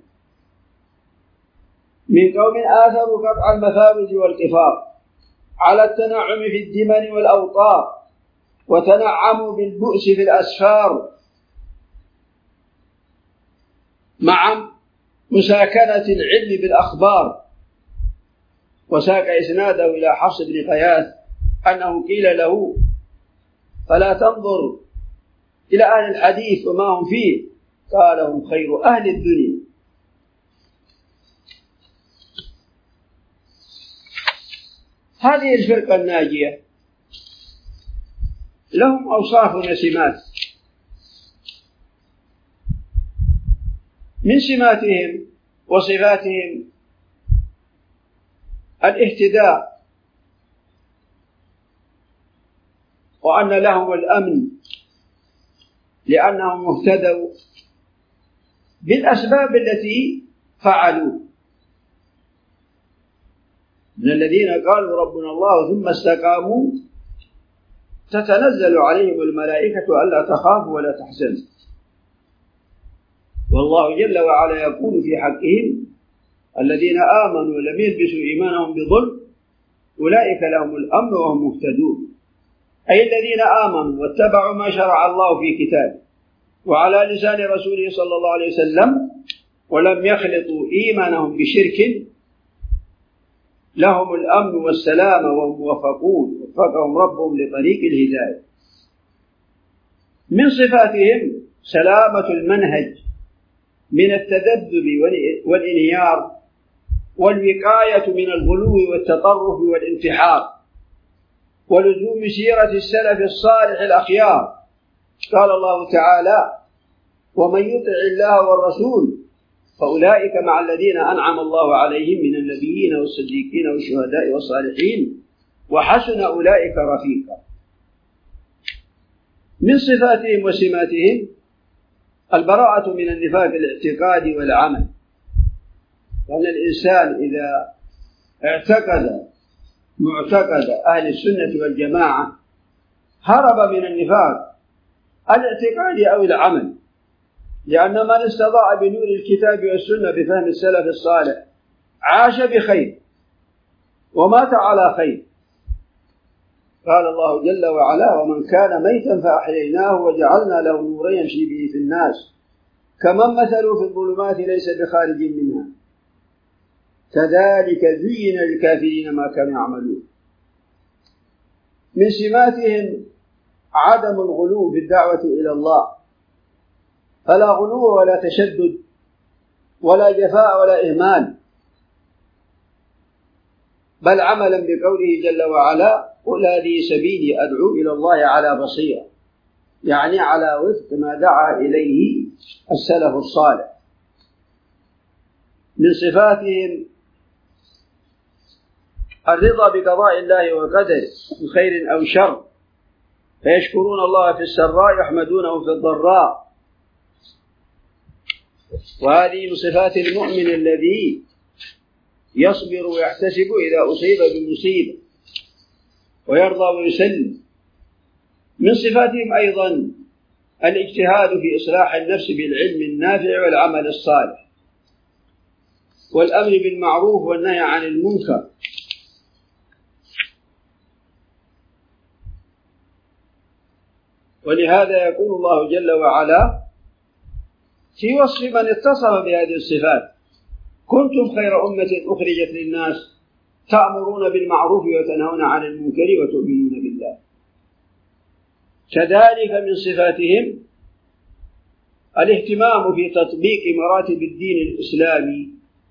من قوم آثروا قطع المفاوز والقفار على التنعم في الدمن والأوطار وتنعموا بالبؤس في الأسفار مع مساكنة العلم بالأخبار. وساق إسناده إلى حفص بن غياث أنه قيل له فلا تنظر إلى أهل الحديث وما هم فيه قال هم خير أهل الدنيا. هذه الفرقة الناجية لهم أوصاف وسمات. من سماتهم وصفاتهم الاهتداء وأن لهم الأمن لأنهم اهتدوا بالأسباب التي فعلوا من الذين قالوا ربنا الله ثم استقاموا تتنزل عليهم الملائكة ألا تخافوا ولا تحزنوا. والله جل وعلا يقول في حقهم الذين آمنوا ولم يلبسوا إيمانهم بظلم أولئك لهم الأمن وهم مهتدون. أي الذين آمنوا واتبعوا ما شرع الله في كتابه وعلى لسان رسوله صلى الله عليه وسلم ولم يخلطوا إيمانهم بشرك لهم الأمن والسلام وهم موفقون وفقهم ربهم لطريق الهداية. من صفاتهم سلامة المنهج من التذبذب والانهيار والوقاية من الغلو والتطرف والانتحار ولزوم سيرة السلف الصالح الأخيار. قال الله تعالى ومن يطع الله والرسول فأولئك مع الذين أنعم الله عليهم من النبيين والصديقين والشهداء والصالحين وحسن أولئك رفيقا. من صفاتهم وسماتهم البراءة من النفاق الاعتقادي والعمل. لأن الإنسان إذا اعتقد معتقد أهل السنة والجماعة هرب من النفاق الاعتقادي أو العمل، لأن من استضاء بنور الكتاب والسنة بفهم السلف الصالح عاش بخير ومات على خير. قال الله جل وعلا ومن كان ميتا فأحييناه وجعلنا له نورا يمشي به في الناس كمن مثلوا في الظلمات ليس بخارج منها كذلك زين للكافرين ما كانوا يعملون. من سماتهم عدم الغلو في الدعوة إلى الله، فلا غلو ولا تشدد ولا جفاء ولا إهمال، بل عملا بقوله جل وعلا قل هذه سبيلي أدعو إلى الله على بصيرة، يعني على وفق ما دعا إليه السلف الصالح. من صفاتهم الرضا بقضاء الله وقدره من خير أو شر، فيشكرون الله في السراء يحمدونه في الضراء. وهذه من صفات المؤمن الذي يصبر ويحتسب إذا أصيب بمصيبة ويرضى ويسلم. من صفاتهم أيضا الاجتهاد في إصلاح النفس بالعلم النافع والعمل الصالح والأمر بالمعروف والنهي عن المنكر. ولهذا يقول الله جل وعلا في وصف من اتصف بهذه الصفات: كنتم خير أمة أخرجت للناس تأمرون بالمعروف وتنهون عن المنكر وتؤمنون بالله. كذلك من صفاتهم الاهتمام في تطبيق مراتب الدين الإسلامي.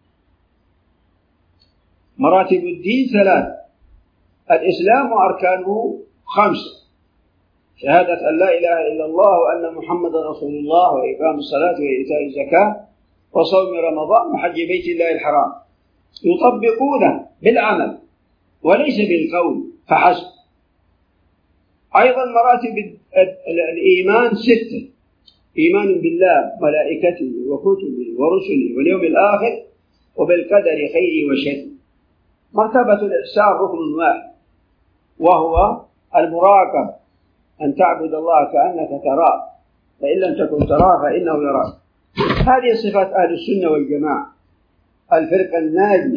مراتب الدين ثلاث: الإسلام وأركانه خمسة: شهادة أن لا إله إلا الله وأن محمد رسول الله، وإقام الصلاة وإيتاء الزكاة وصوم رمضان وحج بيت الله الحرام، يطبقونه بالعمل وليس بالقول فحسب. أيضا مراتب الإيمان ستة: إيمان بالله وملائكته وكتبه ورسله واليوم الآخر وبالقدر خيره وشره. مرتبة الإحسان ركن واحد وهو المراقبة، أن تعبد الله كأنك تراه فإن لم تكن تراه فإنه يراك. هذه صفات أهل السنة والجماعة، الفرقة الناجية.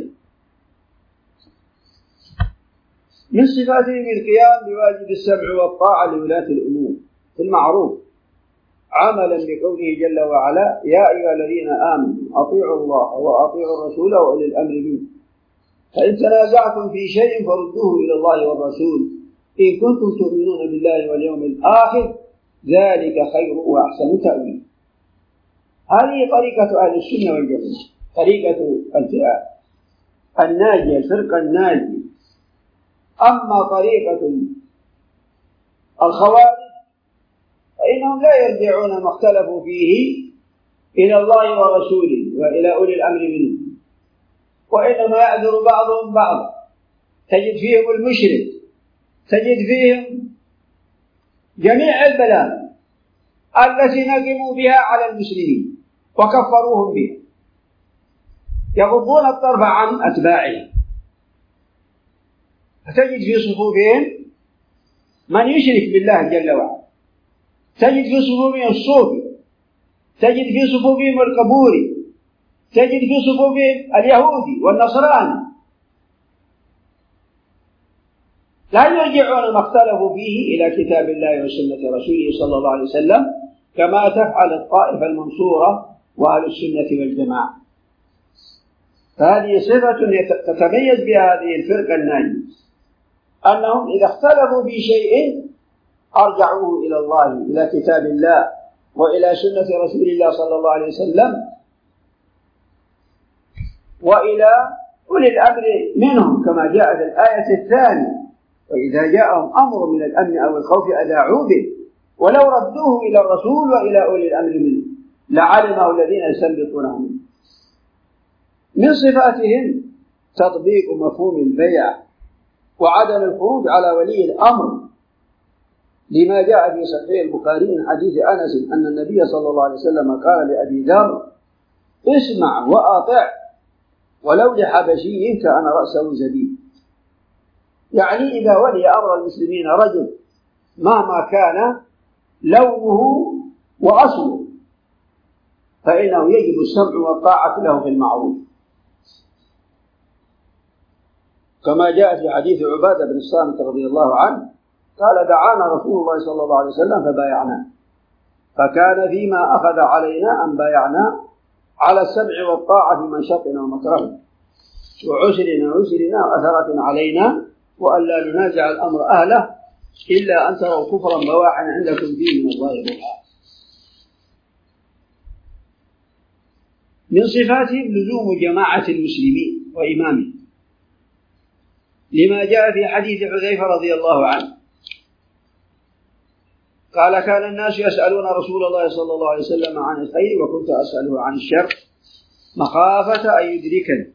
من صفاتهم القيام بواجب السمع والطاعة لولاة الأمور في المعروف، عملا بقوله جل وعلا: يا أيها الذين آمنوا أطيعوا الله وأطيعوا الرسول وأولي الأمر منكم، فإن تنازعتم في شيء فردوه إلى الله والرسول إن كنتم تؤمنون بالله واليوم الآخر، ذلك خير وأحسن تأويلا. هذه طريقة أهل السنة والجماعة، طريقة الفئة الناجية، الفرقة الناجية. أما طريقة الخوارج فإنهم لا يرجعون ما اختلفوا فيه إلى الله ورسوله وإلى أولي الأمر منه، وإنما يعذر بعضهم بعضا. تجد فيهم المشرك، تجد فيهم جميع البلاء التي نقموا بها على المسلمين وكفروهم بها، يغضون الطرف عن أتباعهم. فتجد في صفوفهم من يشرك بالله جل وعلا، تجد في صفوفهم الصوفي، تجد في صفوفهم القبوري، تجد في صفوفهم اليهودي والنصراني. لا يرجعون ما اختلفوا فيه إلى كتاب الله وسنة رسوله صلى الله عليه وسلم كما تفعل الطائفة المنصورة وأهل السنة والجماعة. فهذه صفة تتميز بها هذه الفرقة الناجية، أنهم إذا اختلفوا في شيء أرجعوه إلى الله، إلى كتاب الله وإلى سنة رسول الله صلى الله عليه وسلم وإلى أولي الأمر منهم، كما جاء في الآية الثانية: وإذا جاءهم أمر من الأمن أو الخوف أذاعوا به ولو ردوه إلى الرسول وإلى أولي الأمر منه لعلمه الذين يستنبطونه منه. من صفاتهم تطبيق مفهوم البيع وعدم الخروج على ولي الأمر، لما جاء في صحيح البخاري من حديث أنس أن النبي صلى الله عليه وسلم قال لأبي ذر: اسمع وأطع ولو لحبشي كان رأسه زبيب. يعني إذا ولي أمر المسلمين رجل مهما كان لونه وأصله فإنه يجب السمع والطاعة له في المعروف، كما جاء في حديث عبادة بن الصامت رضي الله عنه قال: دعانا رسول الله صلى الله عليه وسلم فبايعنا، فكان فيما أخذ علينا أن بايعنا على السمع والطاعة في منشطنا ومكرهنا وعسرنا وعسرنا وأثرة علينا، وأن لا ننازع الأمر أهله إلا أن تروا كفرا بواحا عندكم دين من الله برهان. من صفاتهم لزوم جماعة المسلمين وإمامهم، لما جاء في حديث حذيفة رضي الله عنه قال: كان الناس يسألون رسول الله صلى الله عليه وسلم عن الخير وكنت أسأله عن الشر مخافة أن يدركني،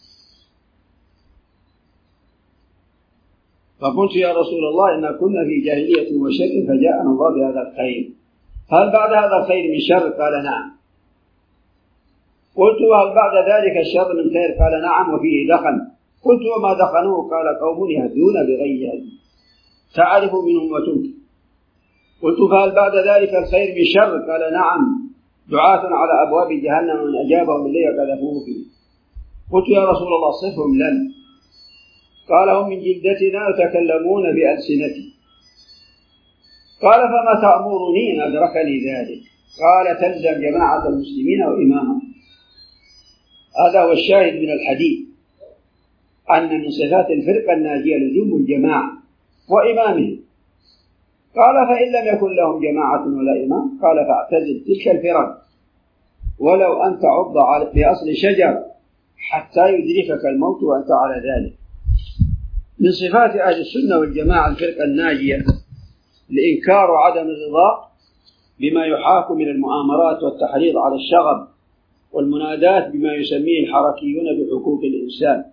فقلت: يا رسول الله إن كنا في جاهلية وشر فجاءنا الله بهذا الخير، هل بعد هذا الخير من شر؟ قال: نعم. قلت وهل بعد ذلك الشر من خير؟ قال نعم وفيه دخن. قلت وما دخنوه؟ قال قوم يهدون بغير هدي تعرف منهم وتنكر. قلت فهل بعد ذلك الخير من شر؟ قال نعم دعاة على أبواب جهنم من أجابهم إليه قذفوه فيه. قلت يا رسول الله صفهم لنا. قال هم من جلدتنا يتكلمون بألسنتي. قال فما تأمرني إن أدركني ذلك؟ قال تلزم جماعة المسلمين وإمامهم. هذا هو الشاهد من الحديث، أن من صفات الفرقة الناجية لزوم الجماعة وإمامهم. قال فإن لم يكن لهم جماعة ولا إمام؟ قال فاعتزل تلك الفرق ولو أن تعض بأصل شجر حتى يدركك الموت وأنت على ذلك. من صفات أهل السنة والجماعة الفرقة الناجية الإنكار وعدم الرضا بما يحاك من المؤامرات والتحريض على الشغب والمنادات بما يسميه الحركيون بحقوق الإنسان.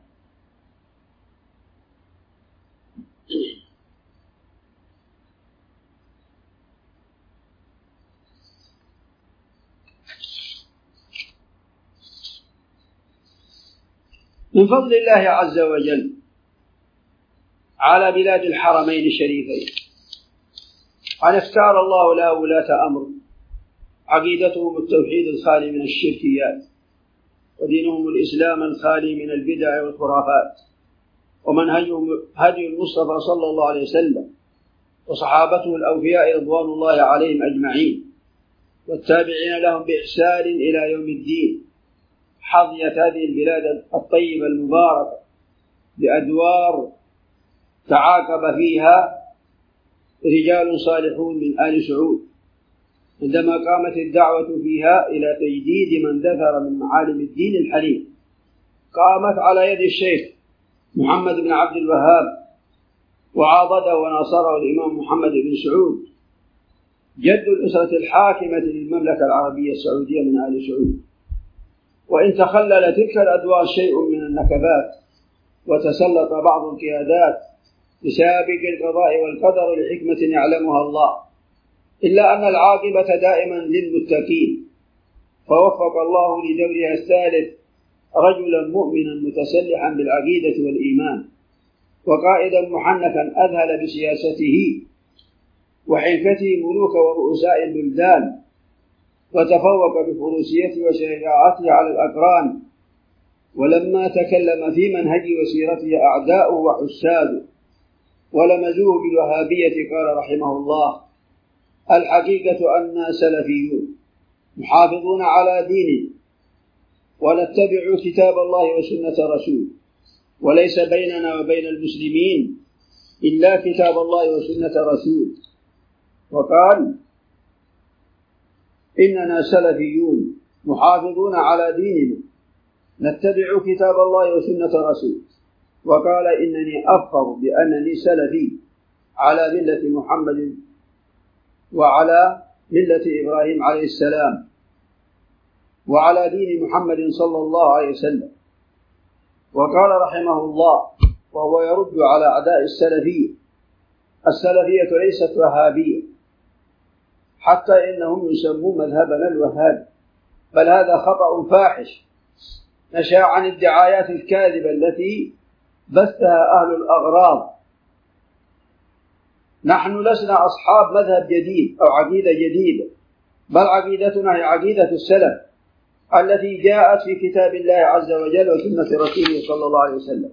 من فضل الله عز وجل على بلاد الحرمين الشريفين أن اختار الله له ولاة أمر عقيدتهم التوحيد الخالي من الشركيات، ودينهم الإسلام الخالي من البدع والخرافات، ومنهجهم هدي المصطفى صلى الله عليه وسلم وصحابته الأوفياء رضوان الله عليهم أجمعين، والتابعين لهم بإحسان إلى يوم الدين. حظيت هذه البلاد الطيبة المباركة بأدوار تعاقب فيها رجال صالحون من آل سعود، عندما قامت الدعوة فيها إلى تجديد من دثر من معالم الدين الحنيف. قامت على يد الشيخ محمد بن عبد الوهاب، وعاضده وناصره الإمام محمد بن سعود جد الأسرة الحاكمة للمملكة العربية السعودية من آل سعود. وإن تخلل تلك الأدوار شيء من النكبات وتسلط بعض القيادات بسابق القضاء والقدر لحكمة يعلمها الله، إلا أن العاقبة دائما للمتقين، فوفق الله لدورها الثالث رجلا مؤمنا متسلحا بالعقيدة والإيمان، وقائدا محنكا أذهل بسياسته وحنكته ملوك ورؤساء البلدان، وتفوق بفروسيته وشجاعته على الأقران. ولما تكلم في منهج وسيرته أعداؤه وحساده ولمزوه بالوهابية قال رحمه الله: الحقيقة أننا سلفيون محافظون على ديننا ونتبع كتاب الله وسنة رسوله، وليس بيننا وبين المسلمين إلا كتاب الله وسنة رسوله. وقال: إننا سلفيون محافظون على ديننا نتبع كتاب الله وسنة رسوله. وقال: إنني أفخر بأنني سلفي على ملة محمد وعلى ملة إبراهيم عليه السلام وعلى دين محمد صلى الله عليه وسلم. وقال رحمه الله وهو يرد على أعداء السلفية: السلفية ليست وهابية، حتى إنهم يسمون مذهبنا الوهابي، بل هذا خطأ فاحش نشأ عن الدعايات الكاذبة التي بثها أهل الأغراض. نحن لسنا أصحاب مذهب جديد أو عقيدة جديدة، بل عقيدتنا هي عقيدة السلف التي جاءت في كتاب الله عز وجل وسنة رسوله صلى الله عليه وسلم،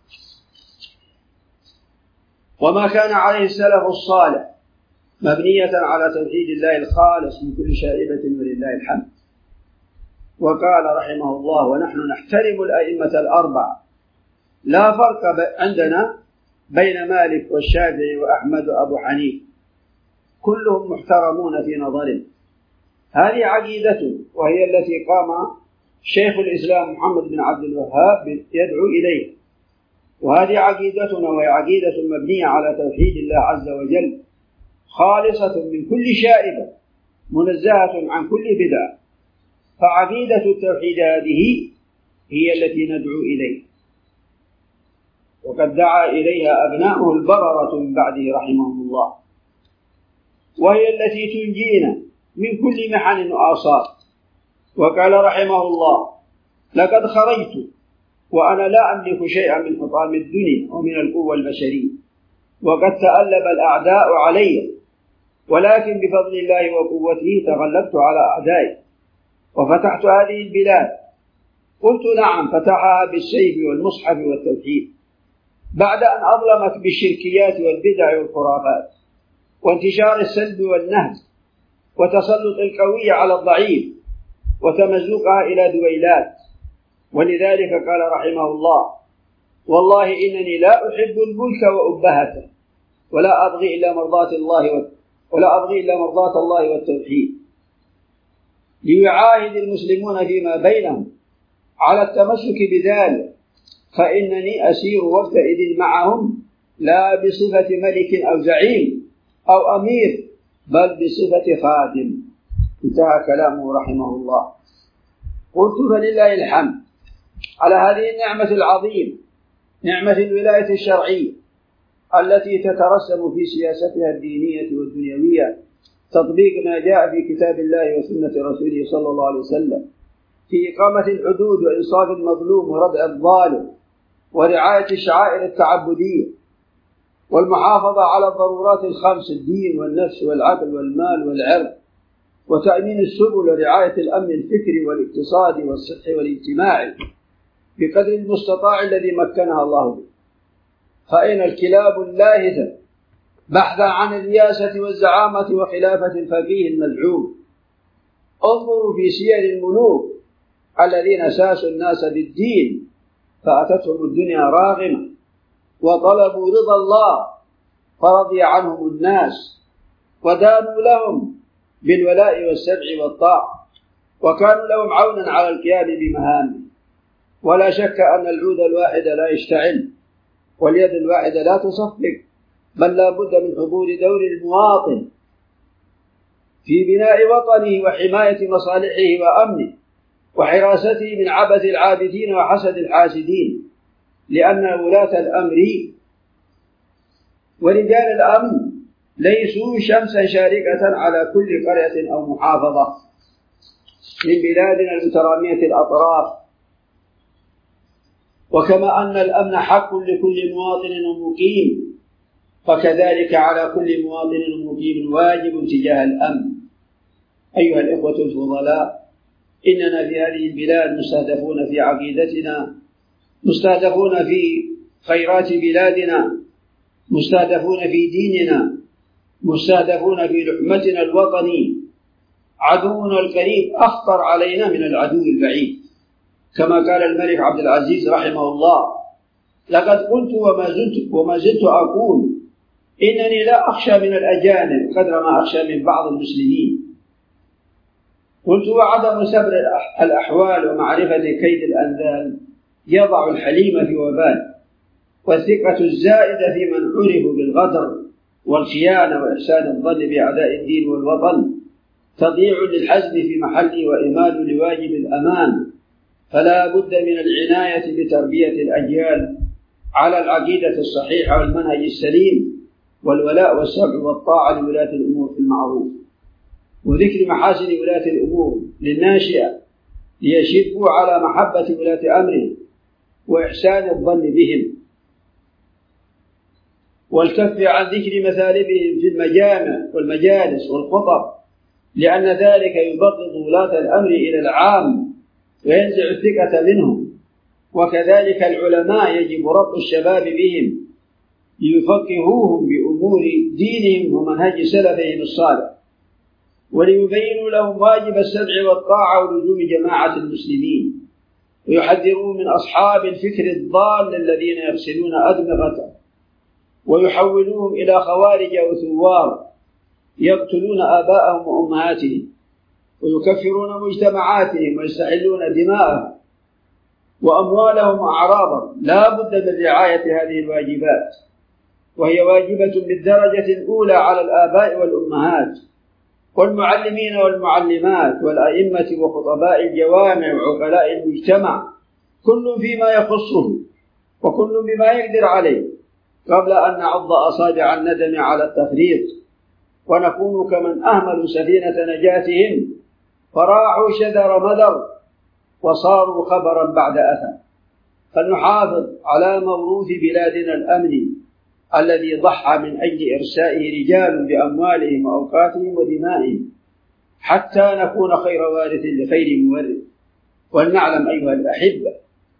وما كان عليه السلف الصالح مبنية على توحيد الله الخالص من كل شائبة ولله الحمد. وقال رحمه الله: ونحن نحترم الأئمة الأربعة، لا فرق عندنا بين مالك والشافعي وأحمد وأبو حنيفة، كلهم محترمون في نظرنا. هذه عقيدتنا، وهي التي قام شيخ الإسلام محمد بن عبد الوهاب يدعو إليه. وهذه عقيدتنا، وهي عقيدة مبنية على توحيد الله عز وجل، خالصة من كل شائبة، منزهة عن كل بدعة. فعقيدة التوحيد هذه هي التي ندعو إليه، وقد دعا إليها أبناؤه البررة من بعده رحمهم الله، وهي التي تنجينا من كل محن وآصار. وقال رحمه الله: لقد خرجت وأنا لا أملك شيئا من حطام الدنيا ومن القوة البشرية، وقد تألب الأعداء علي، ولكن بفضل الله وقوته تغلبت على أعدائي وفتحت هذه البلاد. قلت نعم، فتحها بالسيف والمصحف والتوحيد، بعد أن أظلمت بالشركيات والبدع والخرافات وانتشار السلب والنهب وتسلط القوي على الضعيف وتمزقها إلى دويلات. ولذلك قال رحمه الله: والله إنني لا أحب الملك وأبهته، ولا أبغي إلا مرضاة الله ولا أبغي إلا مرضاة الله والتوحيد. ليعاهد المسلمون فيما بينهم على التمسك بذلك، فإنني أسير وقتئذ معهم لا بصفة ملك أو زعيم أو أمير، بل بصفة خادم. انتهى كلامه رحمه الله. قلت: فلله الحمد على هذه النعمة العظيمة، نعمة الولاية الشرعية التي تترسم في سياستها الدينية والدنيوية تطبيق ما جاء في كتاب الله وسنة رسوله صلى الله عليه وسلم في إقامة الحدود وإنصاف المظلوم وردع الظالم ورعاية الشعائر التعبدية والمحافظة على الضرورات الخمس: الدين والنفس والعقل والمال والعرض، وتأمين السبل ورعاية الأمن الفكري والاقتصادي والصحي والاجتماعي بقدر المستطاع الذي مكنها الله به. فإن الكلاب اللاهثة بحثا عن الرياسة والزعامة وخلافة الفقيه المزعوم. انظروا في سير الملوك الذين ساسوا الناس بالدين فأتتهم الدنيا راغمة وطلبوا رضا الله فرضي عنهم الناس ودانوا لهم بالولاء والسمع والطاعة وكانوا لهم عونا على القيام بمهامهم. ولا شك أن العود الواحد لا يشتعل واليد الواحدة لا تصفق، بل لا بد من حضور دور المواطن في بناء وطنه وحماية مصالحه وأمنه وحراسته من عبث العابثين وحسد الحاسدين، لأن ولاة الأمر ورجال الأمن ليسوا شمسا شاركة على كل قرية أو محافظة من بلادنا المترامية الأطراف. وكما أن الأمن حق لكل مواطن ومقيم، فكذلك على كل مواطن ومقيم واجب تجاه الأمن. أيها الإخوة الفضلاء، إننا في هذه البلاد مستهدفون في عقيدتنا، مستهدفون في خيرات بلادنا، مستهدفون في ديننا، مستهدفون في لحمتنا الوطني. عدونا القريب أخطر علينا من العدو البعيد، كما قال الملك عبد العزيز رحمه الله: لقد قلت وما زلت, وما زلت أقول إنني لا أخشى من الأجانب قدر ما أخشى من بعض المسلمين. قلت: وعدم سبر الأحوال ومعرفة كيد الأنذال يضع الحليم في وبال، والثقة الزائدة في من عرفوا بالغدر والخيانة وإحسان الظن بأعداء الدين والوطن تضيع للحزم في محله وإمال لواجب الأمان. فلا بد من العناية بتربية الأجيال على العقيدة الصحيحة والمنهج السليم والولاء والسمع والطاعة لولاة الأمور في المعروف، وذكر محاسن ولاة الأمور للناشئة ليشبوا على محبة ولاة أمرهم وإحسان الظن بهم، والكف عن ذكر مثالبهم في المجامع والمجالس والخطب، لأن ذلك يبغض ولاة الأمر إلى العام وينزع الثقة منهم. وكذلك العلماء يجب ربط الشباب بهم ليفقهوهم بأمور دينهم ومنهج سلفهم الصالح، وليبينوا لهم واجب السمع والطاعة ولزوم جماعة المسلمين، ويحذروا من أصحاب الفكر الضال الذين يغسلون أدمغته ويحولوهم إلى خوارج وثوار يقتلون آباءهم وأمهاتهم ويكفرون مجتمعاتهم ويستحلون دماءهم وأموالهم وأعراضهم. لا بد من رعاية هذه الواجبات، وهي واجبة بالدرجة الأولى على الآباء والأمهات والمعلمين والمعلمات والأئمة وخطباء الجوامع وعقلاء المجتمع، كل فيما يخصه وكل بما يقدر عليه، قبل أن نعض أصابع الندم على التفريط ونكون كمن أهملوا سفينة نجاتهم فراحوا شذر مدر وصاروا خبرا بعد أثر. فلنحافظ على موروث بلادنا الأمن الذي ضحى من أجل إرسائه رجال بأموالهم وأوقاتهم ودمائهم حتى نكون خير وارث لخير مورث. ولنعلم أيها الأحبة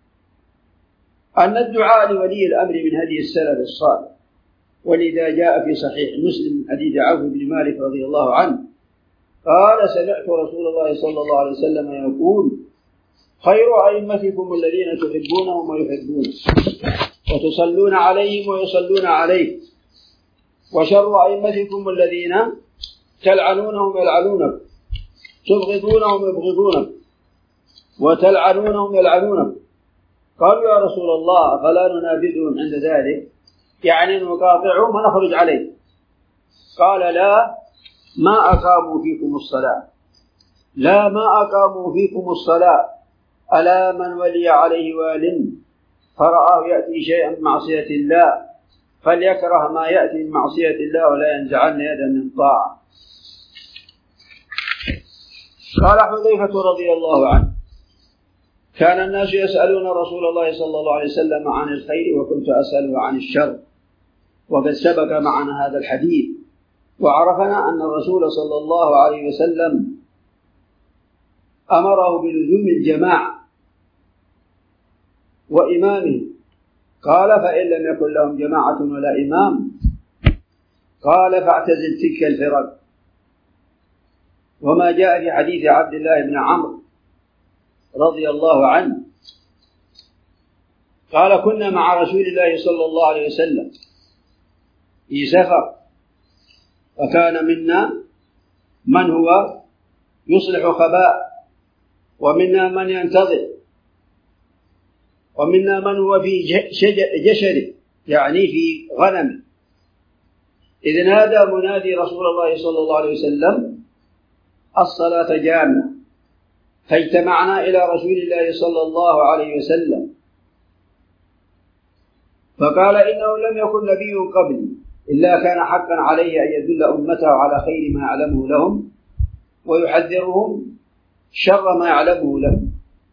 أن الدعاء لولي الأمر من هدي السلف الصالح، ولذا جاء في صحيح مسلم من حديث عوف بن مالك رضي الله عنه قال: سمعت رسول الله صلى الله عليه وسلم يقول: خير أئمتكم الذين تحبونهم ويحبون وتصلون عليهم ويصلون عليكم، وشر أئمتكم الذين تلعنونهم يلعنونكم، تبغضونهم يبغضونكم، وتلعنونهم يلعنونكم. قالوا: يا رسول الله فلا ننابذهم عند ذلك، يعني نقاطعهم ونخرج عليه؟ قال: لا، ما أقاموا فيكم الصلاة، لا ما أقاموا فيكم الصلاة. ألا من ولي عليه وال فرآه يأتي شيئا من معصية الله فليكره ما يأتي من معصية الله ولا ينزعن يدا من طاعة. قال حذيفة رضي الله عنه: كان الناس يسألون رسول الله صلى الله عليه وسلم عن الخير وكنت أسأله عن الشر. وقد سبق معنا هذا الحديث وعرفنا أن الرسول صلى الله عليه وسلم أمره بلزوم الجماعة وإمامه. قال: فإن لم يكن لهم جماعة ولا إمام قال: فاعتزل تلك الفرق. وما جاء في حديث عبد الله بن عمرو رضي الله عنه قال: كنا مع رسول الله صلى الله عليه وسلم في سفر، فكان منا من هو يصلح خباء، ومنا من ينتظر، ومنا من هو في جشره يعني في غنمه، إذ نادى منادي رسول الله صلى الله عليه وسلم: الصلاة جامعة. فاجتمعنا إلى رسول الله صلى الله عليه وسلم فقال: إنه لم يكن نبي قبلي إلا كان حقا عليه أن يدل أمته على خير ما يعلمه لهم ويحذرهم شر ما يعلمه لهم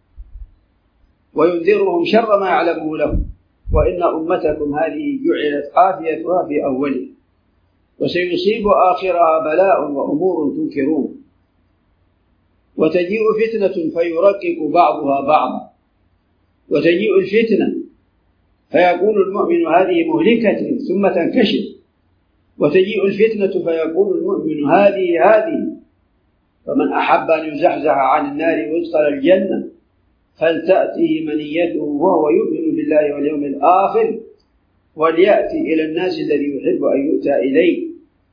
وينذرهم شر ما يعلمه لهم، وإن أمتكم هذه جعلت عافيتها في أوله وسيصيب آخرها بلاء وأمور تنكرون، وتجيء فتنة فيرقق بعضها بعضا، وتجيء الفتنة فيقول المؤمن هذه مهلكة ثم تنكشف، وتجيء الفتنة فيقول المؤمن هذه هذه. فمن أحب أن يزحزح عن النار ويدخل الجنة فلتأته منيته وهو يؤمن بالله واليوم الآخر وليأتي إلى الناس الذي يحب أن يؤتى إليه.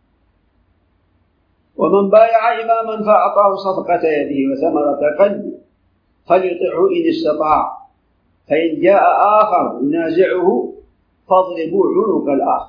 ومن بايع إماما فأعطاه صفقة يده وثمرة قلبه فليطعه إن استطاع، فإن جاء آخر ينازعه فاضربوا عنق الآخر.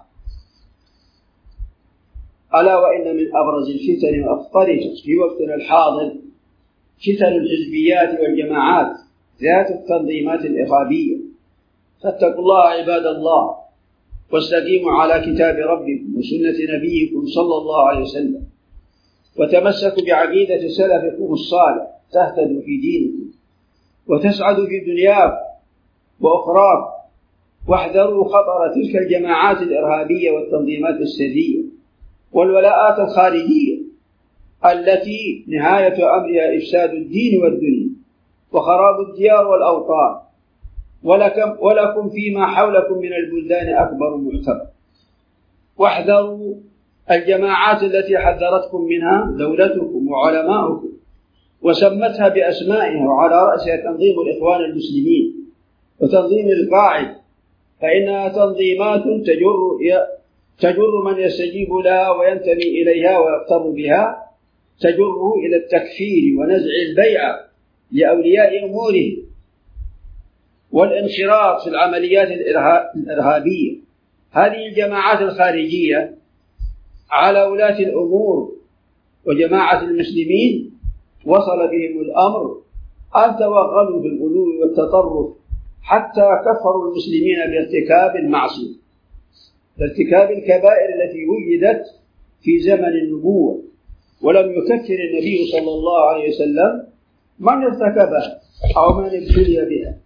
ألا وإن من أبرز الفتن وأخطرها في وقتنا الحاضر فتن الحزبيات والجماعات ذات التنظيمات الإرهابية. فاتقوا الله عباد الله واستقيموا على كتاب ربكم وسنة نبيكم صلى الله عليه وسلم، وتمسكوا بعقيدة سلفكم الصالح تهتدوا في دينكم وتسعدوا في دنياكم وأخراكم. واحذروا خطر تلك الجماعات الإرهابية والتنظيمات السرية والولاءات الخارجية التي نهاية أمرها إفساد الدين والدنيا وخراب الديار والأوطان، ولكم, ولكم فيما حولكم من البلدان أكبر معتبر. واحذروا الجماعات التي حذرتكم منها دولتكم وعلماؤكم وسمتها بأسمائها، وعلى رأسها تنظيم الإخوان المسلمين وتنظيم القاعدة، فإنها تنظيمات تجر تجر من يستجيب لها وينتمي إليها ويقتر بها، تجره إلى التكفير ونزع البيعة لأولياء أموره والانخراط في العمليات الإرهابية. هذه الجماعات الخارجية على ولاة الأمور وجماعة المسلمين وصل بهم الأمر أن توغلوا بالغلو والتطرف حتى كفروا المسلمين بارتكاب المعصية، بارتكاب الكبائر التي وجدت في زمن النبوة. ولم يكفر النبي صلى الله عليه وسلم من ارتكبها أو من ابتلي بها.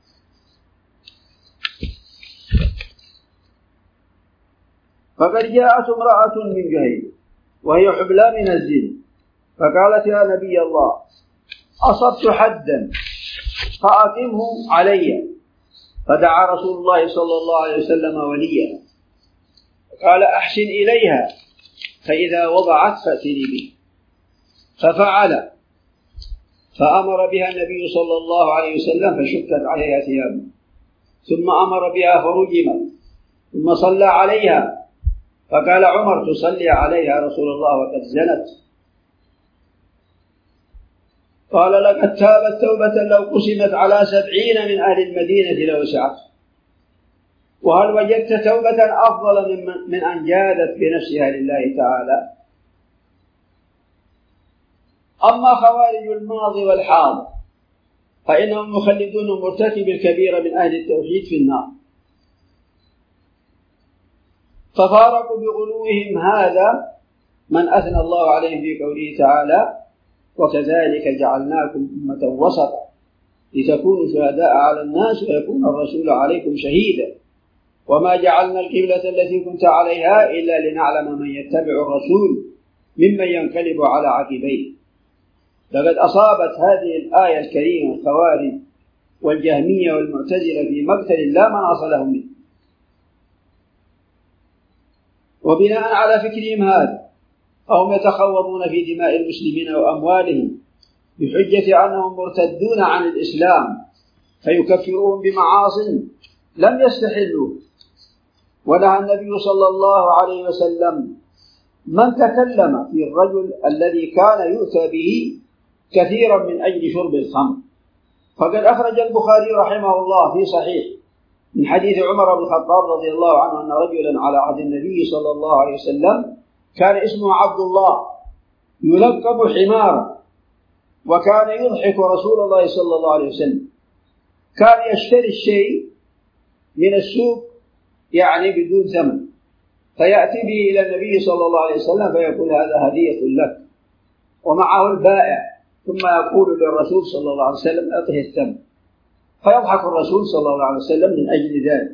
فقد جاءت امرأة من جهيل وهي حبلى من الزنا فقالت يا نبي الله أصبت حدا فأقمه علي. فدعا رسول الله صلى الله عليه وسلم وليها قال أحسن إليها فإذا وضعت فأتني به. ففعل فأمر بها النبي صلى الله عليه وسلم فشكت عليها ثيابه ثم أمر بها فرجمت ثم صلى عليها فقال عمر تصلي عليها رسول الله وقد زنت؟ قال لقد تابت توبة لو قسمت على سبعين من أهل المدينة لوسعت. وهل وجدت توبة أفضل من أن جادت بنفسها لله تعالى؟ أما خوارج الماضي والحاضر فإنهم يخلدون مرتكب الكبيرة من أهل التوحيد في النار. ففارقوا بغلوهم هذا من أثنى الله عليهم في قوله تعالى وكذلك جعلناكم أمة وسطا لتكونوا شهداء على الناس ويكون الرسول عليكم شهيدا وما جعلنا القبلة التي كنت عليها إلا لنعلم من يتبع الرسول ممن ينقلب على عقبيه. لقد أصابت هذه الآية الكريمة الخوارج والجهمية والمعتزلة في مقتل لا مناص لهم منه. وبناء على فكرهم هذا فهم يتخوضون في دماء المسلمين وأموالهم بحجة أنهم مرتدون عن الإسلام فيكفرون بمعاصٍ لم يستحلوا. ونهى النبي صلى الله عليه وسلم من تكلم في الرجل الذي كان يؤتى به كثيرا من أجل شرب الخمر. فقد أخرج البخاري رحمه الله في صحيح من حديث عمر بن الخطاب رضي الله عنه أن رجلا على عهد النبي صلى الله عليه وسلم كان اسمه عبد الله يلقب حمارا وكان يضحك رسول الله صلى الله عليه وسلم. كان يشتري الشيء من السوق يعني بدون ثمن فيأتي به إلى النبي صلى الله عليه وسلم فيقول هذا هدية لك ومعه البائع ثم يقول للرسول صلى الله عليه وسلم أعطه الثمن فيضحك الرسول صلى الله عليه وسلم من أجل ذلك.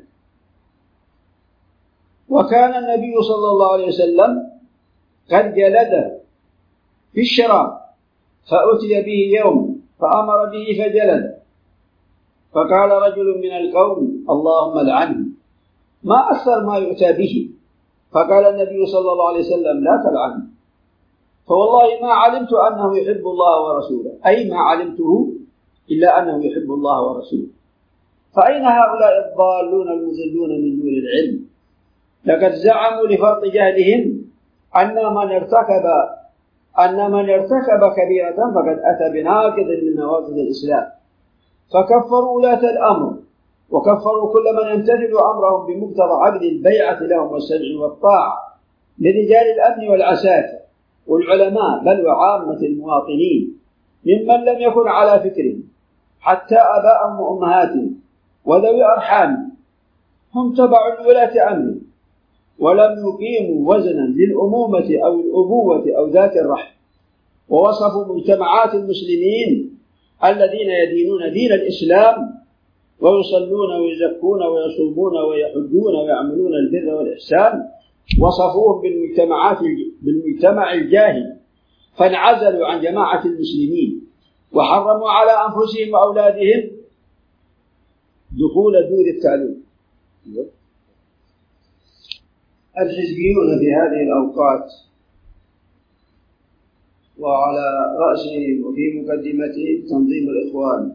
وكان النبي صلى الله عليه وسلم قد جلده في الشراب فأتي به يوم فأمر به فجلده فقال رجل من القوم اللهم لعنه ما أكثر ما يؤتى به. فقال النبي صلى الله عليه وسلم لا تلعنه فوالله ما علمت أنه يحب الله ورسوله أي ما علمته إلا أنه يحب الله ورسوله. فأين هؤلاء الضالون المضلون من دون العلم؟ لقد زعموا لفرط جهلهم أن من ارتكب أن من ارتكب كبيرة فقد أتى بناقض من نواقض الإسلام فكفروا ولاة الأمر وكفروا كل من يمتثل أمرهم بمقتضى عقد البيعة لهم والسمع والطاعة لرجال الأمن والعساكر والعلماء بل وعامة المواطنين ممن لم يكن على فكرهم حتى آباءهم وأمهاتهم وذوي أرحام هم تبع لولاة أمر ولم يقيموا وزنا للأمومة أو الأبوة أو ذات الرحم. ووصفوا مجتمعات المسلمين الذين يدينون دين الإسلام ويصلون ويزكون ويصومون ويحجون ويعملون البر والإحسان وصفوهم بالمجتمعات بالمجتمع الجاهل فانعزلوا عن جماعة المسلمين وحرموا على أنفسهم وأولادهم دخول دور التعليم. الحزبيون في هذه الأوقات وعلى رأسهم وفي مقدمته تنظيم الإخوان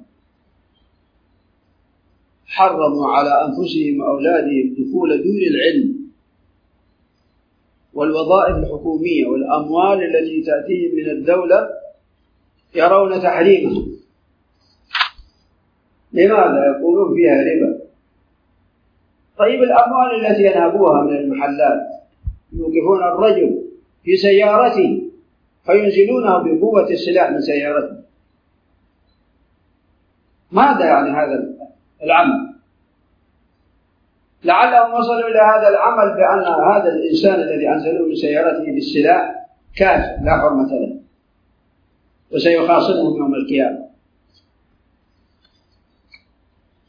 حرموا على أنفسهم وأولادهم دخول دور العلم والوظائف الحكومية والأموال التي تأتيهم من الدولة يرون تحريمها. لماذا؟ يقولون فيها ربا. طيب الأموال التي ينهبوها من المحلات يوقفون الرجل في سيارته فينزلونه بقوة السلاح من سيارته. ماذا يعني هذا العمل؟ لعلهم وصلوا إلى هذا العمل بأن هذا الإنسان الذي أنزلوه من سيارته بالسلاح كافر لا حرمة له وسيخاصمهم يوم القيامة.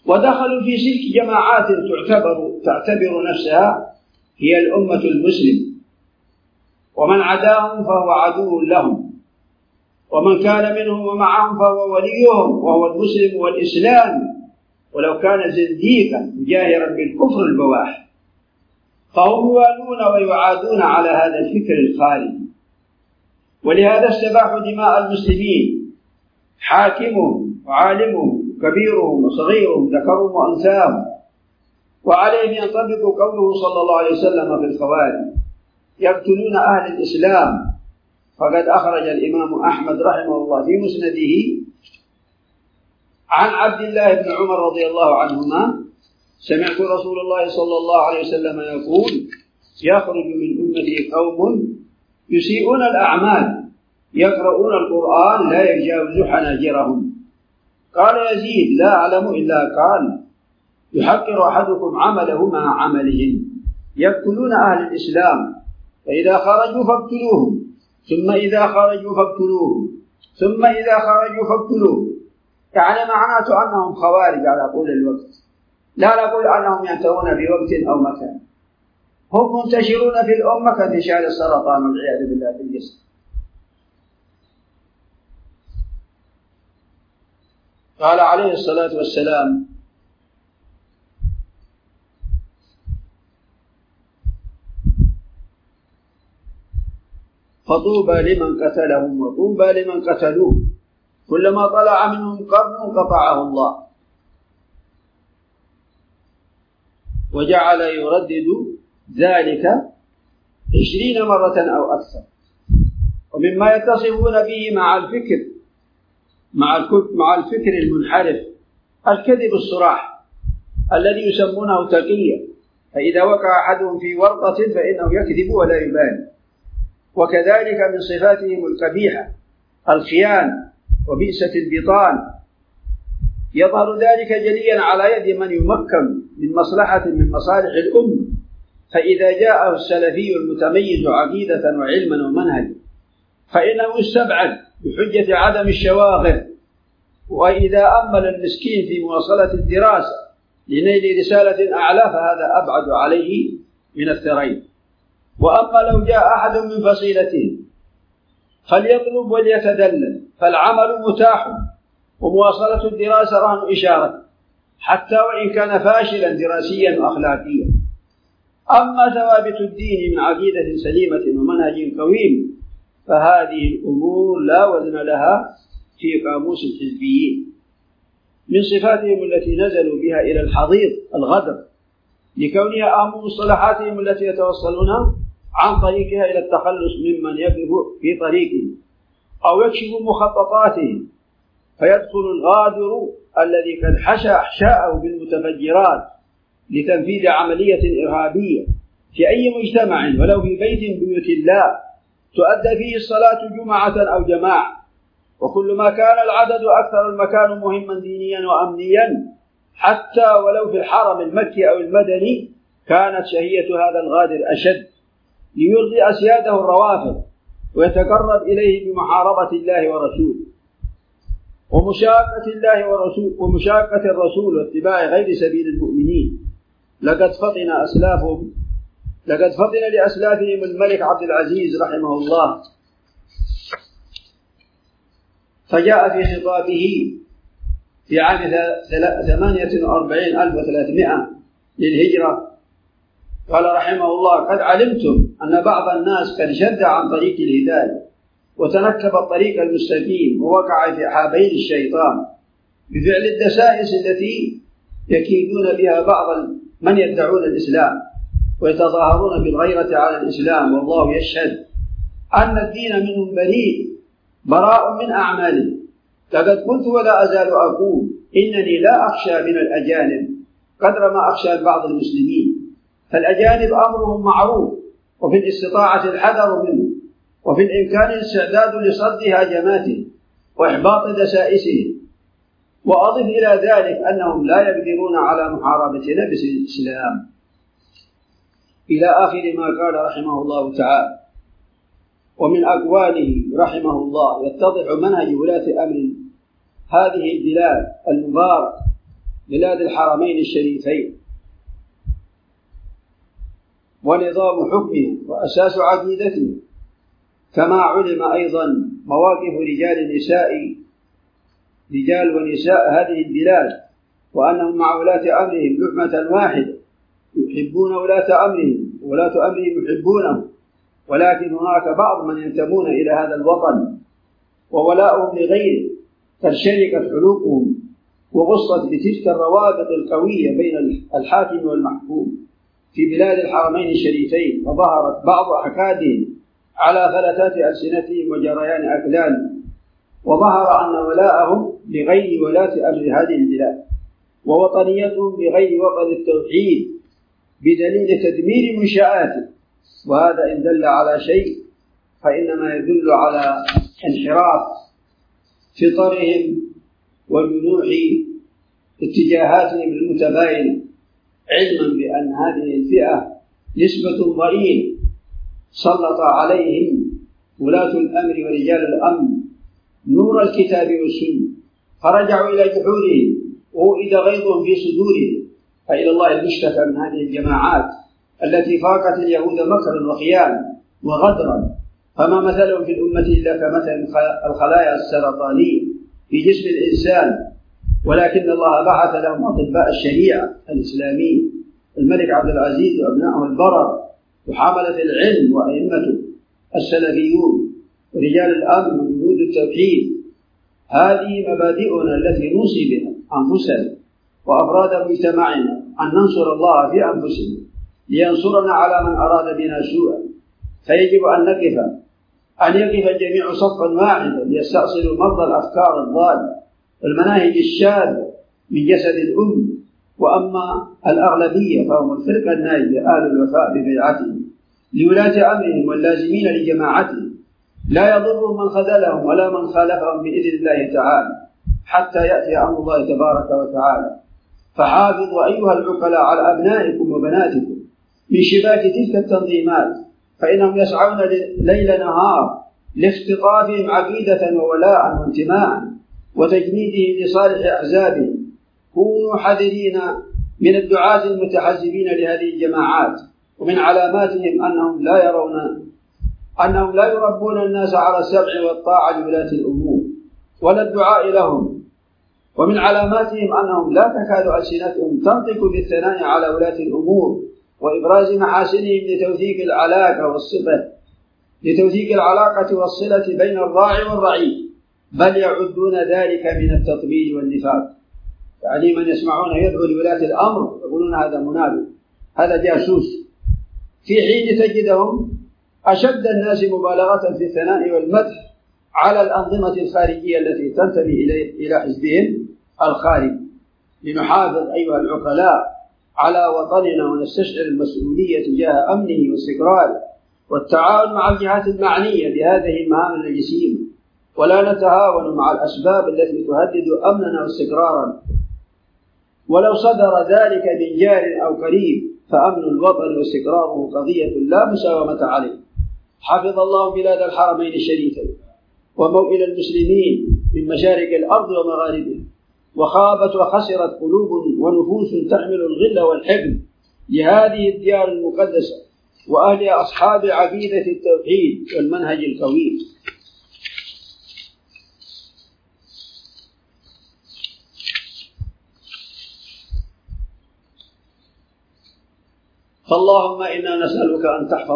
ودخلوا في سلك جماعات تعتبر, تعتبر نفسها هي الأمة المسلم، ومن عداهم فهو عدو لهم، ومن كان منهم ومعهم فهو وليهم وهو المسلم والإسلام، ولو كان زنديقا مجاهرا بالكفر البواح، فهم يوالون ويعادون على هذا الفكر الخارجي. ولهذا استباحوا دماء المسلمين، حاكمهم وعالمهم كبيرهم وصغيرهم ذكرهم وأنثاهم. وعليهم ينطبق قوله صلى الله عليه وسلم في الخوارج: يقتلون أهل الإسلام. فقد أخرج الإمام أحمد رحمه الله في مسنده عن عبد الله بن عمر رضي الله عنهما: سمعت رسول الله صلى الله عليه وسلم يقول: يخرج من أمتي قوم يسيئون الأعمال يقرؤون القرآن لا يجاوز حناجرهم. قال يزيد: لا أعلم إلا قال: يحقر أحدكم عمله مع عملهم. يقتلون أهل الإسلام، فإذا خرجوا فاقتلوهم، ثم إذا خرجوا فاقتلوهم، ثم إذا خرجوا فاقتلوهم. يعني معناته أنهم خوارج على طول الوقت، لا نقول أنهم ينتهون بوقت أو مكان. هم منتشرون في الأمة كانتشار السرطان والعياذ بالله في الجسم. قال عليه الصلاة والسلام: فطوبى لمن قتلهم وطوبى لمن قتلوه، كلما طلع منهم قرن قطعه الله. وجعل يردد ذلك عشرين مرة أو أكثر. ومما يتصفون به مع الفكر مع الفكر المنحرف الكذب الصراح الذي يسمونه تقية، فإذا وقع أحدهم في ورطة فإنه يكذب ولا يبالي. وكذلك من صفاتهم القبيحة الخيانة وبئسة البطان. يظهر ذلك جليا على يد من يمكن من مصلحة من مصالح الأمة، فإذا جاءه السلفي المتميز عقيدة وعلما ومنهجا فإنه يستبعد بحجة عدم الشواغل. وإذا أمل المسكين في مواصلة الدراسة لنيل رسالة أعلى فهذا أبعد عليه من الثرين. وأما لو جاء أحد من فصيلته فليطلب وليتدلل، فالعمل متاح، ومواصلة الدراسة رهن إشارة حتى وإن كان فاشلا دراسيا وأخلاقيا. أما ثوابت الدين من عقيدة سليمة ومنهج قويم فهذه الأمور لا وزن لها في قاموس الحزبيين. من صفاتهم التي نزلوا بها إلى الحضيض الغدر، لكونها أهم مصطلحاتهم التي يتوصلون عن طريقها إلى التخلص ممن يقف في طريقهم أو يكشف مخططاتهم، فيدخل الغادر الذي قد حشى أحشاءه بالمتفجرات لتنفيذ عملية إرهابية في أي مجتمع ولو في بيت من بيوت الله تؤدى فيه الصلاة جمعة أو جماعة. وكل ما كان العدد أكثر المكان مهما دينيا وأمنيا، حتى ولو في الحرم المكي أو المدني، كانت شهية هذا الغادر أشد، ليرضي أسياده الروافض ويتقرب إليه بمحاربة الله ورسوله ومشاقة الله ورسوله ومشاقة الرسول واتباع غير سبيل المؤمنين. لقد فطن أسلافهم لقد فطن لأسلافهم الملك عبد العزيز رحمه الله، فجاء في خطابه في عام ثمانية وأربعين ألف وثلاثمائة للهجرة قال رحمه الله: قد علمتم أن بعض الناس قد شد عن طريق الهداية وتنكب الطريق المستقيم ووقع في حابين الشيطان بفعل الدسائس التي يكيدون بها بعض من يدعون الإسلام ويتظاهرون بالغيرة على الإسلام، والله يشهد أن الدين منهم بريء براء من أعمالهم. لقد قلت ولا أزال أقول إنني لا أخشى من الأجانب قدر ما أخشى بعض المسلمين، فالأجانب أمرهم معروف، وفي الاستطاعة الحذر منه، وفي الإمكان الاستعداد لصد هاجماته وإحباط دسائسه. وأضف إلى ذلك أنهم لا يقدرون على محاربتنا بالإسلام، إلى آخر ما قال رحمه الله تعالى. ومن أقواله رحمه الله يتضح منهج ولاة أمر هذه البلاد المبارك بلاد الحرمين الشريفين ونظام حكمه وأساس عقيدته، كما علم أيضا مواقف رجال النساء رجال ونساء هذه البلاد، وأنهم مع ولاة أمرهم لحمة واحدة، يحبون ولاة أمرهم ولاة أمرهم يحبونه، ولكن هناك بعض من ينتمون إلى هذا الوطن وولاؤهم لغيره قد شركت حلوقهم وغصت بتلك الروابط القوية بين الحاكم والمحكوم في بلاد الحرمين الشريفين، وظهرت بعض أحكادهم على فلتات ألسنتهم وجريان أكلالهم، وظهر أن ولاءهم لغير ولاة أمر هذه البلاد ووطنيتهم لغير وطن التوحيد بدليل تدمير منشآته. وهذا إن دل على شيء فإنما يدل على انحراف فطرهم وجنوح اتجاهاتهم المتباينة، علما بأن هذه الفئة نسبة ضئيل سلط عليهم ولاة الأمر ورجال الأمر نور الكتاب والسنة، فرجعوا إلى جحودهم وإذا غيظهم في صدورهم، فإلى الله المشتكى من هذه الجماعات التي فاقت اليهود مكرا وخيانة وغدرا، فما مثلهم في الأمة إلا كمثل الخلايا السرطانية في جسم الإنسان، ولكن الله بعث لهم أطباء الشريعة الإسلامية، الملك عبد العزيز وأبنائه البرر وحملة العلم وأئمته السلفيون ورجال الأمر وجنود التوحيد. هذه مبادئنا التي نوصي بها أنفسنا وأفراد مجتمعنا، أن ننصر الله في أنفسنا لينصرنا على من أراد بنا سوءا، فيجب أن نقف أن يقف الجميع صفا واحدا ليستأصلوا مرضى الأفكار الضالة والمناهج الشاذة من جسد الأمة. وأما الأغلبية فهم الفرقة الناجية أهل الوفاء ببيعتهم لولاة أمرهم واللازمين لجماعتهم، لا يضرهم من خذلهم ولا من خالفهم بإذن الله تعالى حتى يأتي أمر الله تبارك وتعالى. فحافظوا أيها العقلاء على أبنائكم وبناتكم من شباك تلك التنظيمات، فإنهم يسعون ليل نهار لاختطافهم عقيدة وولاء وانتماء وتجنيدهم لصالح أحزابهم. كونوا حذرين من الدعاة المتحزبين لهذه الجماعات، ومن علاماتهم أنهم لا يرون أنهم لا يربون الناس على السمع والطاعة لولاة الأمور ولا الدعاء لهم، ومن علاماتهم أنهم لا تكاد ألسنتهم تنطق بالثناء على ولاة الأمور وإبراز محاسنهم لتوثيق العلاقة والصلة لتوثيق العلاقة والصلة بين الراعي والرعي، بل يعدون ذلك من التطبيل والنفاق. يعني من يسمعون يدعو لولاة الأمر يقولون هذا منافق، هذا جاسوس، في حين تجدهم أشد الناس مبالغة في الثناء والمدح على الأنظمة الخارجية التي تنتمي إلى حزبهم الخارج. لنحافظ أيها العقلاء على وطننا ونستشعر المسؤولية تجاه أمنه واستقراره والتعاون مع الجهات المعنية بهذه المهام الجسيمة، ولا نتهاون مع الأسباب التي تهدد أمننا واستقرارنا. ولو صدر ذلك من جار أو قريب فأمن الوطن واستقراره قضية لا مساومة عليه. حفظ الله بلاد الحرمين الشريفين وموئل المسلمين من مشارق الأرض ومغاربها، وخابت وخسرت قلوب ونفوس تحمل الغل والحقد لهذه الديار المقدسة وأهلها أصحاب عقيدة التوحيد والمنهج القويم. فاللهم إنا نسألك أن تحفظ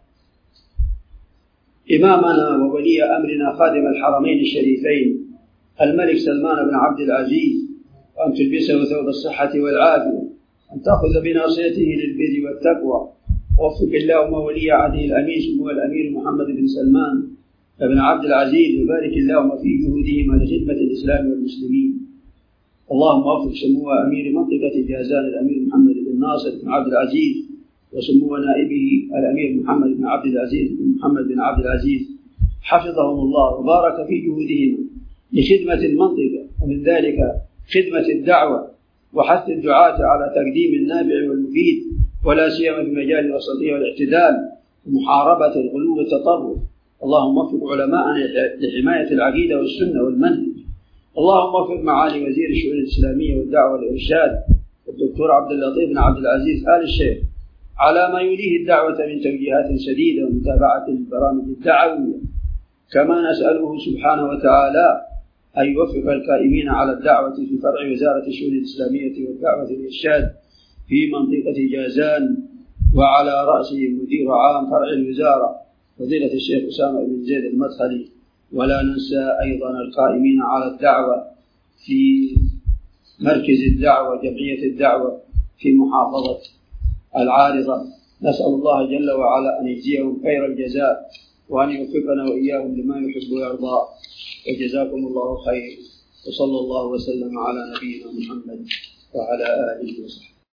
إمامنا وولي أمرنا خادم الحرمين الشريفين الملك سلمان بن عبد العزيز، وأن تلبسه ثوب الصحة والعافية، أن تأخذ بناصيته للبر والتقوى. ووفق اللهم ولي عهده الأمين سمو الأمير محمد بن سلمان بن عبد العزيز، وبارك اللهم في جهودهما لخدمة الإسلام والمسلمين. اللهم وفق سمو أمير منطقة جازان الأمير محمد بن ناصر بن عبد العزيز، وسمو نائبه الأمير محمد بن عبد العزيز بن محمد بن عبد العزيز، حفظهم الله وبارك في جهودهم لخدمة المنطقة، ومن ذلك خدمة الدعوة وحث الدعاة على تقديم النافع والمفيد، ولا سيما في مجال الوسطية والاعتدال ومحاربة الغلو والتطرف. اللهم وفق علماءنا لحماية العقيدة والسنة والمنهج، اللهم وفق معالي وزير الشؤون الإسلامية والدعوة والإرشاد الدكتور عبد اللطيف بن عبد العزيز آل الشيخ على ما يليه الدعوة من توجيهات سديدة ومتابعة البرامج الدعوية. كما نسأله سبحانه وتعالى أن يوفق القائمين على الدعوة في فرع وزارة الشؤون الإسلامية والدعوة والإرشاد في منطقة جازان، وعلى رأسه مدير عام فرع الوزارة فضيلة الشيخ أسامة بن زيد المدخلي. ولا ننسى أيضا القائمين على الدعوة في مركز الدعوة جمعية الدعوة في محافظة العارضة. نسأل الله جل وعلا أن يجزيهم خير الجزاء وأن يوفقنا وإياهم لما يحب ويرضى. وجزاكم الله خير، وصلى الله وسلم على نبينا محمد وعلى آله وصحبه.